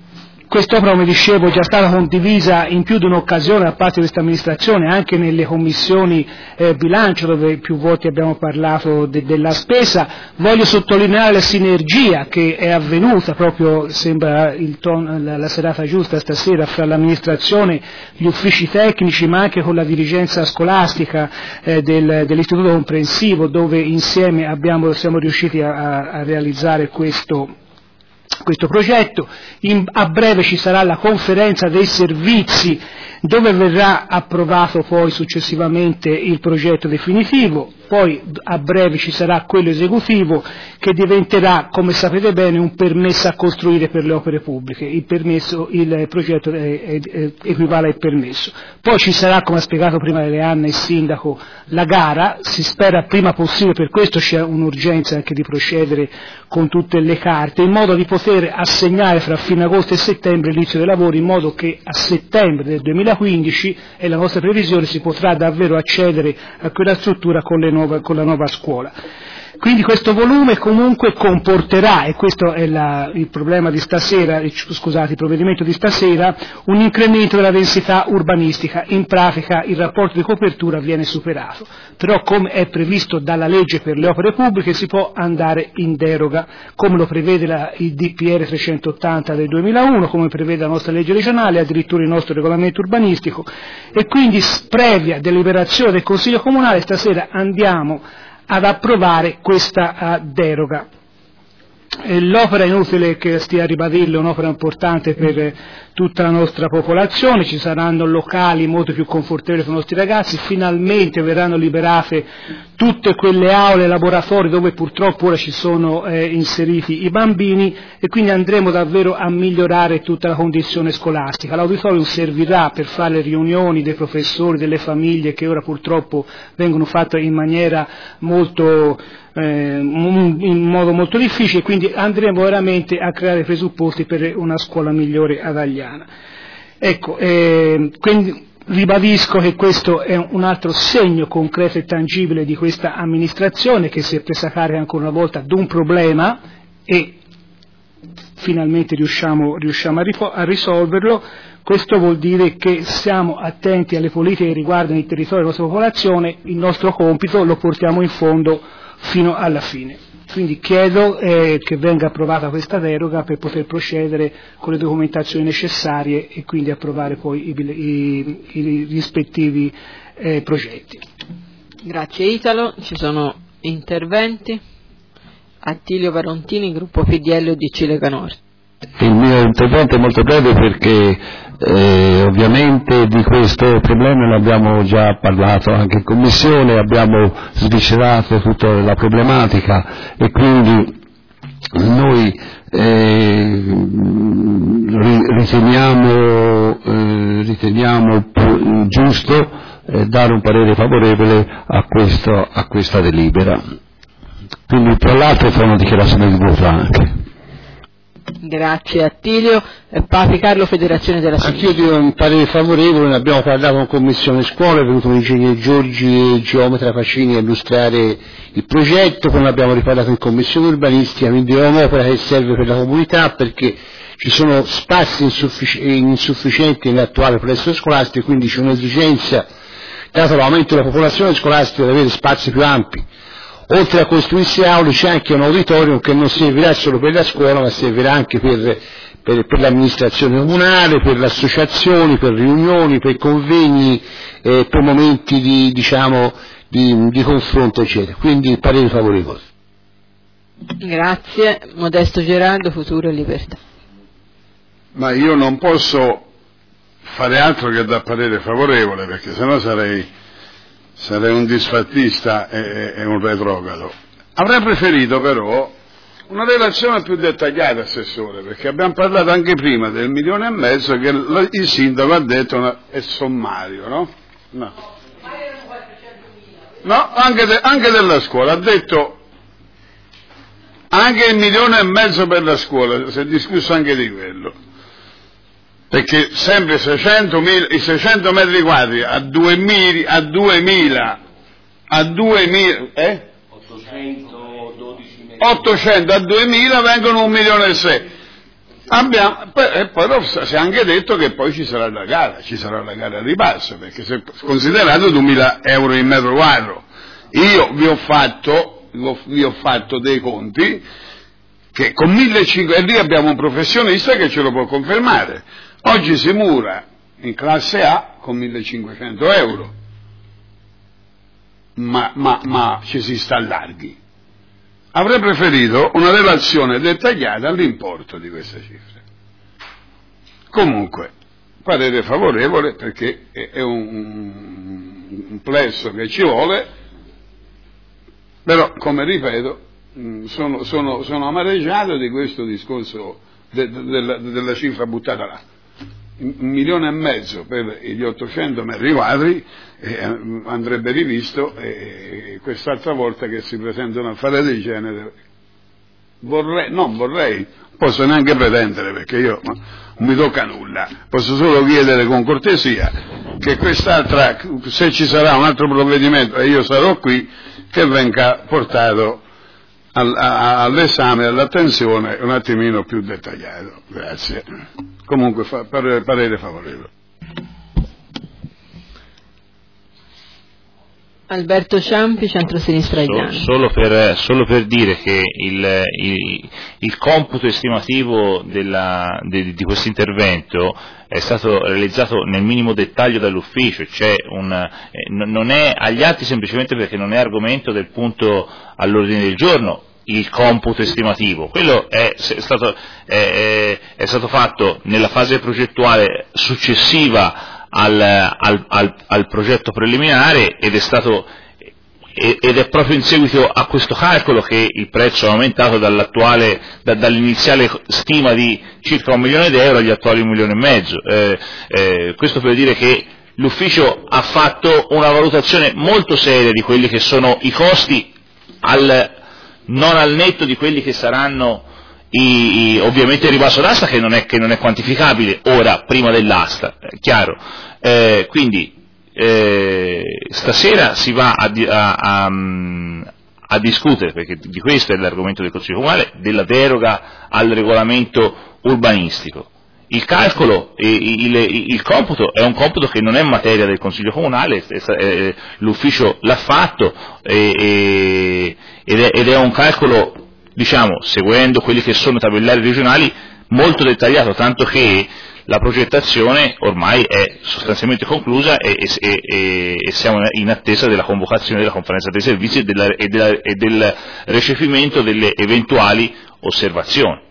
Speaker 7: Quest'opera, come dicevo, è già stata condivisa in più di un'occasione da parte di questa amministrazione, anche nelle commissioni eh, bilancio, dove più volte abbiamo parlato de- della spesa. Voglio sottolineare la sinergia che è avvenuta, proprio sembra il ton- la, la serata giusta stasera, fra l'amministrazione, gli uffici tecnici, ma anche con la dirigenza scolastica eh, del, dell'istituto comprensivo, dove insieme abbiamo, siamo riusciti a, a realizzare questo questo progetto. In, a breve ci sarà la conferenza dei servizi, dove verrà approvato poi successivamente il progetto definitivo, poi a breve ci sarà quello esecutivo, che diventerà, come sapete bene, un permesso a costruire per le opere pubbliche. Il, permesso, il progetto è, è, è, equivale al permesso. Poi ci sarà, come ha spiegato prima Leanna il sindaco, la gara, si spera prima possibile, per questo c'è un'urgenza anche di procedere con tutte le carte, in modo di poter assegnare fra fine agosto e settembre l'inizio dei lavori, in modo che a settembre del duemilaquindici, è la nostra previsione, si potrà davvero accedere a quella struttura con, le nuove, con la nuova scuola. Quindi questo volume comunque comporterà, e questo è la, il problema di stasera, scusate, il provvedimento di stasera, un incremento della densità urbanistica. In pratica il rapporto di copertura viene superato, però come è previsto dalla legge per le opere pubbliche si può andare in deroga, come lo prevede la, il D P R trecentottanta del duemilauno, come prevede la nostra legge regionale, addirittura il nostro regolamento urbanistico, e quindi previa deliberazione del Consiglio Comunale stasera andiamo ad approvare questa uh, deroga. E l'opera, è inutile che stia a ribadirlo, è un'opera importante per eh, tutta la nostra popolazione, ci saranno locali molto più confortevoli per i nostri ragazzi, finalmente verranno liberate tutte quelle aule, laboratori dove purtroppo ora ci sono eh, inseriti i bambini, e quindi andremo davvero a migliorare tutta la condizione scolastica. L'auditorium servirà per fare le riunioni dei professori, delle famiglie, che ora purtroppo vengono fatte in maniera molto Eh, in modo molto difficile, quindi andremo veramente a creare i presupposti per una scuola migliore ad Agliana. Ecco, eh, quindi ribadisco che questo è un altro segno concreto e tangibile di questa amministrazione, che si è presa carico ancora una volta di un problema e finalmente riusciamo, riusciamo a, rifo- a risolverlo. Questo vuol dire che siamo attenti alle politiche che riguardano il territorio della nostra popolazione, il nostro compito lo portiamo in fondo fino alla fine. Quindi chiedo eh, che venga approvata questa deroga per poter procedere con le documentazioni necessarie e quindi approvare poi i, i, i rispettivi eh, progetti.
Speaker 1: Grazie Italo, ci sono interventi. Attilio Varontini, gruppo P D L U D C Lega Nord.
Speaker 6: Il mio intervento è molto breve perché eh, ovviamente di questo problema ne abbiamo già parlato anche in commissione, abbiamo sviscerato tutta la problematica e quindi noi eh, riteniamo, eh, riteniamo giusto eh, dare un parere favorevole a, questo, a questa delibera. Quindi tra l'altro fa una dichiarazione di voto anche.
Speaker 1: Grazie Attilio. Papi Carlo, Federazione della Sinistra.
Speaker 6: Anch'io do un parere favorevole, ne abbiamo parlato in commissione scuola, è venuto l'ingegnere Giorgi e geometra Pacini a illustrare il progetto, poi ne abbiamo riparlato in commissione urbanistica, quindi è un'opera che serve per la comunità perché ci sono spazi insuffic- insufficienti nell'attuale plesso scolastico, quindi c'è un'esigenza, dato l'aumento della popolazione scolastica, di avere spazi più ampi. Oltre a costruirsi aule c'è anche un auditorium che non servirà solo per la scuola, ma servirà anche per, per, per l'amministrazione comunale, per le associazioni, per riunioni, per convegni, eh, per momenti di, diciamo, di, di confronto, eccetera. Quindi parere favorevole.
Speaker 1: Grazie. Modesto Gerardo, Futuro e Libertà.
Speaker 3: Ma io non posso fare altro che dar parere favorevole, perché sennò sarei... sarei un disfattista e, e un retrogrado. Avrei preferito però una relazione più dettagliata, Assessore, perché abbiamo parlato anche prima del milione e mezzo che il sindaco ha detto una, è sommario, no? No, no anche, de, anche della scuola, ha detto anche il milione e mezzo per la scuola, si è discusso anche di quello. Perché sempre seicentomila, i seicento metri quadri a duemila, a duemila, a duemila, eh? ottocentododici metri. ottocento a duemila vengono un milione e sei. Abbiamo, e poi si è anche detto che poi ci sarà la gara, ci sarà la gara di passo, perché se considerato duemila euro in metro quadro, io vi ho fatto, vi ho fatto dei conti che con millecinquecento, e lì abbiamo un professionista che ce lo può confermare, oggi si mura in classe A con millecinquecento euro, ma, ma, ma ci si sta larghi. Avrei preferito una relazione dettagliata all'importo di queste cifre. Comunque, parere favorevole perché è un, un plesso che ci vuole, però, come ripeto, sono, sono, sono amareggiato di questo discorso de, de, della, della cifra buttata là. Un milione e mezzo per gli ottocento metri quadri eh, andrebbe rivisto, e quest'altra volta che si presenta un affare del genere vorrei, non vorrei, posso neanche pretendere perché io no, non mi tocca nulla, posso solo chiedere con cortesia che quest'altra, se ci sarà un altro provvedimento e io sarò qui, che venga portato al, a, all'esame, all'attenzione un attimino più dettagliato. Grazie. Comunque fa, parere, parere favorevole.
Speaker 1: Alberto Ciampi, Centrosinistra Italiana.
Speaker 5: So, solo, per, solo per dire che il, il, il computo estimativo della, de, di questo intervento è stato realizzato nel minimo dettaglio dall'ufficio, cioè un, eh, non è agli atti semplicemente perché non è argomento del punto all'ordine del giorno il computo estimativo, quello è, è, stato, è, è stato fatto nella fase progettuale successiva al, al, al, al progetto preliminare ed è stato ed è proprio in seguito a questo calcolo che il prezzo è aumentato dall'attuale, da, dall'iniziale stima di circa un milione di euro agli attuali un milione e mezzo. Eh, eh, questo per dire che l'ufficio ha fatto una valutazione molto seria di quelli che sono i costi, al, non al netto di quelli che saranno i, i, ovviamente il ribasso d'asta che non è, che non è quantificabile ora prima dell'asta, è chiaro. Eh, quindi Eh, stasera si va a, a, a, a discutere, perché di questo è l'argomento del Consiglio Comunale, della deroga al regolamento urbanistico. Il calcolo, e il, il computo è un computo che non è materia del Consiglio Comunale, eh, l'ufficio l'ha fatto eh, eh, ed, è, ed è un calcolo, diciamo, seguendo quelli che sono i tabellari regionali, molto dettagliato, tanto che la progettazione ormai è sostanzialmente conclusa e, e, e, e siamo in attesa della convocazione della conferenza dei servizi e, della, e, della, e del recepimento delle eventuali osservazioni.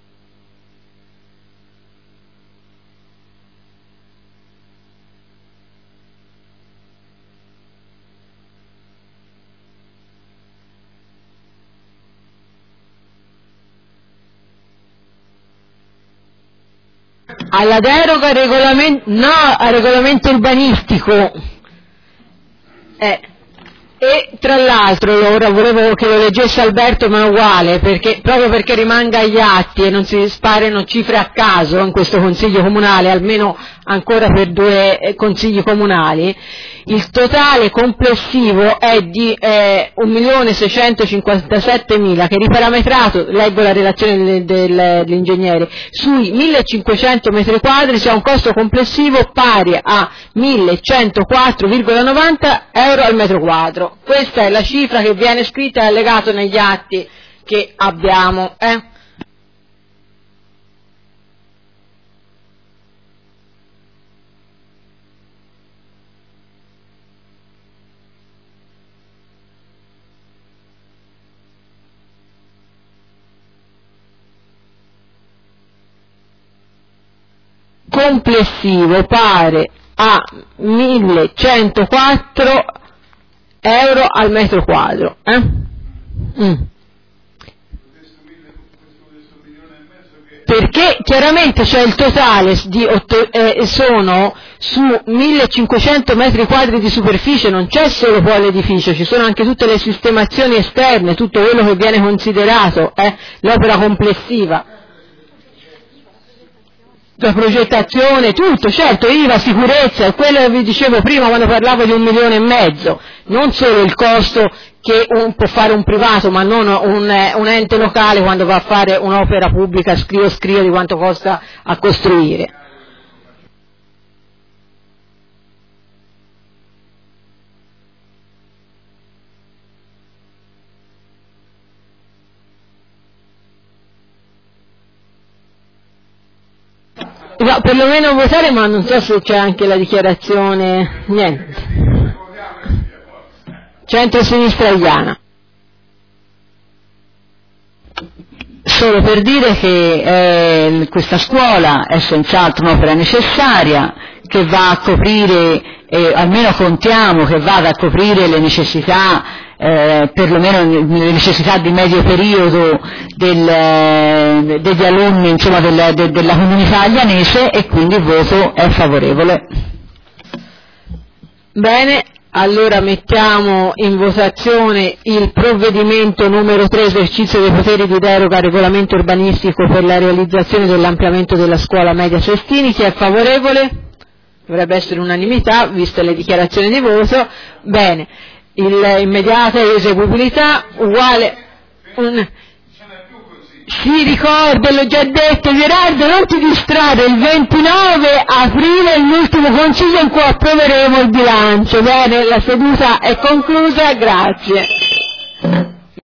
Speaker 1: Alla deroga al regolamento, no, al regolamento urbanistico. Eh, e tra l'altro, ora volevo che lo leggesse Alberto, ma è uguale, perché, proprio perché rimanga agli atti e non si sparino cifre a caso in questo Consiglio Comunale, almeno ancora per due eh, Consigli Comunali, il totale complessivo è di eh, un milione seicentocinquantasettemila che riparametrato, leggo la relazione del, del, dell'ingegnere, sui millecinquecento metri quadri c'è un costo complessivo pari a millecentoquattro virgola novanta euro al metro quadro. Questa è la cifra che viene scritta e allegato negli atti che abbiamo. Eh? Complessivo pare a millecentoquattro euro al metro quadro. Eh? Mm. Perché chiaramente c'è il totale di otto, eh, sono su millecinquecento metri quadri di superficie, non c'è solo poi l'edificio, ci sono anche tutte le sistemazioni esterne, tutto quello che viene considerato, eh, l'opera complessiva. La progettazione, tutto, certo, I V A, sicurezza, è quello che vi dicevo prima quando parlavo di un milione e mezzo, non solo il costo che un, può fare un privato ma non un, un ente locale quando va a fare un'opera pubblica, scrivo scrivo di quanto costa a costruire. No, perlomeno votare, ma non so se c'è anche la dichiarazione, niente. Centro-sinistra Iana.
Speaker 9: Solo per dire che eh, questa scuola è senz'altro un'opera necessaria, che va a coprire, eh, almeno contiamo che vada a coprire le necessità, eh, perlomeno le necessità di medio periodo del, degli alunni, insomma, del, de, della comunità aglianese, e quindi il voto è favorevole.
Speaker 1: Bene. Allora mettiamo in votazione il provvedimento numero tre, esercizio dei poteri di deroga al regolamento urbanistico per la realizzazione dell'ampliamento della scuola media Cestini. Chi è favorevole? Dovrebbe essere unanimità, viste le dichiarazioni di voto. Bene, il immediata eseguibilità uguale... Un... Sì, ricordo, l'ho già detto, Gerardo, non ti distrarre, il ventinove aprile è l'ultimo consiglio in cui approveremo il bilancio. Bene, la seduta è conclusa, grazie.